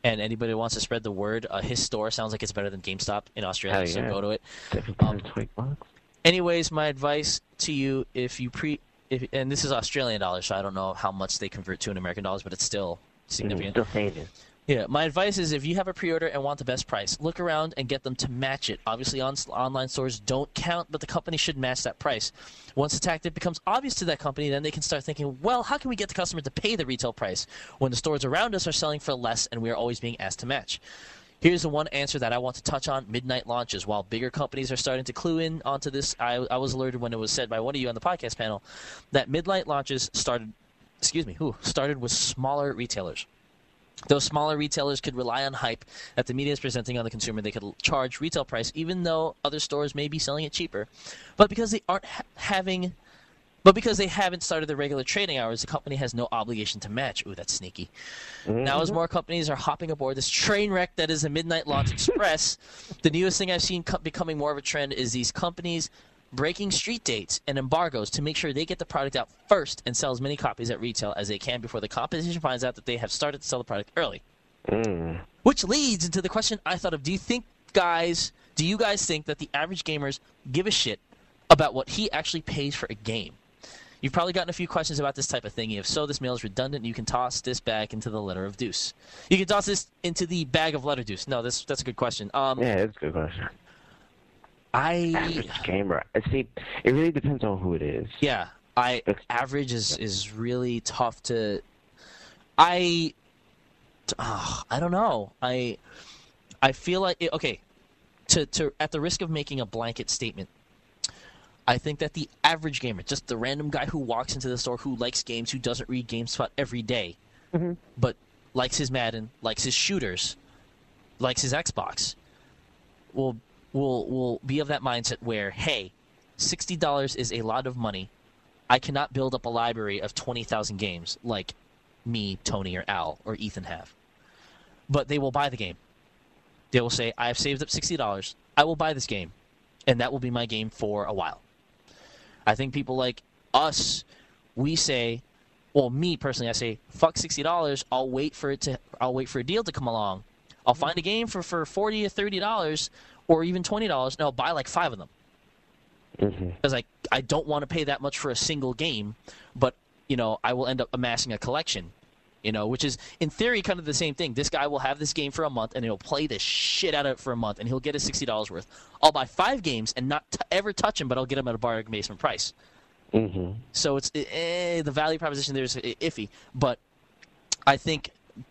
And anybody who wants to spread the word, uh, his store sounds like it's better than GameStop in Australia,
Hell
so
yeah.
go to it.
Um, twenty bucks.
Anyways, my advice to you, if you pre, if, and this is Australian dollars, so I don't know how much they convert to in American dollars, but it's still significant.
Still saving.
Yeah, my advice is if you have a pre-order and want the best price, look around and get them to match it. Obviously, on, online stores don't count, but the company should match that price. Once the tactic becomes obvious to that company, then they can start thinking, well, how can we get the customer to pay the retail price when the stores around us are selling for less and we are always being asked to match? Here's the one answer that I want to touch on, midnight launches. While bigger companies are starting to clue in onto this, I, I was alerted when it was said by one of you on the podcast panel that midnight launches started, excuse me, who started with smaller retailers. Those smaller retailers could rely on hype that the media is presenting on the consumer. They could charge retail price, even though other stores may be selling it cheaper. But because they aren't ha- having, but because they haven't started their regular trading hours, the company has no obligation to match. Ooh, that's sneaky. Mm-hmm. Now, as more companies are hopping aboard this train wreck that is a midnight launch express, the newest thing I've seen co- becoming more of a trend is these companies breaking street dates and embargoes to make sure they get the product out first and sell as many copies at retail as they can before the competition finds out that they have started to sell the product early.
Mm.
Which leads into the question I thought of. Do you think, guys, do you guys think that the average gamers give a shit about what he actually pays for a game? You've probably gotten a few questions about this type of thing. If so, this mail is redundant. You can toss this back into the letter of deuce. You can toss this into the bag of letter deuce. No, this, that's a good question. Um,
yeah, that's a good question.
I
average gamer. See, it really depends on who it is.
Yeah, I average is is really tough to. I, oh, I don't know. I, I feel like it, okay, to to at the risk of making a blanket statement, I think that the average gamer, just the random guy who walks into the store who likes games, who doesn't read GameSpot every day,
mm-hmm.
but likes his Madden, likes his shooters, likes his Xbox, will. will will be of that mindset where, hey, sixty dollars is a lot of money. I cannot build up a library of twenty thousand games like me, Tony, or Al, or Ethan have. But they will buy the game. They will say, I have saved up sixty dollars. I will buy this game. And that will be my game for a while. I think people like us, we say, well, me personally, I say, fuck sixty dollars. I'll wait for it to. I'll wait for a deal to come along. I'll find a game for, for forty or thirty dollars. Or even twenty dollars, and I'll buy like five of them. Because mm-hmm. I, I don't want to pay that much for a single game, but, you know, I will end up amassing a collection, you know, which is, in theory, kind of the same thing. This guy will have this game for a month, and he'll play the shit out of it for a month, and he'll get his sixty dollars worth. I'll buy five games and not t- ever touch them, but I'll get them at a bargain basement price.
Mm-hmm.
So it's eh, the value proposition there is iffy, but I think,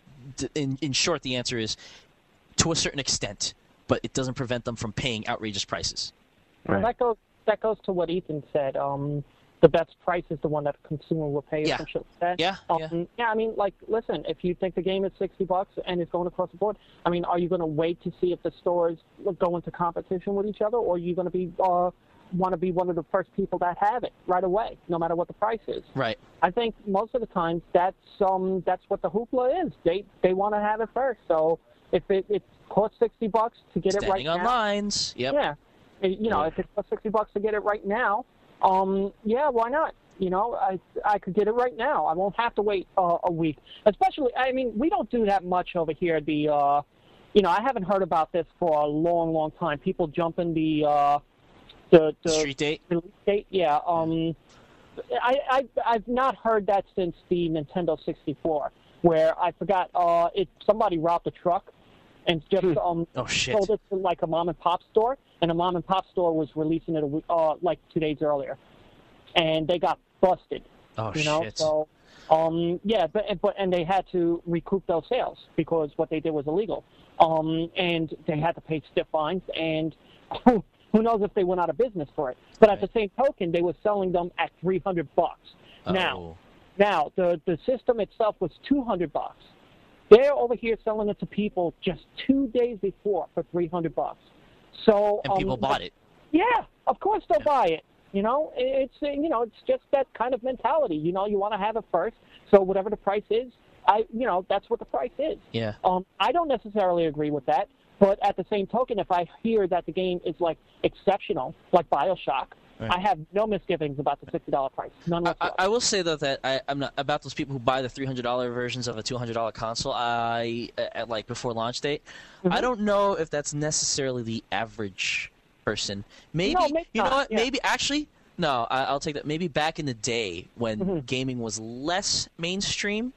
in in short, the answer is, to a certain extent, but it doesn't prevent them from paying outrageous prices.
Right.
That goes that goes to what Ethan said. Um, the best price is the one that the consumer will pay.
Yeah.
Or some shit like that.
Yeah,
um,
yeah.
Yeah, I mean, like, listen, if you think the game is sixty bucks and it's going across the board, I mean, are you going to wait to see if the stores go into competition with each other, or are you going to be uh, want to be one of the first people that have it right away, no matter what the price is?
Right.
I think most of the time that's um that's what the hoopla is. They they want to have it first. So if it, it costs sixty bucks to get
Standing
it right
on
now,
lines. Yep.
yeah, you know, if it costs sixty bucks to get it right now, um, yeah, why not? You know, I I could get it right now. I won't have to wait uh, a week. Especially, I mean, we don't do that much over here. The, uh, you know, I haven't heard about this for a long, long time. People jumping the uh, the, the
street date.
Release date, yeah. Um, I I I've not heard that since the Nintendo sixty-four, where I forgot. Uh, it somebody robbed a truck. And just um,
oh, shit.
sold it to like a mom and pop store, and a mom and pop store was releasing it a week, uh, like two days earlier, and they got busted.
Oh
you know?
shit!
So, um, yeah, but but and they had to recoup those sales because what they did was illegal. Um, and they had to pay stiff fines, and who knows if they went out of business for it? But
right.
at the same token, they were selling them at three hundred bucks.
Oh.
Now, now the the system itself was two hundred bucks. They're over here selling it to people just two days before for three hundred bucks. So
and people
um,
bought it.
Yeah, of course they'll
Yeah.
buy it. You know, it's you know, it's just that kind of mentality. You know, you want to have it first. So whatever the price is, I you know, that's what the price is.
Yeah.
Um, I don't necessarily agree with that, but at the same token, if I hear that the game is like exceptional, like BioShock,
Right.
I have no misgivings about the sixty dollar price. None
I,
whatsoever.
I, I will say though that I, I'm not about those people who buy the three hundred dollar versions of a two hundred dollar console. I at like before launch date.
Mm-hmm.
I don't know if that's necessarily the average person. Maybe
No, maybe
you know
not,
what?
yeah.
Maybe actually no. I, I'll take that. Maybe back in the day when
Mm-hmm.
gaming was less mainstream.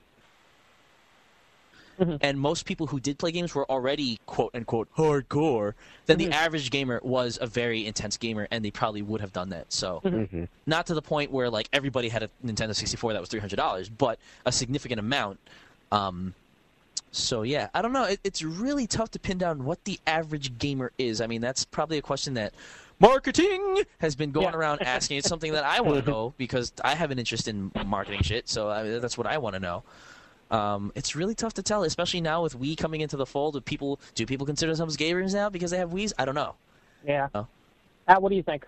Mhm.
And most people who did play games were already quote unquote hardcore. Then
Mm-hmm.
the average gamer was a very intense gamer, and they probably would have done that. So,
Mm-hmm.
Mhm.
not to the point where like everybody had a Nintendo sixty-four that was three hundred dollars, but a significant amount. Um, so yeah, I don't know. It, it's really tough to pin down what the average gamer is. I mean, that's probably a question that marketing has been going
Yeah.
around asking. It's something that I want to know because I have an interest in marketing shit. So I, that's what I want to know. Um, it's really tough to tell, especially now with Wii coming into the fold. Do people do people consider themselves gamers now because they have Wiis? I don't know.
yeah.
Oh.
Al, what do you think?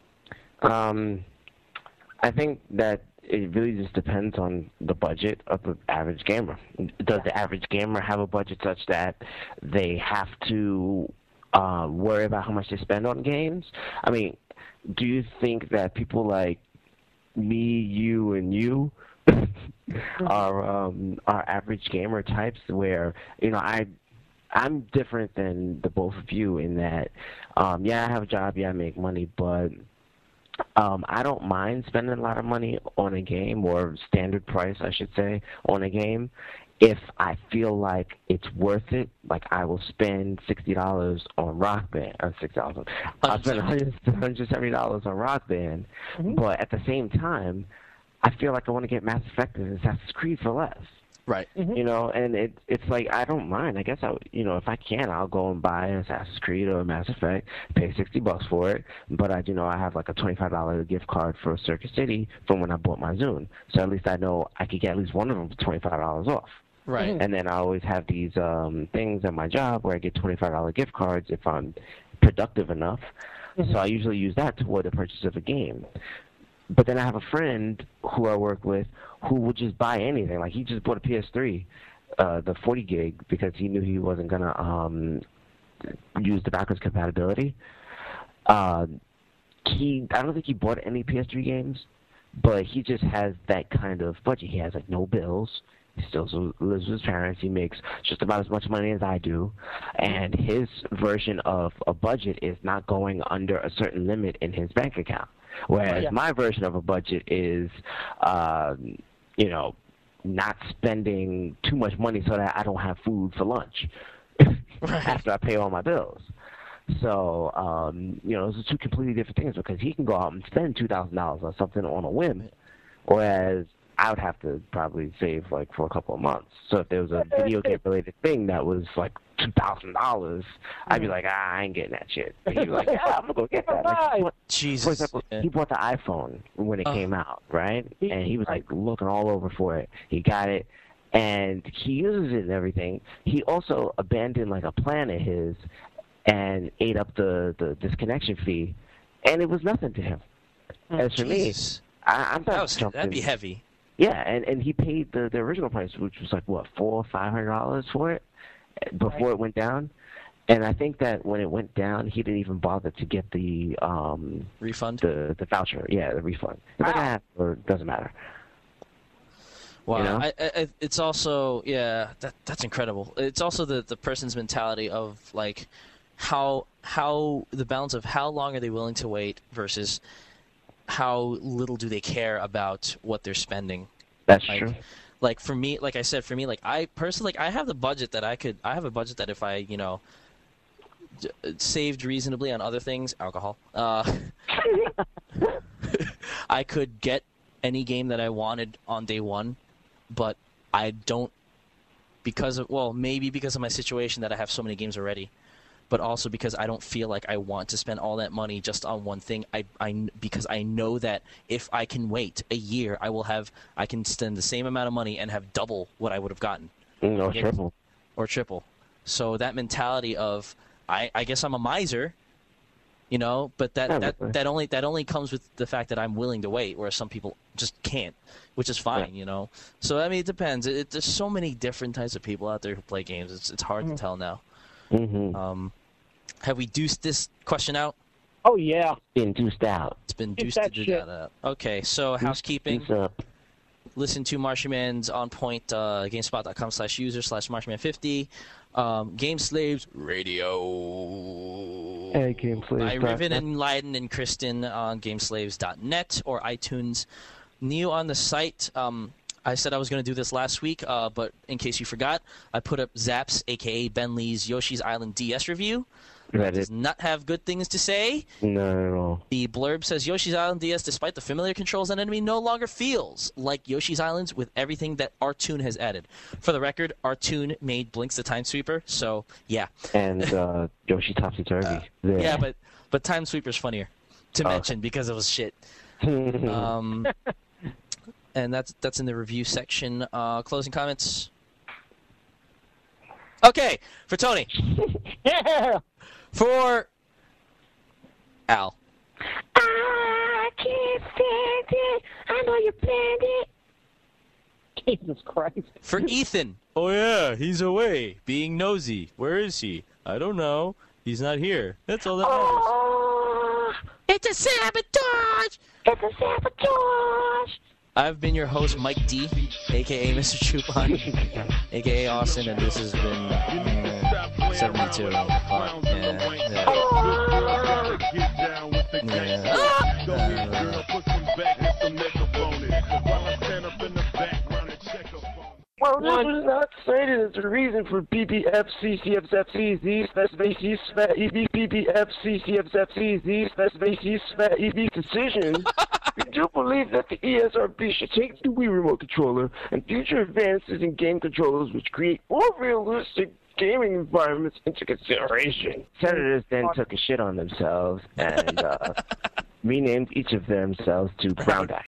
Um, I think that it really just depends on the budget of the average gamer. Does the average gamer have a budget such that they have to uh, worry about how much they spend on games? I mean, do you think that people like me, you, and you are um, are average gamer types where, you know, I I'm different than the both of you in that, um, yeah, I have a job, yeah, I make money, but um, I don't mind spending a lot of money on a game, or standard price, I should say, on a game, if I feel like it's worth it. Like, I will spend sixty dollars on Rock Band, or six dollars. I'll spend one hundred seventy dollars on Rock Band,
Mhm.
but at the same time, I feel like I want to get Mass Effect and Assassin's Creed for less.
Right.
Mhm.
You know, and it, it's like, I don't mind. I guess, I, would- you know, if I can, I'll go and buy an Assassin's Creed or a Mass Effect, pay sixty bucks for it, but I, you know, I have like a twenty-five dollar gift card for Circuit City from when I bought my Zune. So at least I know I could get at least one of them for twenty-five dollars off.
Right.
And then I always have these um, things at my job where I get twenty-five dollar gift cards if I'm productive enough. So I usually use that toward the purchase of a game. But then I have a friend who I work with who would just buy anything. Like, he just bought a P S three, uh, the forty gig, because he knew he wasn't going to um, use the backwards compatibility. Uh, he, I don't think he bought any P S three games, but he just has that kind of budget. He has, like, no bills. He still lives with his parents. He makes just about as much money as I do. And his version of a budget is not going under a certain limit in his bank account. Whereas
Yeah.
my version of a budget is, uh, you know, not spending too much money so that I don't have food for lunch after I pay all my bills. So, um, you know, those are two completely different things, because he can go out and spend two thousand dollars on something on a whim, whereas I would have to probably save, like, for a couple of months. So if there was a video game-related thing that was, like, two thousand dollars, I'd be like, ah, I ain't getting that shit. And he'd be like, yeah, I'm going to go get that. Like, he bought- for
Jesus.
example,
Yeah.
he bought the iPhone when it
Oh.
came out, right? And he was, like, looking all over for it. He got it, and he uses it and everything. He also abandoned, like, a plan of his and ate up the, the disconnection fee, and it was nothing to him. As for me,
Jesus.
I, I'm not
That was,
jumping.
that'd be heavy.
Yeah, and, and he paid the, the original price, which was like, what, four or five hundred dollars for it before it went down. And I think that when it went down, he didn't even bother to get the um
Refund?
the the voucher. Yeah, the refund. It's like, ah, or it doesn't matter.
Wow.
You know?
I, I, it's also, yeah, that that's incredible. It's also the, the person's mentality of, like, how how the balance of how long are they willing to wait versus how little do they care about what they're spending.
That's
Like,
true.
like for me, like I said, for me, like I personally, like I have the budget that I could, I have a budget that if I, you know, d- saved reasonably on other things, alcohol, uh, I could get any game that I wanted on day one, but I don't, because of, well, maybe because of my situation that I have so many games already, but also because I don't feel like I want to spend all that money just on one thing. I, I, because I know that if I can wait a year, I will have, I can spend the same amount of money and have double what I would have gotten.
No,
Okay.
triple.
Or triple. So that mentality of, I, I guess I'm a miser, you know, but that, that,
Probably.
that only that only comes with the fact that I'm willing to wait, whereas some people just can't, which is fine,
Right.
you know. So I mean, it depends. It, there's so many different types of people out there who play games. It's it's hard to tell now.
Mm-hmm.
Um, have we deuced this question out?
Oh, yeah.
Been too stout.
It's been
Keep
deuced
that
to
shit.
that. Okay, so housekeeping.
Deuce up.
Listen to Marshyman's On Point, uh, GameSpot.com slash user slash Marshyman50. Um, Game Slaves Radio.
Hey, Game Slaves.
By Riven and Leiden and Kristen on Gameslaves dot net or iTunes. New on the site. Um, I said I was going to do this last week, uh, but in case you forgot, I put up Zaps, a k a. Ben Lee's Yoshi's Island D S review.
Read
Does
it.
not have good things to say.
Not at all.
The blurb says Yoshi's Island D S, despite the familiar controls and enemy, no longer feels like Yoshi's Islands with everything that Artoon has added. For the record, Artoon made Blinks the Time Sweeper, so yeah.
And uh, Yoshi Topsy Turvy.
Uh,
There.
Yeah, but but Time Sweeper's funnier to
Oh.
mention because it was shit. Um, and that's that's in the review section. Uh, closing comments. Okay, for Tony.
Yeah.
For Al.
I can't stand it. I know you planned it.
Jesus Christ.
For Ethan.
Oh yeah, he's away, being nosy. Where is he? I don't know. He's not here. That's all that matters.
Oh,
It's a sabotage!
it's a sabotage.
I've been your host, Mike D, a k a. Mister Chupon, a k a. Austin, and this has been uh, seventy-two. Uh, yeah, yeah. Yeah.
Well, this was not cited as a reason for B B F C C F F C Z specifications E B B B F C C F F C Z specifications E B decision. We do believe that the E S R B should take the Wii Remote Controller and future advances in game controllers which create more realistic gaming environments into consideration. Senators then took a shit on themselves and uh, renamed each of themselves to Brown Guy.